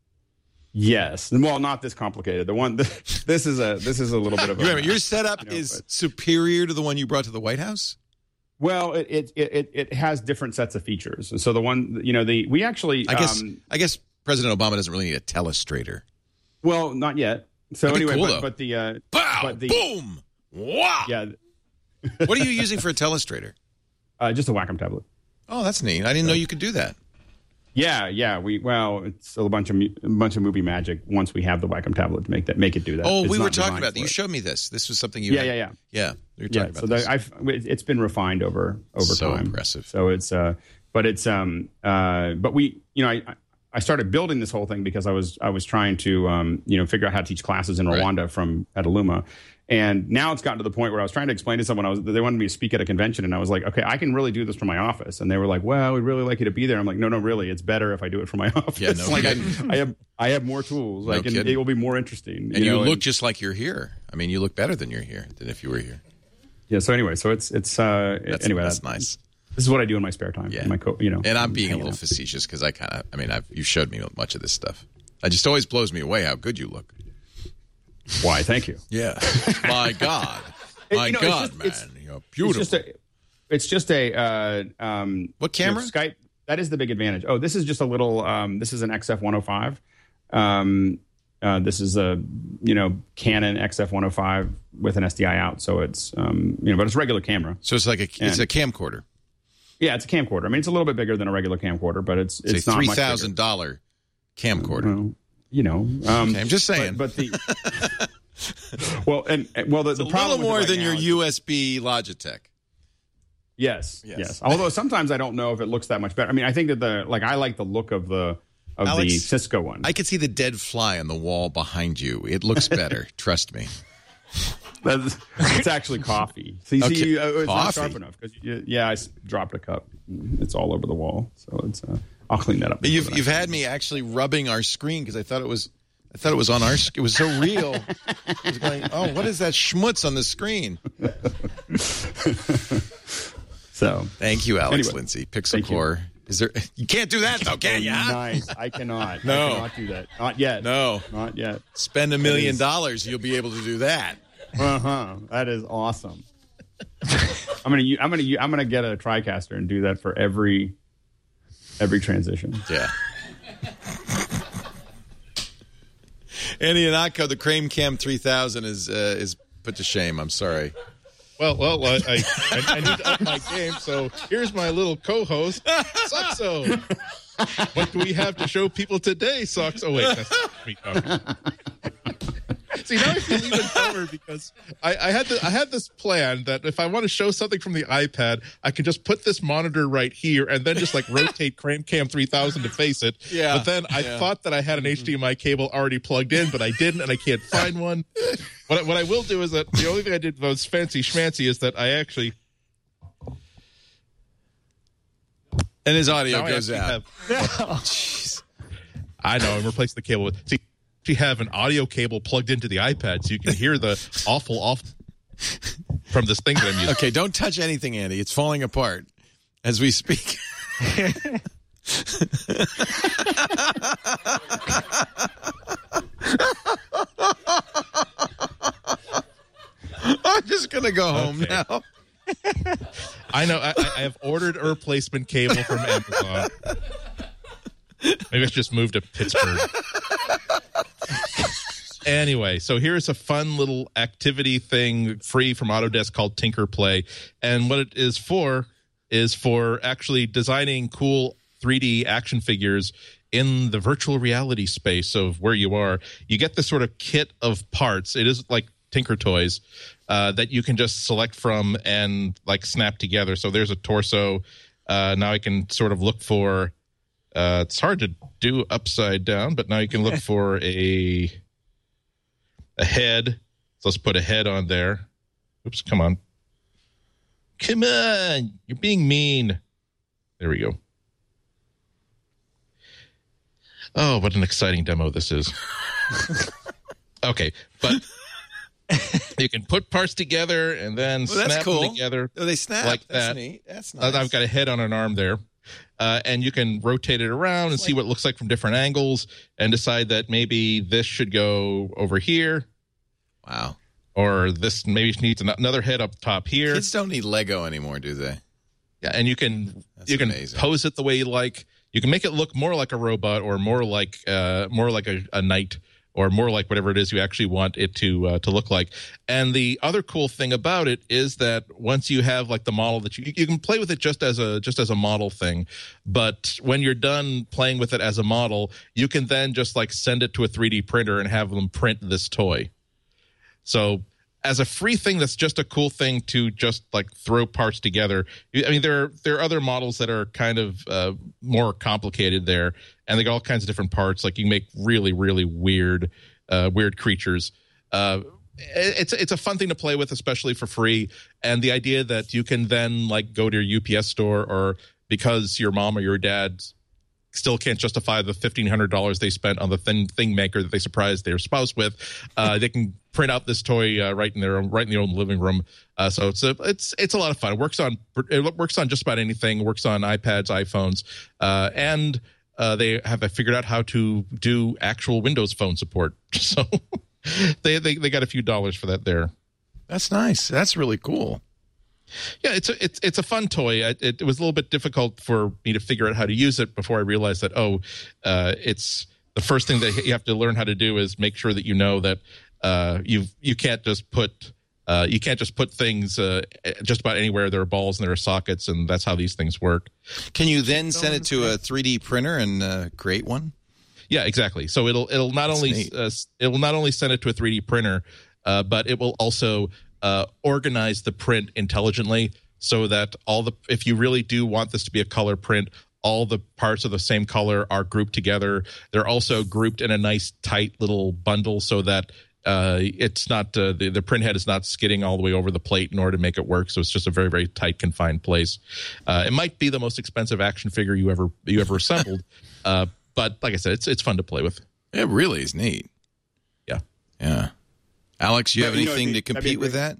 Yes, well, not this complicated. The one, this is a this is a little bit of a. Remember, your setup you know, is but, superior to the one you brought to the White House. Well, it, it it it has different sets of features. So the one, you know, the we actually, I guess, um, I guess President Obama doesn't really need a telestrator. Well, not yet. So That'd be anyway, cool, but, but the uh, Pow! but the, boom, wow. Yeah. What are you using for a telestrator? Uh, just a Wacom tablet. Oh, that's neat. I didn't know you could do that. Yeah, yeah. We well, it's a bunch of a bunch of movie magic. Once we have the Wacom tablet to make that make it do that. Oh, it's we were talking designed about that. You it. showed me this. This was something you. Yeah, had. yeah, yeah. Yeah, we were Yeah. talking So about the, this. I've it's been refined over over so time. impressive. So it's uh, but it's um uh, but we you know I. I started building this whole thing because I was I was trying to um, you know figure out how to teach classes in Rwanda right. from Petaluma, and now it's gotten to the point where I was trying to explain to someone I was they wanted me to speak at a convention, and I was like, okay, I can really do this from my office, and they were like, well, we'd really like you to be there. I'm like, no, no, really, it's better if I do it from my office. Yeah, no like I, kidding. I have I have more tools, No like and kidding. it will be more interesting. And you, know, look and, just like you're here. I mean, you look better than you're here than if you were here. Yeah. So anyway, so it's it's uh, that's, anyway that's that, nice. This is what I do in my spare time. Yeah. In my co- you know, and I'm being a little out. facetious because I kind of, I mean, I've, you showed me much of this stuff. It just always blows me away how good you look. Why? Thank you. Yeah. My God. My you know, God, it's just, man. It's, You're beautiful. It's just a, it's just a uh, um, what camera? You know, Skype. That is the big advantage. Oh, this is just a little. Um, this is an X F one oh five. Um, uh, this is a you know Canon X F one oh five with an S D I out. So it's um, you know, but it's a regular camera. So it's like a and, it's a camcorder. Yeah, it's a camcorder. I mean, it's a little bit bigger than a regular camcorder, but it's it's, it's a not three much thousand dollar camcorder. Well, you know, um, okay, I'm just saying. But, but the well, and well, the, it's the a problem little more with it right than your is, U S B Logitech. Yes, yes, yes. Although sometimes I don't know if it looks that much better. I mean, I think that the like I like the look of the of Alex, the Cisco one. I could see the dead fly on the wall behind you. It looks better. Trust me. That's, it's actually coffee. So you okay. see, uh, it's coffee. not sharp enough because yeah, I dropped a cup. It's all over the wall, so it's. Uh, I'll clean that up. But you've you've had me actually rubbing our screen because I thought it was I thought it was on our. It was so real. I was going, oh, what is that schmutz on the screen? So thank you, Alex anyway, Lindsay, Pixel Core. Is there? You can't do that though, can you? Nice. I cannot. No. I cannot do that. Not yet. No. Not yet. Spend a million dollars, you'll be able to do that. Uh huh. That is awesome. I'm gonna. I'm gonna. I'm gonna get a TriCaster and do that for every every transition. Yeah. Andy Anatko, the Crane Cam three thousand is uh, is put to shame. I'm sorry. Well, well, I, I, I need to up my game, so here's my little co-host, Soxo. What do we have to show people today, Soxo? Oh, wait, that's me talking. See, now I feel even dumber because I, I had the, I had this plan that if I want to show something from the iPad, I can just put this monitor right here and then just like rotate Crane Cam three thousand to face it. Yeah. But then I yeah. thought that I had an H D M I cable already plugged in, but I didn't, and I can't find one. What I, what I will do is that the only thing I did that was fancy schmancy is that I actually. And his audio Now goes out. Have, Jeez. I know. I'm replacing the cable. See, you have an audio cable plugged into the iPad, so you can hear the awful off from this thing that I'm using. Okay, don't touch anything, Andy. It's falling apart as we speak. I'm just gonna go home okay. now. I know. I, I have ordered a replacement cable from Amazon. Maybe I should just move to Pittsburgh. Anyway, so here's a fun little activity thing free from Autodesk called Tinker Play. And what it is for is for actually designing cool three D action figures in the virtual reality space of where you are. You get this sort of kit of parts. It is like Tinker Toys uh, that you can just select from and like snap together. So there's a torso. Uh, now I can sort of look for, uh, it's hard to do upside down, but now you can look for a... a head. So let's put a head on there. Oops, come on. Come on. You're being mean. There we go. Oh, what an exciting demo this is. Okay, but you can put parts together and then well, snap that's cool. them together. Oh, they snap. Like that's that. neat. That's nice. I've got a head on an arm there. Uh, and you can rotate it around and see what it looks like from different angles and decide that maybe this should go over here. Wow. Or this maybe needs another head up top here. Kids don't need Lego anymore, do they? Yeah, and you can That's you can amazing. pose it the way you like. You can make it look more like a robot or more like uh, more like a, a knight or more like whatever it is you actually want it to uh, to look like. And the other cool thing about it is that once you have like the model that you you can play with it just as a just as a model thing, but when you're done playing with it as a model, you can then just like send it to a three D printer and have them print this toy. So as a free thing, that's just a cool thing to just like throw parts together. I mean, there are, there are other models that are kind of uh, more complicated there, and they got all kinds of different parts. Like you can make really, really weird, uh, weird creatures. Uh, it's it's a fun thing to play with, especially for free. And the idea that you can then like go to your U P S store, or because your mom or your dad still can't justify the fifteen hundred dollars they spent on the thing, thing maker that they surprised their spouse with, uh, they can print out this toy uh, right in their own, right in their own living room. Uh, so it's a it's it's a lot of fun. It works on it works on just about anything. It works on iPads, iPhones, uh, and uh, they have figured out how to do actual Windows Phone support. So they, they they got a few dollars for that there. That's nice. That's really cool. Yeah, it's a, it's it's a fun toy. It, it was a little bit difficult for me to figure out how to use it before I realized that, oh, uh, it's the first thing that you have to learn how to do is make sure that you know that uh, you you can't just put uh, you can't just put things uh, just about anywhere. There are balls and there are sockets, and that's how these things work. Can you then send it to a three D printer and uh, create one? Yeah, exactly. So it'll it'll not That's only uh, it will not only send it to a three D printer, uh, but it will also Uh, organize the print intelligently so that all the if you really do want this to be a color print, all the parts of the same color are grouped together. They're also grouped in a nice tight little bundle so that uh, it's not uh, the, the print head is not skidding all the way over the plate in order to make it work. So it's just a very, very tight, confined place. Uh, it might be the most expensive action figure you ever you ever assembled, uh, but like I said, it's it's fun to play with. It really is neat. Yeah, yeah. Alex, you But, have you know, anything the- to compete with that?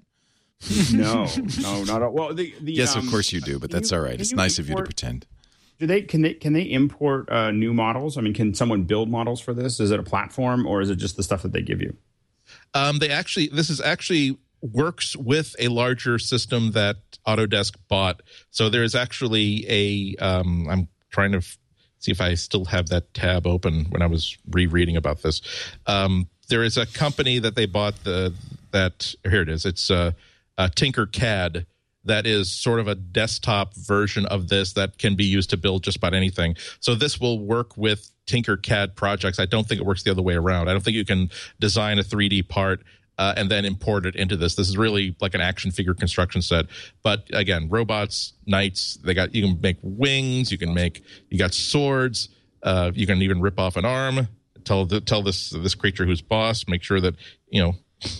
No, no, not at all. Well, the, the, yes, um, of course you do, but that's you, all right. It's you nice of you to import, pretend. Do they can they can they import uh, new models? I mean, can someone build models for this? Is it a platform or is it just the stuff that they give you? Um, they actually this is actually works with a larger system that Autodesk bought. So there is actually a um, I'm trying to f- see if I still have that tab open when I was rereading about this. Um, there is a company that they bought the that here it is. It's uh, uh, Tinkercad. That is sort of a desktop version of this that can be used to build just about anything. So this will work with Tinkercad projects. I don't think it works the other way around. I don't think you can design a three D part uh, and then import it into this. This is really like an action figure construction set. But again, robots, knights, they got you can make wings, you can make you got swords, uh, you can even rip off an arm. Tell the, tell this this creature who's boss. Make sure that you know.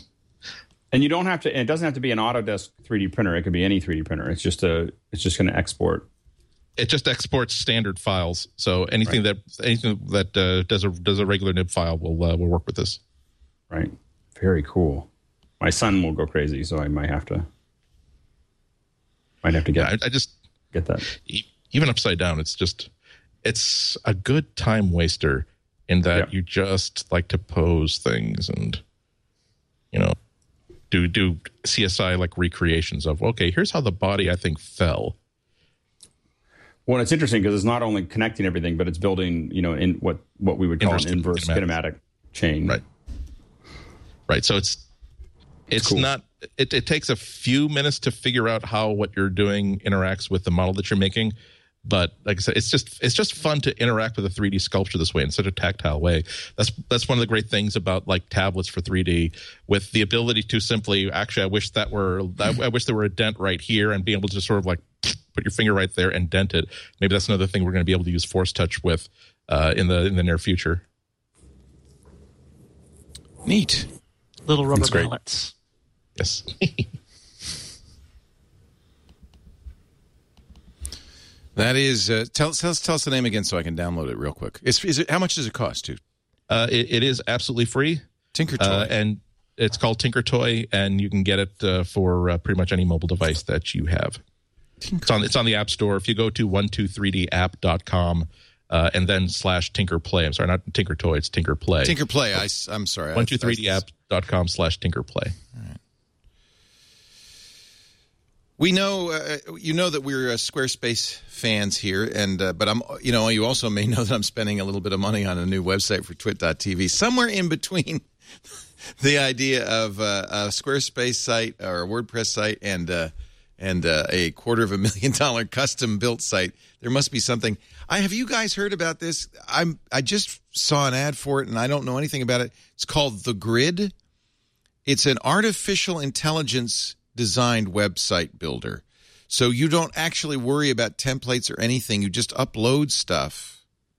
And you don't have to. It doesn't have to be an Autodesk three D printer. It could be any three D printer. It's just a. It's just going to export. it just exports standard files. So anything right. that anything that uh, does a does a regular nib file will uh, will work with this. Right. Very cool. My son will go crazy, so I might have to might have to get. Yeah, I, I just get that. Even upside down, it's just it's a good time waster in that yeah. you just like to pose things and you know do do C S I like recreations of okay, here's how the body I think fell. Well, it's interesting because it's not only connecting everything, but it's building, you know, in what, what we would call inverse an inverse kinematic. kinematic chain. Right. Right. So it's it's cool. not it, it takes a few minutes to figure out how what you're doing interacts with the model that you're making. But like I said, it's just it's just fun to interact with a three D sculpture this way in such a tactile way. That's that's one of the great things about like tablets for three D, with the ability to simply actually I wish that were I, I wish there were a dent right here and being able to sort of like put your finger right there and dent it. Maybe that's another thing we're going to be able to use Force Touch with uh, in the in the near future. Neat. Little rubber pellets. Yes. That is, uh, tell, tell, tell us the name again so I can download it real quick. Is, is it, how much does it cost, too? Uh, it, it is absolutely free. Tinker Toy. Uh, and it's called Tinker Toy, and you can get it uh, for uh, pretty much any mobile device that you have. Tinker. It's on it's on the App Store. If you go to one two three d app dot com uh, and then slash Tinker Play. I'm sorry, not Tinker Toy, it's Tinker Play. Tinker Play. I, I'm sorry. one two three d app dot com slash Tinker Play. All right. We know, uh, you know that we're uh, Squarespace fans here, and uh, but I'm, you know, you also may know that I'm spending a little bit of money on a new website for twit dot t v. Somewhere in between the idea of uh, a Squarespace site or a WordPress site and uh, and uh, a quarter of a million dollar custom built site, there must be something. I have you guys heard about this? I'm I just saw an ad for it, and I don't know anything about it. It's called The Grid. It's an artificial intelligence designed website builder. So you don't actually worry about templates or anything. You just upload stuff.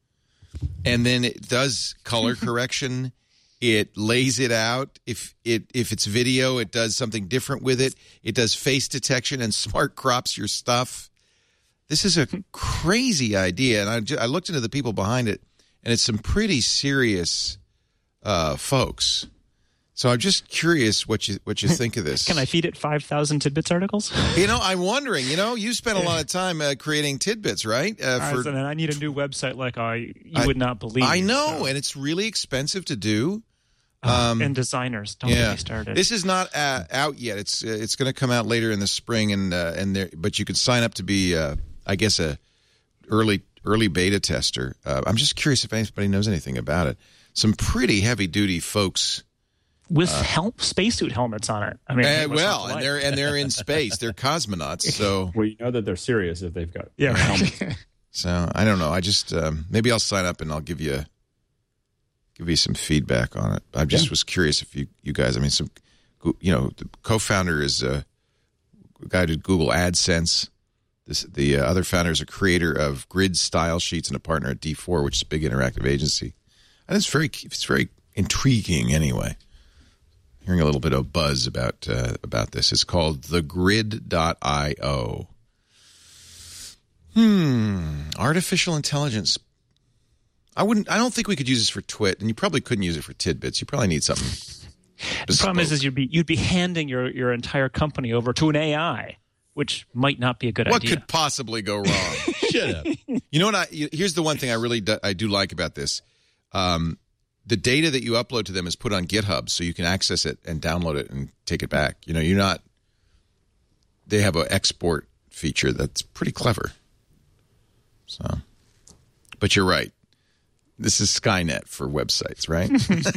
And then it does color correction. It lays it out. If it if it's video, it does something different with it. It does face detection and smart crops your stuff. This is a crazy idea. And I, just, I looked into the people behind it, and it's some pretty serious uh, folks. So I'm just curious what you what you think of this. Can I feed it five thousand Tidbits articles? You know, I'm wondering, you know, you spent a lot of time uh, creating Tidbits, right? Uh, for, right, and I need a new website like I you I, would not believe. I know, so. And it's really expensive to do. Um, and designers, don't yeah. get me started. This is not uh, out yet. It's uh, it's going to come out later in the spring, and uh, and there, but you can sign up to be, uh, I guess, a early early beta tester. Uh, I'm just curious if anybody knows anything about it. Some pretty heavy duty folks. With uh, help, spacesuit helmets on it. I mean, uh, well, and they're and they're in space. They're cosmonauts. So well, you know that they're serious if they've got yeah. helmets. So I don't know. I just um, maybe I'll sign up and I'll give you give you some feedback on it. I just yeah. was curious if you you guys. I mean, some you know, the co-founder is a guy who did Google AdSense. This the uh, other founder is a creator of Grid Style Sheets and a partner at D four, which is a big interactive agency. And it's very it's very intriguing anyway. Hearing a little bit of buzz about uh, about this. It's called the grid dot io. Hmm. Artificial intelligence. I wouldn't. I don't think we could use this for Twit, and you probably couldn't use it for Tidbits. You probably need something. The problem is, is you'd be you'd be handing your, your entire company over to an A I, which might not be a good what idea. What could possibly go wrong? Shut up. You know what? I here's the one thing I really do, I do like about this. Um, The data that you upload to them is put on GitHub, so you can access it and download it and take it back. You know, you're not. They have an export feature that's pretty clever. So, but you're right. This is Skynet for websites, right?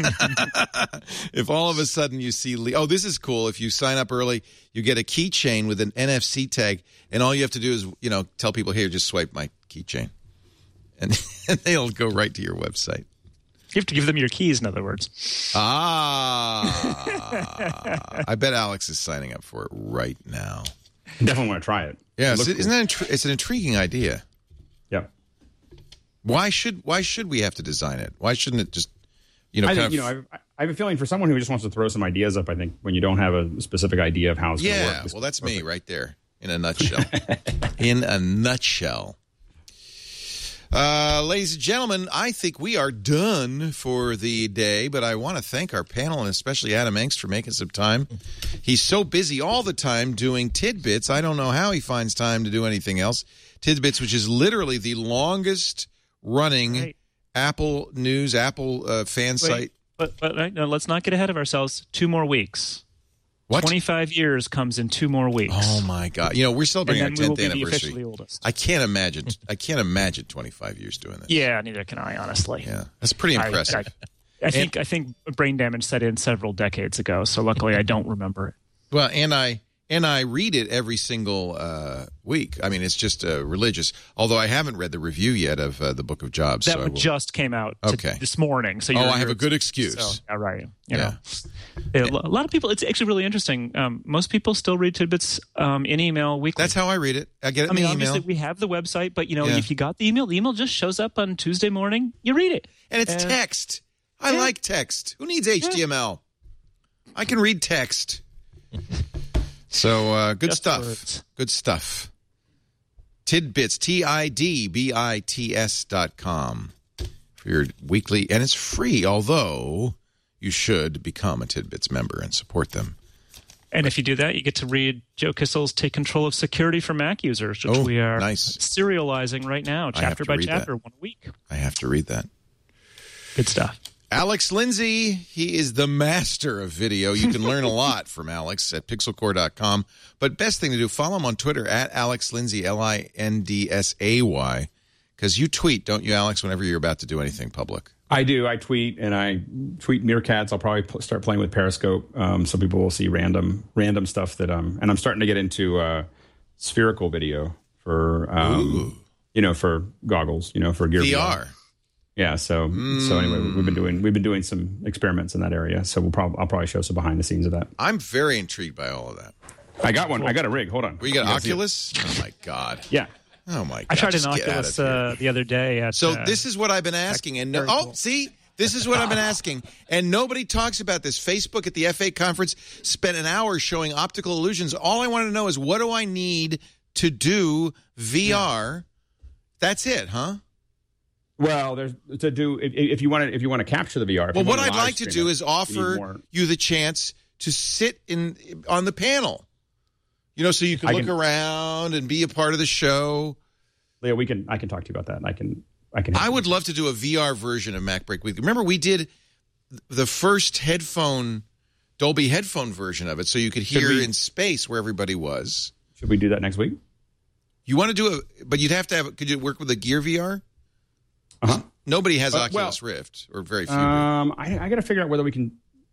If all of a sudden you see, oh, this is cool. If you sign up early, you get a keychain with an N F C tag, and all you have to do is, you know, tell people, here, just swipe my keychain, and, and they'll go right to your website. You have to give them your keys, in other words. Ah. I bet Alex is signing up for it right now. Definitely want to try it. Yeah, it isn't cool. that intri- it's an intriguing idea. Yeah. Why should why should we have to design it? Why shouldn't it just, you know, I kind think, of, you know, I've, I have a feeling for someone who just wants to throw some ideas up, I think when you don't have a specific idea of how it's yeah, going to work. Yeah, well, that's perfect. Me right there in a nutshell. In a nutshell. Uh, ladies and gentlemen, I think we are done for the day, but I want to thank our panel and especially Adam Engst for making some time. He's so busy all the time doing Tidbits. I don't know how he finds time to do anything else. Tidbits, which is literally the longest running right. Apple News, Apple uh, fan Wait, site. But, but right, no, let's not get ahead of ourselves. Two more weeks. What? twenty-five years comes in two more weeks. Oh my God! You know we're celebrating our tenth anniversary. The oldest. I can't imagine. I can't imagine twenty-five years doing this. Yeah, neither can I. Honestly. Yeah, that's pretty impressive. I, I, I think. And, I think brain damage set in several decades ago. So luckily, I don't remember it. Well, and I and I read it every single uh, week. I mean, it's just uh, religious. Although I haven't read the review yet of uh, the Book of Jobs. That so just came out to, okay. this morning. So oh, you're, I have you're, a good excuse. So, all right. You yeah. know. A lot of people, it's actually really interesting. Um, most people still read Tidbits um, in email weekly. That's how I read it. I get it in I mean, the obviously email. we have the website, but you know, yeah. if you got the email, the email just shows up on Tuesday morning. You read it, and it's uh, text. I yeah. like text. Who needs H T M L? Yeah. I can read text. So uh, good just stuff. Words. Good stuff. Tidbits, T I D B I T S dot com for your weekly, and it's free. Although you should become a Tidbits member and support them. And if you do that, you get to read Joe Kissel's Take Control of Security for Mac Users, which oh, we are nice. serializing right now, chapter by chapter, that. one a week. I have to read that. Good stuff. Alex Lindsay, he is the master of video. You can learn a lot from Alex at pixel core dot com. But best thing to do, follow him on Twitter at Alex Lindsay, L I N D S A Y, because you tweet, don't you, Alex, whenever you're about to do anything public? I do. I tweet, and I tweet meerkats. I'll probably pl- start playing with Periscope, um, so people will see random random stuff that um. And I'm starting to get into uh, spherical video for um, you know, for goggles, you know, for Gear V R. V R. Yeah. So mm. so anyway, we've been doing we've been doing some experiments in that area. So we'll probably I'll probably show some behind the scenes of that. I'm very intrigued by all of that. I got one. I got a rig. Hold on. Well, you got Oculus? Oh my God. Yeah. Oh, my God. I tried an Oculus uh, the other day. At, so uh, this is what I've been asking. and no, Oh, cool. see? This is what I've been asking. And nobody talks about this. Facebook at the F A conference spent an hour showing optical illusions. All I want to know is what do I need to do V R? That's it, huh? Well, there's to do if, if you want to if you want to capture the V R. Well, what I'd like to do is offer you, you the chance to sit in on the panel. You know, so you can I look can, around and be a part of the show. Leo, we can. I can talk to you about that. I can. I can. I would love to do a V R version of MacBreak Weekly. Remember, we did the first headphone, Dolby headphone version of it, so you could hear we, in space where everybody was. Should we do that next week? You want to do it, but you'd have to have. Could you work with a Gear V R? Uh-huh. Nobody has uh, Oculus well, Rift, or very few. Um, I, I got to figure out whether we can.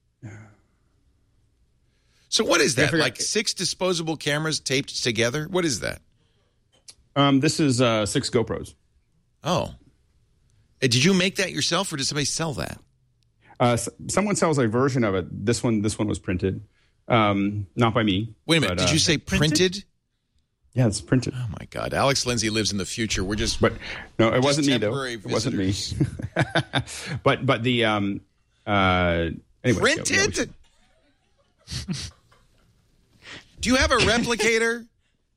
So what is that? Like six disposable cameras taped together? What is that? Um, this is uh, six GoPros. Oh. Did you make that yourself, or did somebody sell that? Uh, someone sells a version of it. This one, this one was printed, um, not by me. Wait a minute. But, did uh, you say printed? printed? Yeah, it's printed. Oh my God! Alex Lindsay lives in the future. We're just, but no, it wasn't me though. Visitors. It wasn't me. but but the um uh anyway, printed. Yeah, yeah, do you have a replicator?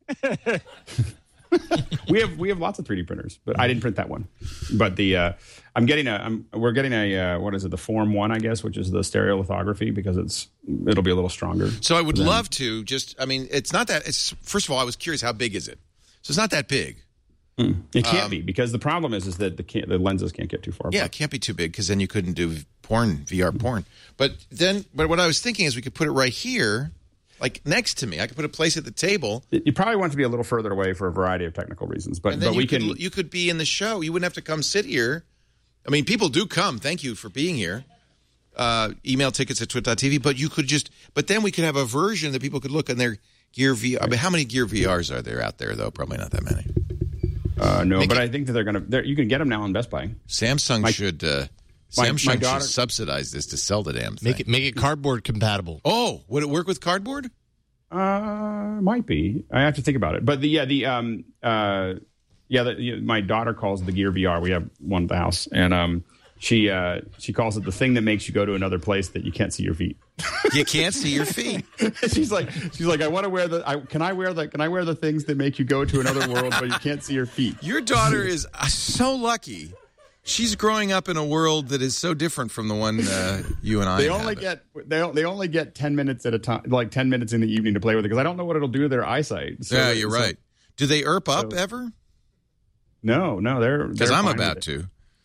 we have we have lots of three D printers, but I didn't print that one. But the uh, I'm getting a I'm, we're getting a uh, what is it the Form One I guess, which is the stereolithography because it's it'll be a little stronger. So I would than, love to just I mean it's not that it's first of all I was curious how big is it? So it's not that big. Mm, it can't um, be because the problem is is that the can, the lenses can't get too far. Yeah, apart. it can't be too big because then you couldn't do porn V R porn. But then but what I was thinking is we could put it right here. Like next to me, I could put a place at the table. You probably want to be a little further away for a variety of technical reasons, but, and then but you we could, can. You could be in the show. You wouldn't have to come sit here. I mean, people do come. Thank you for being here. Uh, email tickets at twit dot t v. But you could just. But then we could have a version that people could look on their Gear V R. I mean, how many Gear V Rs are there out there though? Probably not that many. Uh, no, Make but it, I think that they're going to. You can get them now on Best Buy. Samsung my, should. Uh, my, Samsung my daughter, should subsidize this to sell the damn thing. Make it make it cardboard compatible. Oh, would it work with cardboard? Uh, might be. I have to think about it. But the yeah the um uh yeah the, my daughter calls the Gear V R. We have one at the house, and um she uh, she calls it the thing that makes you go to another place that you can't see your feet. You can't see your feet. she's like, she's like, I want to wear the. I, can I wear the? Can I wear the things that make you go to another world, but you can't see your feet? Your daughter is so lucky. She's growing up in a world that is so different from the one uh, you and I. They only get they they only get ten minutes at a time, like ten minutes in the evening to play with it, because I don't know what it'll do to their eyesight. So, yeah, you're so, right. Do they erp up so, ever? No, no, they're because I'm about to.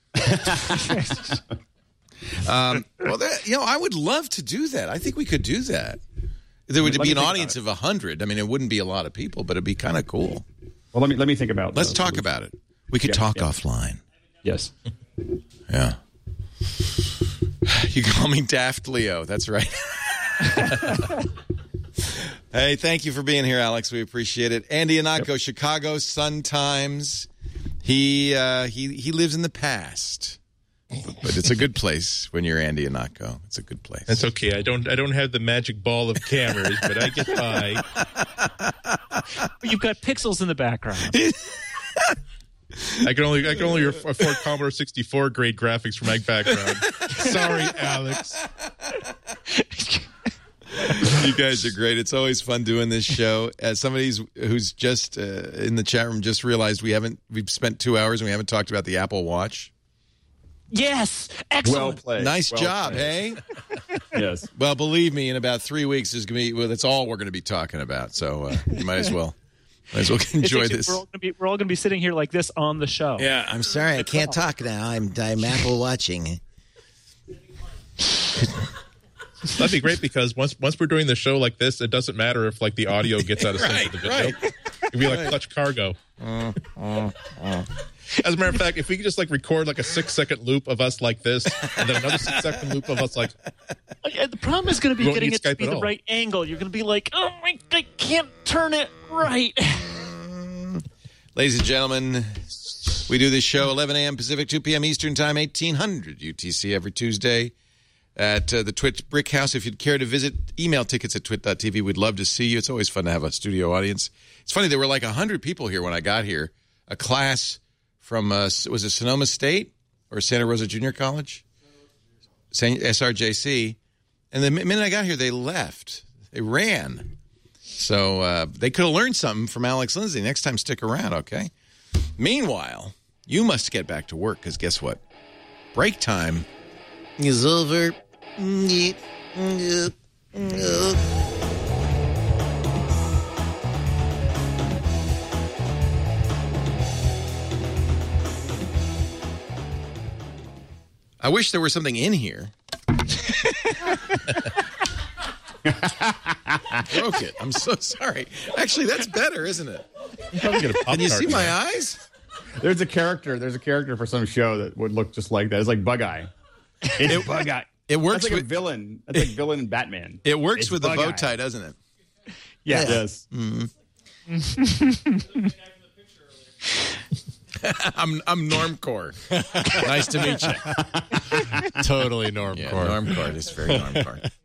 um, well, you know, I would love to do that. I think we could do that. There would be an audience of a hundred. I mean, it wouldn't be a lot of people, but it'd be kind of cool. Well, let me let me think about. Let's talk about it. We could yeah, talk yeah. offline. Yes. Yeah. You call me Daft Leo. That's right. Hey, thank you for being here, Alex. We appreciate it. Andy Ihnatko, yep. Chicago Sun-Times. He uh, he he lives in the past, but it's a good place when you're Andy Ihnatko. It's a good place. That's okay. I don't I don't have the magic ball of cameras, but I get by. You've got pixels in the background. I can only I can only afford Commodore sixty-four grade graphics for my background. Sorry, Alex. You guys are great. It's always fun doing this show. As somebody who's just uh, in the chat room just realized we haven't we've spent two hours and we haven't talked about the Apple Watch. Yes, excellent. Well played. Nice well job, played. hey. Yes. Well, believe me, in about three weeks, there's gonna be well, that's all we're going to be talking about. So uh, you might as well. Might as well enjoy actually, this. We're all going to be we're all going to be sitting here like this on the show. Yeah, I'm sorry, I can't talk now. I'm I'm Apple watching. That'd be great because once once we're doing the show like this, it doesn't matter if like the audio gets out of sync right, with the video. Right. It'd be like right. Clutch Cargo. Uh, uh, uh. As a matter of fact, if we could just like record like a six second loop of us like this, and then another six second loop of us like. Yeah, the problem is going to be getting it Skype to be the all. right angle. You're going to be like, oh my, I can't turn it right. Ladies and gentlemen, we do this show eleven a.m. Pacific, two p.m. Eastern Time, eighteen hundred U T C every Tuesday at uh, the Twit Brick House. If you'd care to visit, email tickets at twit dot t v. We'd love to see you. It's always fun to have a studio audience. It's funny, there were like one hundred people here when I got here, a class from, uh, was it Sonoma State or Santa Rosa Junior College? S R J C. And the minute I got here, they left. They ran. So uh, they could have learned something from Alex Lindsay. Next time, stick around, okay? Meanwhile, you must get back to work because guess what? Break time is over. I wish there was something in here. Broke it. I'm so sorry. Actually, that's better, isn't it? Can you see my eyes? There's a character. There's a character for some show that would look just like that. It's like Bug-Eye. It's Bug-Eye. It works. That's like with, a villain. That's like villain in Batman. It works it's with Bug-Eye. the bow tie, doesn't it? Yeah, it does. Mm-hmm. I'm I'm Normcore. Nice to meet you. Totally Normcore. Yeah, Normcore. It's very Normcore.